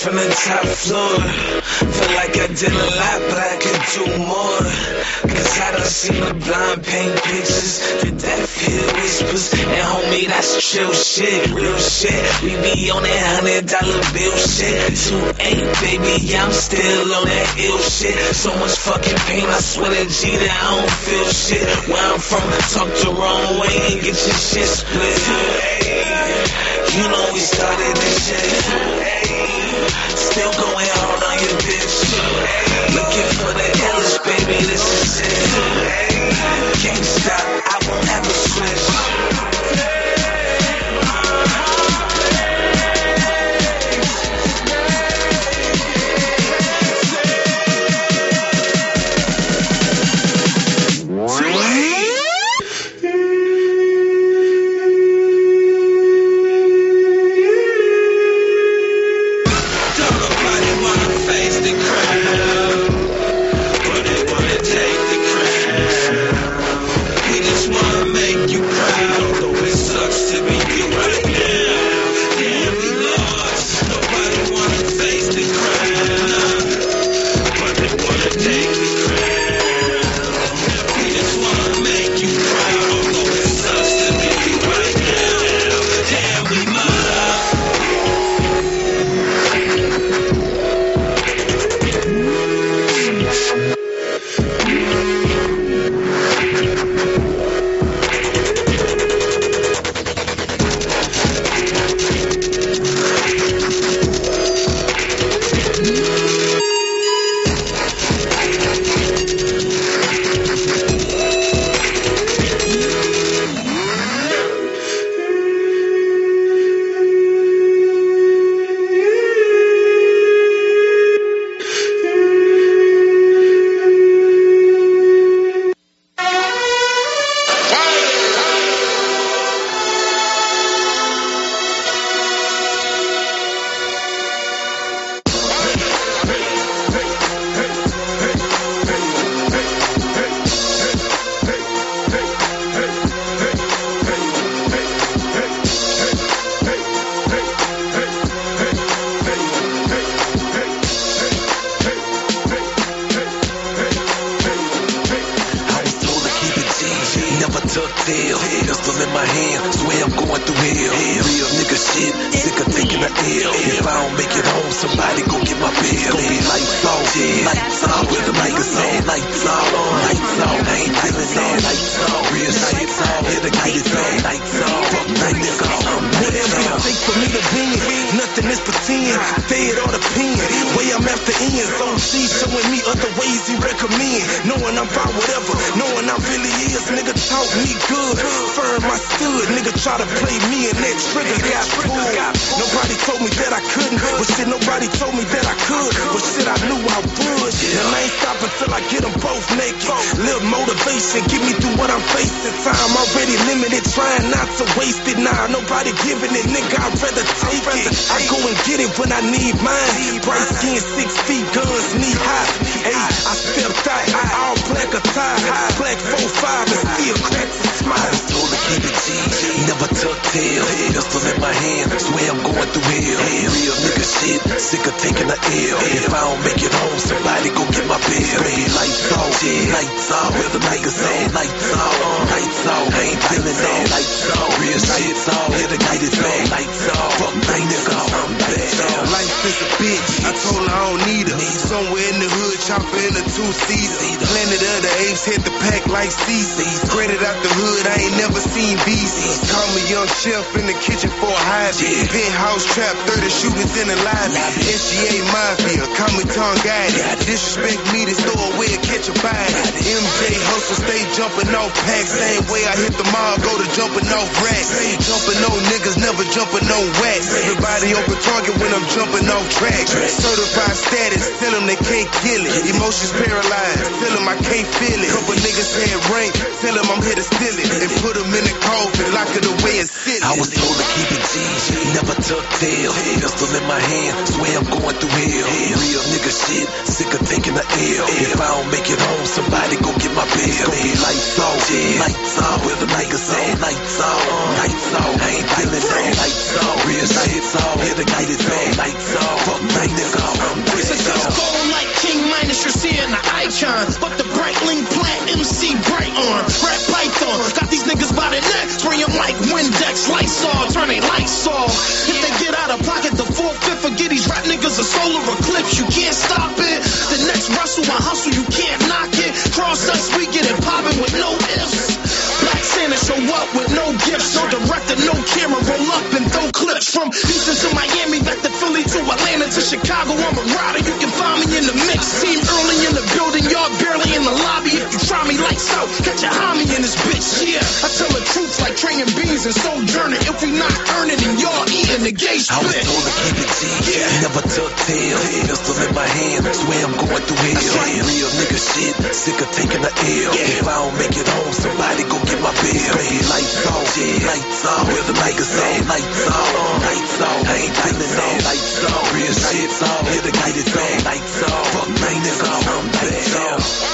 from the top floor. Feel like I did a lot, but I could do more. Cause I done seen the blind paint pictures, the deaf hear whispers. And homie, that's chill shit, real shit. We be on that $100 bill shit. 2-8, baby, I'm still on that ill shit. So much fucking pain, I swear to G that I don't feel shit. Where I'm from, talk the wrong way and get your shit split. You know we started this shit. Still going hard on your bitch. Looking for the illest, baby, this is it. Can't stop, I won't ever switch. Chef in the kitchen for a hobby. Penthouse trap, 30 shooters in the lobby. SGA Mafia, call me tongue guided. Disrespect me, to throw away and catch a body. MJ hustle, stay jumping off packs. Same way I hit the mall, go to jumping off racks. Jumping on niggas, never jumping on wax. Everybody open target when I'm jumping off tracks. Certified status, tell them they can't kill it. Emotions paralyzed, tell them I can't feel it. Couple niggas had rank, tell them I'm here to steal it. And put them in the coffin, lock it away and sit it. I was told to keep it G, never tuck tail. Pistol in my hand, swear I'm going through hell. Real nigga shit, sick of taking the L. If I don't make it home, somebody go get my bill. It's gonna be lights off, lights off. Where the niggas at? Lights off, lights off. I ain't feeling no lights off. Real shit's off, here the night is on. Lights off, fuck niggas. X Lysol, turn they lights off. If they get out of pocket, the 4/5 will get these rap niggas a solar eclipse. You can't stop it. The next Russell I hustle, you can't knock it. Cross us, we get it poppin' with no ifs. Black Santa show up with no gifts, no director, no camera, roll up and throw clips from Houston to Miami, back to Philly to Atlanta to Chicago. I'm a rider, you can find me in the mix. Team early in the building, y'all barely in the lobby. If you try me, lights out, catch a homie in this bitch. Yeah, I tell the truth like training beans and sojourning. If we not earning, then y'all eating the gay split. I was told to keep it G, never tuck tail. Pistol in my hand, swear I'm going through hell. Right. Real nigga shit, sick of taking the L. If I don't make it home, somebody go get my bill. Hey, lights off, lights off. Where the niggas at? Lights off, lights off. I ain't playing no lights off. Real shit, here the guy that's on. Lights off, fuck man, niggas, I'm lights off.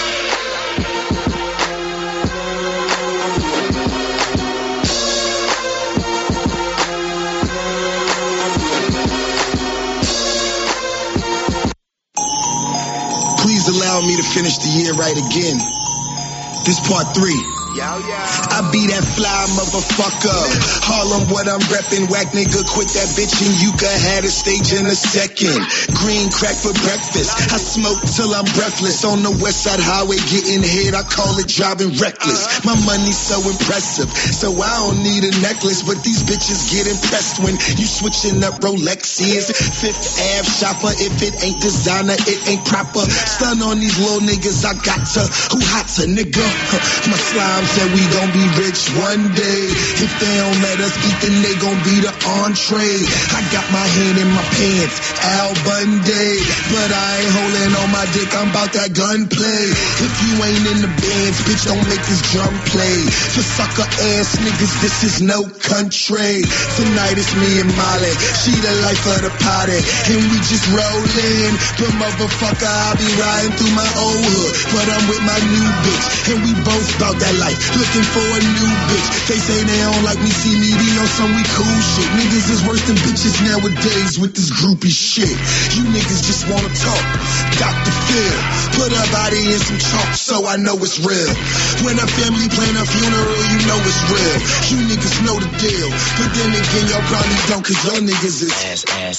Please allow me to finish the year right again. This part 3. I be that fly motherfucker. Harlem, what I'm reppin'. Whack nigga, quit that bitch and you can have a stage in a second. Green crack for breakfast. I smoke till I'm breathless. On the West Side Highway getting hit, I call it driving reckless. My money's so impressive, so I don't need a necklace. But these bitches get impressed when you switching up Rolexes. Fifth Ave shopper, if it ain't designer, it ain't proper. Stun on these little niggas, I got to. Who hot's a nigga? My slime said we gon' be rich one day. If they don't let us eat, then they gon' be the entree. I got my hand in my pants, Al Bundy, but I ain't holding on my dick, I'm about that gunplay. If you ain't in the bands, bitch, don't make this drum play. For sucker ass niggas, this is no country. Tonight it's me and Molly, she the life of the party, and we just rollin'. But motherfucker, I be riding through my old hood, but I'm with my new bitch, and we both bout that life. Looking for a new bitch. They say they don't like me, see me be on some we cool shit. Niggas is worse than bitches nowadays with this groupie shit. You niggas just wanna talk. Dr. Phil, put a body in some chalk so I know it's real. When a family plan a funeral, you know it's real. You niggas know the deal. But then again, y'all probably don't, cause y'all niggas is ass.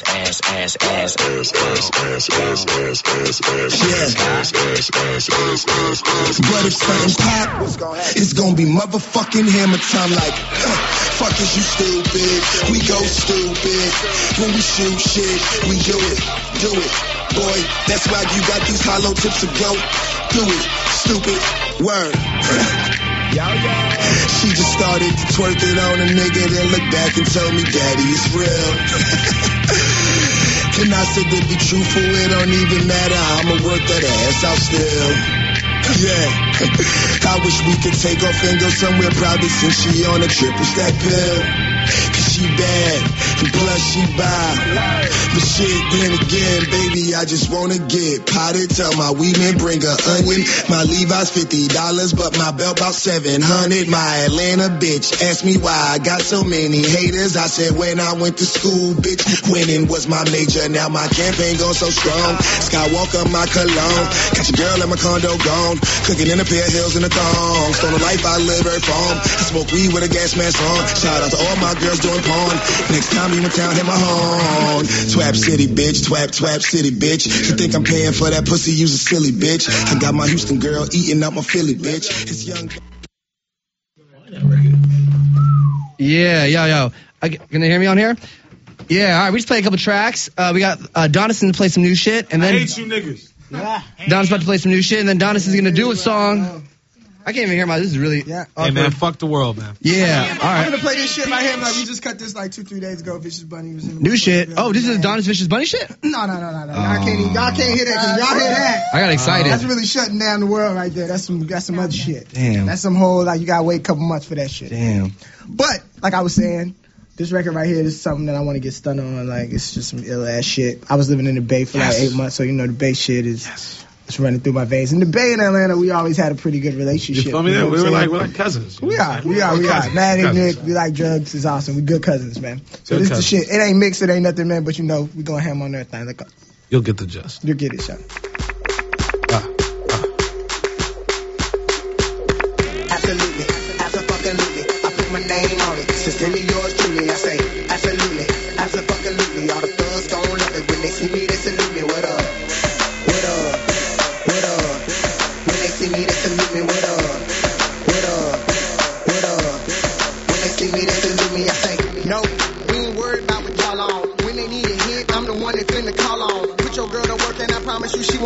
But if something pop, it's gonna be motherfucking hammer time like, fuck is you stupid, we go stupid, when we shoot shit, we do it, boy, that's why you got these hollow tips to go, do it, stupid, word. She just started to twerk it on a nigga, then looked back and told me, daddy, it's real. And I said to be truthful, it don't even matter, I'ma work that ass out still. Yeah, I wish we could take off and go somewhere private since she on a triple stack pill. Cause she bad, and plus she bi. But shit, then again, baby, I just wanna get potted. Tell my weedman bring a onion. My Levi's $50, but my belt about 700. My Atlanta bitch asked me why I got so many haters. I said when I went to school, bitch, winning was my major. Now my campaign goes so strong. Skywalker my cologne. Got your girl at my condo gone. Cooking in a pair of heels and a thong. Stone of life, I live very farm. I smoke weed with a gas mask on. Shout out to all my girls doing porn. Next time you in town, hit my horn. Twap City, bitch. Twap City, bitch. You think I'm paying for that pussy? Use a silly bitch. I got my Houston girl eating up my Philly, bitch. It's young. Yeah. Can they hear me on here? Yeah, all right. We just played a couple tracks. We got Donison to play some new shit, and then I hate you niggas. Yeah. Don's about to play some new shit, and then Donison's gonna do a song. I can't even hear my. This is really. Yeah. Hey man, fuck the world, man. Yeah. All right. I'm gonna play this shit right here. Like we just cut this like 2-3 days ago. Vicious Bunny was in the new shit. Oh, this is Donis Vicious Bunny shit. No. Y'all can't hear that because y'all hear that. I got excited. That's really shutting down the world right there. That's some other shit. Damn. That's some whole like you gotta wait a couple months for that shit. Damn. But like I was saying. This record right here is something that I want to get stunned on. Like, it's just some ill-ass shit. I was living in the Bay for like 8 months, so, you know, the Bay shit is it's running through my veins. In the Bay in Atlanta, we always had a pretty good relationship. You feel me? We're like cousins. We are. Matt and Nick, we like drugs. It's awesome. We good cousins, man. So this is the shit. It ain't mixed. It ain't nothing, man, but, you know, we going ham on everything. Like, you'll get the gist. You'll get it, son. Absolutely. I put my name on it. Since then, yours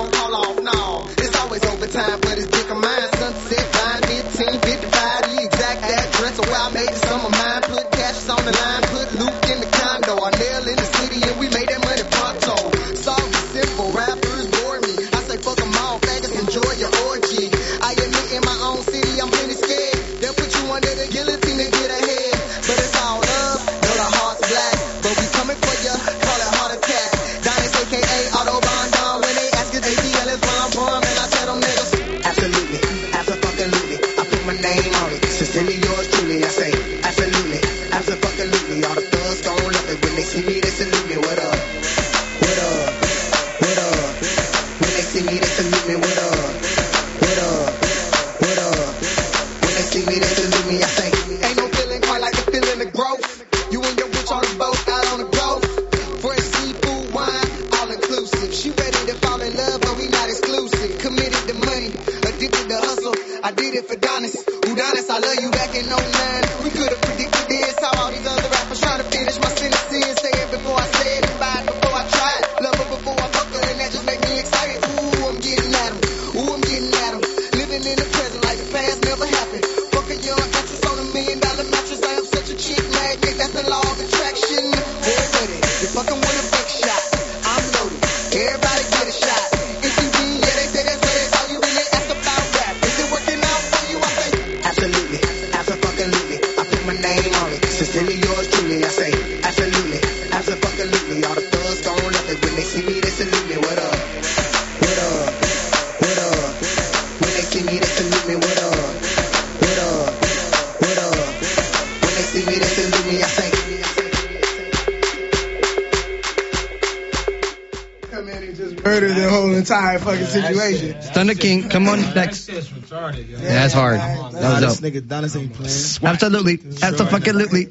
don't call off, no. It's always overtime for this dick of mine. Sunset, line 15, 55, the exact address of where I made the sum of mine. Put cash on the line, put Luke in the condo. I nail in the city and we made that money pronto. Solve simple, rappers bore me. I say fuck them all, faggots, enjoy your orgy. I admit in my own city I'm plenty scared. They'll put you under the guillotine to get ahead. But it's all love, know the heart's black. But we coming for you, call it heart attack. Diamonds aka Autobahn Don. When they ask if ATL is where I'm from, and I tell them niggas absolutely, absolutely. I put my name on it, sincerely yours truly. I say absolutely, absolutely. All the thugs gon' love it when they see me, they salute me. What up? What up? What up? When they see me, they salute me. What up? What up? What up? When they see me, they salute me. I say ain't no feeling quite like the feeling of growth. You and your bitch on the boat, out on the go. Fresh seafood, wine, all inclusive. She ready to fall in love, but we not exclusive. Committed to money, addicted to hustle. I did it for Donis. Udonis, I love you back in 09. We could have predicted this. How all these other rappers trying to finish my sentences. Say it before I said it, buy it before I tried. Love her before I fuck her, and that just make me excited. Ooh, I'm getting at 'em. Ooh, I'm getting at 'em. Living in the present like the past never happened. Fuck a young actress on $1 million mattress. I am such a chick magnet, that's the law of attraction. Boy, with it. You fucking want a big shot. I'm loaded. Everybody get a shot. If you win, yeah, they say that's what it's all you really ask about rap. Is it working out for you? I say absolutely, absolutely. I put my name on it. Sincerely yours truly. I say absolutely, absolutely. All the thugs gon' love it when they see me, they salute me. What up? What up? What up? When they see me, they salute me. What up? What up? What up? When they see me, they salute me. I say. Come in and just murder the whole entire fucking situation. Thunder King, come on next. That's retarded, yo. Yeah, that's hard. That was This dope. nigga Donis ain't playing. Absolutely. Absolutely.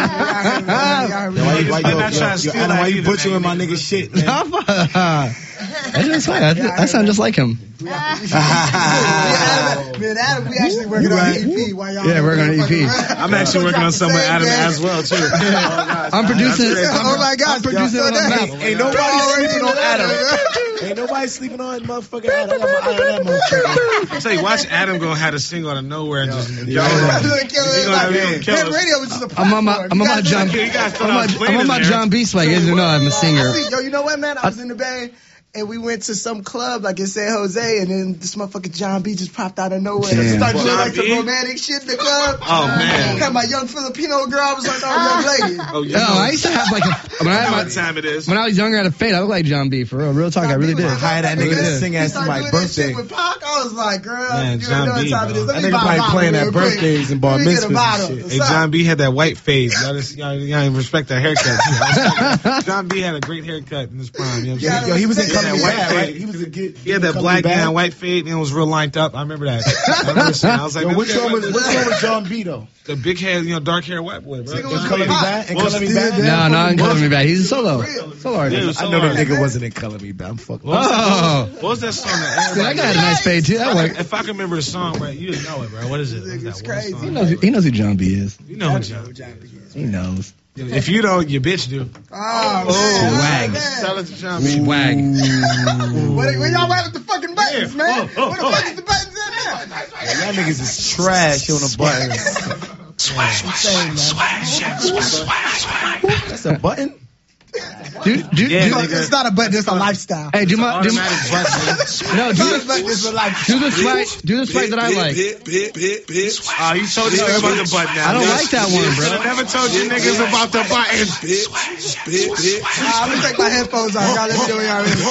Why you butchering my nigga shit, man? That's fine. I sound just like him. Me and Adam, we actually working on EP while y'all. Yeah, working on EP. I'm actually working on some with Adam as well, too. I'm producing. Oh my God, I'm producing it on the map. Ain't nobody sleeping on Adam. Ain't nobody sleeping on motherfucking Adam. I got my eye on that motherfucker. I tell you, watch Adam go have a single out of nowhere and just. Radio was just a I'm on my John. I'm on my John B swag. You know I'm a singer. Yo, you know what, man? I was in the band. And we went to some club like in San Jose, and then this motherfucker John B just popped out of nowhere. And started doing like some romantic shit in the club. Oh man! Had my young Filipino girl. I was like, oh, young lady. Oh, No, I used to have like a. When I was younger, I had a fade. I looked like John B. For real talk. I really did. I hired that nigga to sing at somebody's birthday. With Pac, I was like, girl, Man, you John know what B, time it is. bro. Let That me nigga buy a probably bottle playing real at quick. birthdays and bar Let me get a mitzvahs bottle. and shit. Hey, John B had that white fade. Y'all ain't respect that haircut. John B had a great haircut in his prime. You know what I'm saying? Yo, he was in Yeah, Color Me white Bad, fade. right? He was a good. He had that black and white fade and it was real lined up. I remember that. I remember seeing it. I was like, Yo, man, which one was John B though? the big hair, dark hair white boy, bro. In Color Me Bad? In Color Me Bad? No, not in Color Me Bad. He's a solo artist. I know that nigga wasn't in Color Me Bad. I'm fucking. What was that song? That That guy had a nice fade too. That worked. If I can remember the song, right, you know it, bro. What is it? It's crazy. He knows who John B is. You know who John B is. He knows. If you don't, your bitch do. Swag. Tell it to John B. Swag. Where y'all at with the fucking buttons, man? Where the fuck is the buttons in there? Y'all niggas is trash on the buttons. Swag. That's a button? It's not a button, it's a lifestyle. Hey, do the swipe that I like. You told us about the button now. I don't like that one, bro. I never told you niggas about the button. I'm gonna take my headphones off. Y'all let me know y'all ready.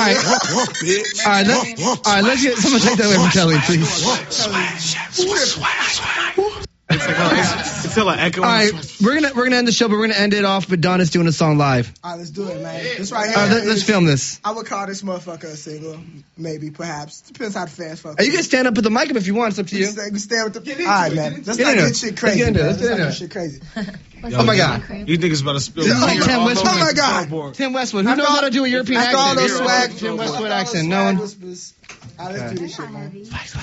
All right, let's get someone take that away from Kelly, please. Until I echo. All right, we're gonna end the show, but we're gonna end it off with Donis doing a song live. All right, let's do it, man. This right here. All right, let's film this. I would call this motherfucker a single, maybe, perhaps. Depends how the fans fuck. You can stand up with the mic up if you want. It's up to you. We stand with the. All right, man. Let's not get shit crazy. Let's get into it. Shit crazy. Oh my God. You niggas about to spill. Tim Westwood. Oh my God. Tim Westwood. Who knows how to do a European accent? After all those swag. Tim Westwood accent. No one. All right, let's do this shit, man.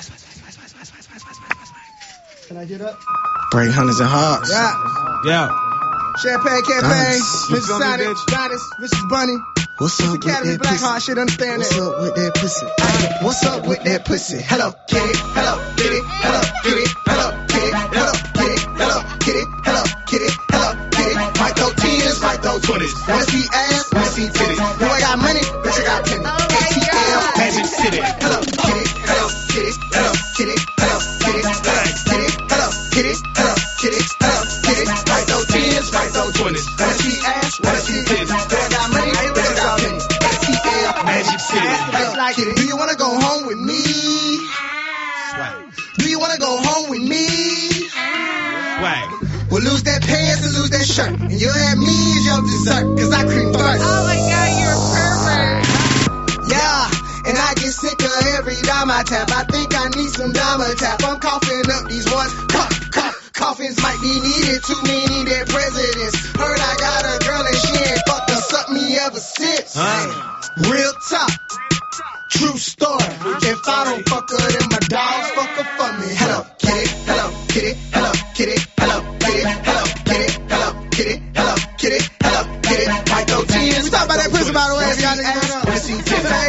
Can I get up? Bring hundreds and hearts. Yeah. Yeah. Champagne campaign. Nice. Mr. Sonic. Donis. Mrs. Bunny. What's up with Academy that Black pussy? Heart shit, understand What's that. up with that pussy? What's up with that pussy? Hello, kitty, hello, kitty, hello, kitty, hello, kitty, hello, kitty, hello, kitty, hello, kitty, hello, kitty. Might throw tens, might throw 20s. Wanna see ass, wanna see titties. You ain't got money, bitch, I got plenty. ATL, Magic City. Hello, kitty, hello, kitty, hello, kitty, hello, kitty, hello, kitty, hello, kitty, hello, kitty, hello, kitty. Might throw tens, might throw 20s. Wanna see ass, wanna see titties. You ain't got money, bitch, I got plenty. ATL, Magic City. Hello, kitty. Do you wanna go home with me? Do you wanna go home with me? Well, lose that pants and lose that shirt. And you'll have me as your dessert, cause I cream first. Oh my god, you're a pervert. Yeah, and I get sicker every dime I tap. I think I need some dime tap. I'm coughing up these ones. Coffins might be needed, too many dead presidents. Heard I got a girl and she ain't fucked or sucked me ever since. Real talk. True story. If I don't fuck her, then my dogs fuck her for me. Hello, kitty, hello, kitty, hello, kitty, hello, kitty, hello, kitty, hello, kitty, hello, kitty, hello, kitty. Might throw tens. We talk about that prison, by the way, if y'all niggas don't know. Bitch,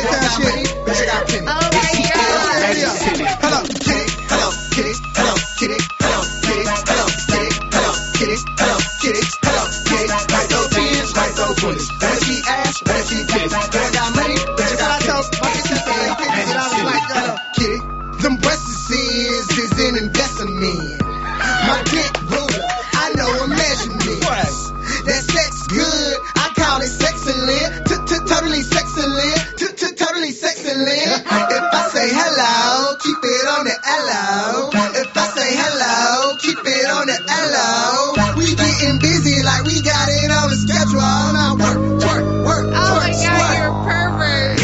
I got plenty. Oh my god. Hello, kitty, hello, kitty, hello, kitty, hello, kitty, hello, kitty, hello, kitty, hello, kitty, hello, kitty. Might throw tens, might throw 20s. Wanna see ass, wanna see titties. You ain't got money, bitch, I got plenty. Kitty, them breasts is an investment. My dick ruler, I know a measurement. That sex good, I call it sexcellent. Totally sexcellent, totally sexcellent. If I say hello, keep it on the hello. If I say hello, keep it on the hello. We getting busy like we got it on the schedule. Now work. Oh my god, you're a pervert.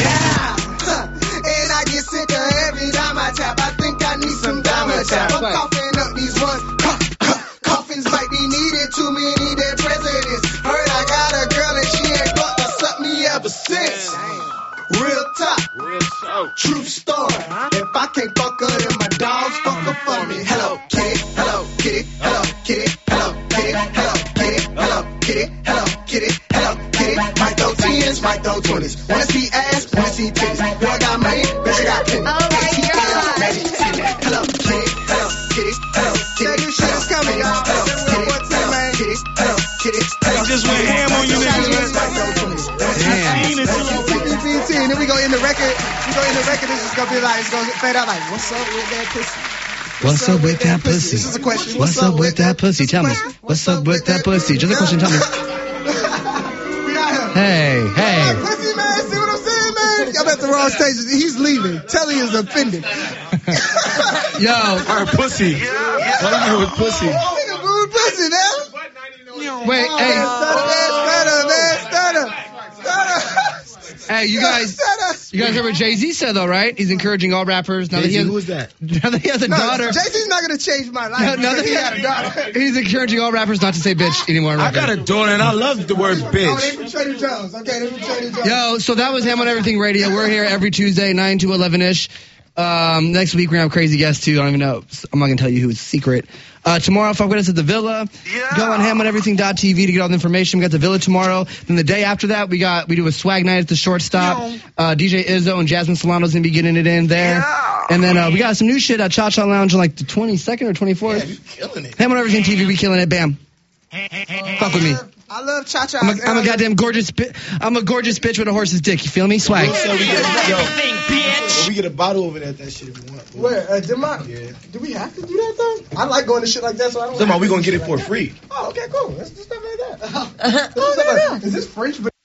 And I get sicker every time I tap. I think I need some dime tap. I'm coughing up these ones. Coffins might be needed. Too many dead presidents. Heard I got a girl and she ain't fucked or sucked me ever since. Real talk. True story. If I can't fuck her, then my dogs fuck her for me. Hello, kitty. Hello, kitty. Hello, kitty. Hello, kitty. Hello, kitty. Hello, kitty. Hello, kitty. Hello, kitty. Might throw tens, might throw 20s. Wanna see ass, wanna see titties. You ain't got money, bitch, I got plenty. Oh my god. Magic City. Hello, kitty. Hello, kitty. Hello, kitty. That new shit is coming, y'all. Hello, kitty. Hello, kitty. Hello, just went ham on you niggas, and then we go in the record. This is gonna be like, it's gonna fade out like, what's up with that pussy? What's up with that pussy? This is a question. What's up with that pussy? Tell me. What's up with that pussy? Just a question. Tell me. Hey. Pussy, man. See what I'm saying, man? I'm at the wrong stage. He's leaving. Telly is offended. Yo. Or pussy. What do you do with pussy? Nigga, rude pussy, man. Wait, hey. Stutter. Hey, you guys heard what Jay-Z said, though, right? He's encouraging all rappers. Now Jay-Z, who is that? Now that he has a daughter. Jay-Z's not going to change my life. Now that he had a daughter. He's encouraging all rappers not to say bitch anymore. I got a daughter, and I love the word bitch. Oh, they from Trader Joe's. Okay, they from Trader Joe's. Yo, so that was Ham on Everything Radio. We're here every Tuesday, 9 to 11-ish. Next week, we're going to have crazy guests, too. I don't even know. I'm not going to tell you who. It's secret. Tomorrow, fuck with us at the Villa. Yeah. Go on hamoneverything.tv to get all the information. We got the Villa tomorrow. Then the day after that, we do a swag night at the Shortstop. DJ Izzo and Jasmine Solano's going to be getting it in there. Yeah. And then we got some new shit at Cha Cha Lounge on like the 22nd or 24th. Yeah, you killing it. Ham on Everything TV, we killing it. Bam. Fuck with me. I love Cha Cha. I'm a goddamn gorgeous I'm a gorgeous bitch with a horse's dick. You feel me? Swag. We get a bottle over there at that shit if you want. Where? Demont? Yeah. Do we have to do that, though? I like going to shit like that, so I don't. Somehow we going to get it for free. Oh, okay, cool. Let's do stuff like that. Is this French?